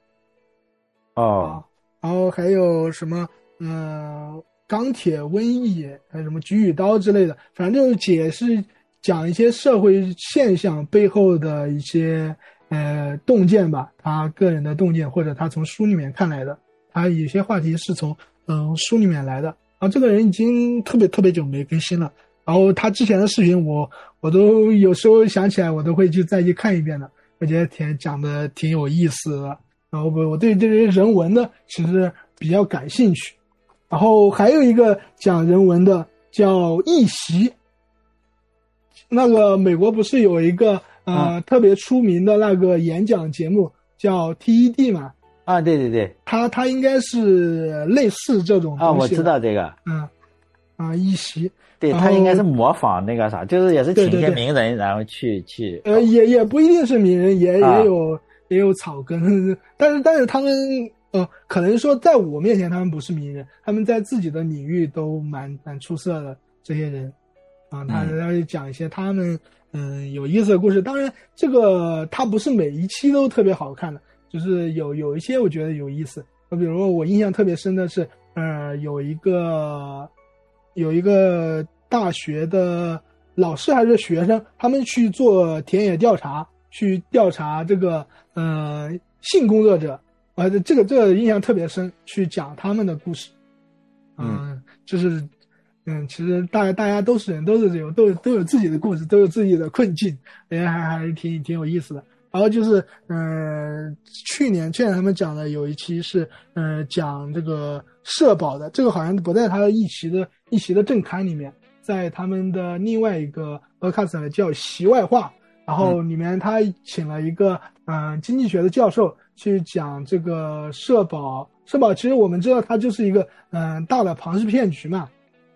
哦， 然后还有什么？嗯，钢铁瘟疫，还有什么菊与刀之类的，反正就是解释讲一些社会现象背后的一些呃洞见吧，他个人的洞见，或者他从书里面看来的，他有些话题是从嗯、呃、书里面来的。然后这个人已经特别特别久没更新了，然后他之前的视频我我都有时候想起来我都会去再去看一遍的，我觉得挺讲的挺有意思的。然后我我对这些人文的其实比较感兴趣。然后还有一个讲人文的叫一席，那个美国不是有一个呃、啊、特别出名的那个演讲节目叫 T E D 嘛？ 啊，对对对， 他他应该是类似这种东西啊，我知道这个， 嗯啊一席， 对他应该是模仿那个啥，就是也是请一些名人，对对对然后去去呃也也不一定是名人，也、啊、也有也有草根，但是但是他们。呃，可能说在我面前他们不是名人，他们在自己的领域都蛮蛮出色的这些人，啊，他他讲一些他们嗯有意思的故事。当然，这个他不是每一期都特别好看的，就是有有一些我觉得有意思。比如说我印象特别深的是，呃，有一个有一个大学的老师还是学生，他们去做田野调查，去调查这个呃性工作者。啊，这个这个印象特别深，去讲他们的故事，嗯，嗯就是，嗯，其实大家大家都是人，都是有都有都有自己的故事，都有自己的困境，哎，还还是挺挺有意思的。然后就是，嗯、呃，去年去年他们讲的有一期是，嗯、呃，讲这个社保的，这个好像不在他的一期的一期的正刊里面，在他们的另外一个 podcast 叫席外话，然后里面他请了一个嗯、呃、经济学的教授。去讲这个社保，社保其实我们知道它就是一个嗯、呃、大的庞氏骗局嘛，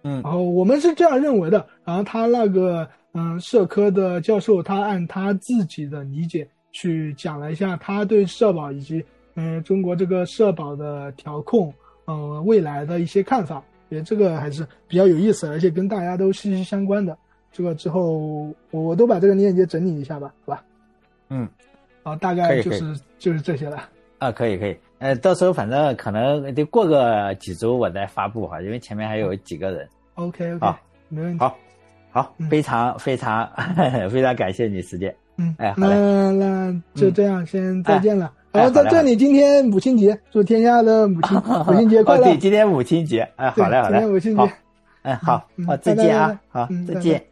嗯， 然后我们是这样认为的，然后他那个嗯社科的教授，他按他自己的理解去讲了一下他对社保以及嗯、呃、中国这个社保的调控，嗯、呃、未来的一些看法，觉得这个还是比较有意思的，而且跟大家都息息相关的。这个之后我我都把这个链接整理一下吧，好吧？ 嗯， 啊，大概就是就是这些了。 啊，可以可以，呃，到时候反正可能得过个几周我再发布哈，因为前面还有几个人。 OK OK， 好， 没问题。 好，好，嗯、非常非常非常感谢你时间。 嗯， 哎，好那那就这样，嗯、先再见了。 哎、 然后在这里，今天母亲节，祝天下的母亲母亲节快乐。 哦，对，今天母亲节，哎，好嘞好嘞， 今天母亲节。 哎，好，好，再见啊，好，再见。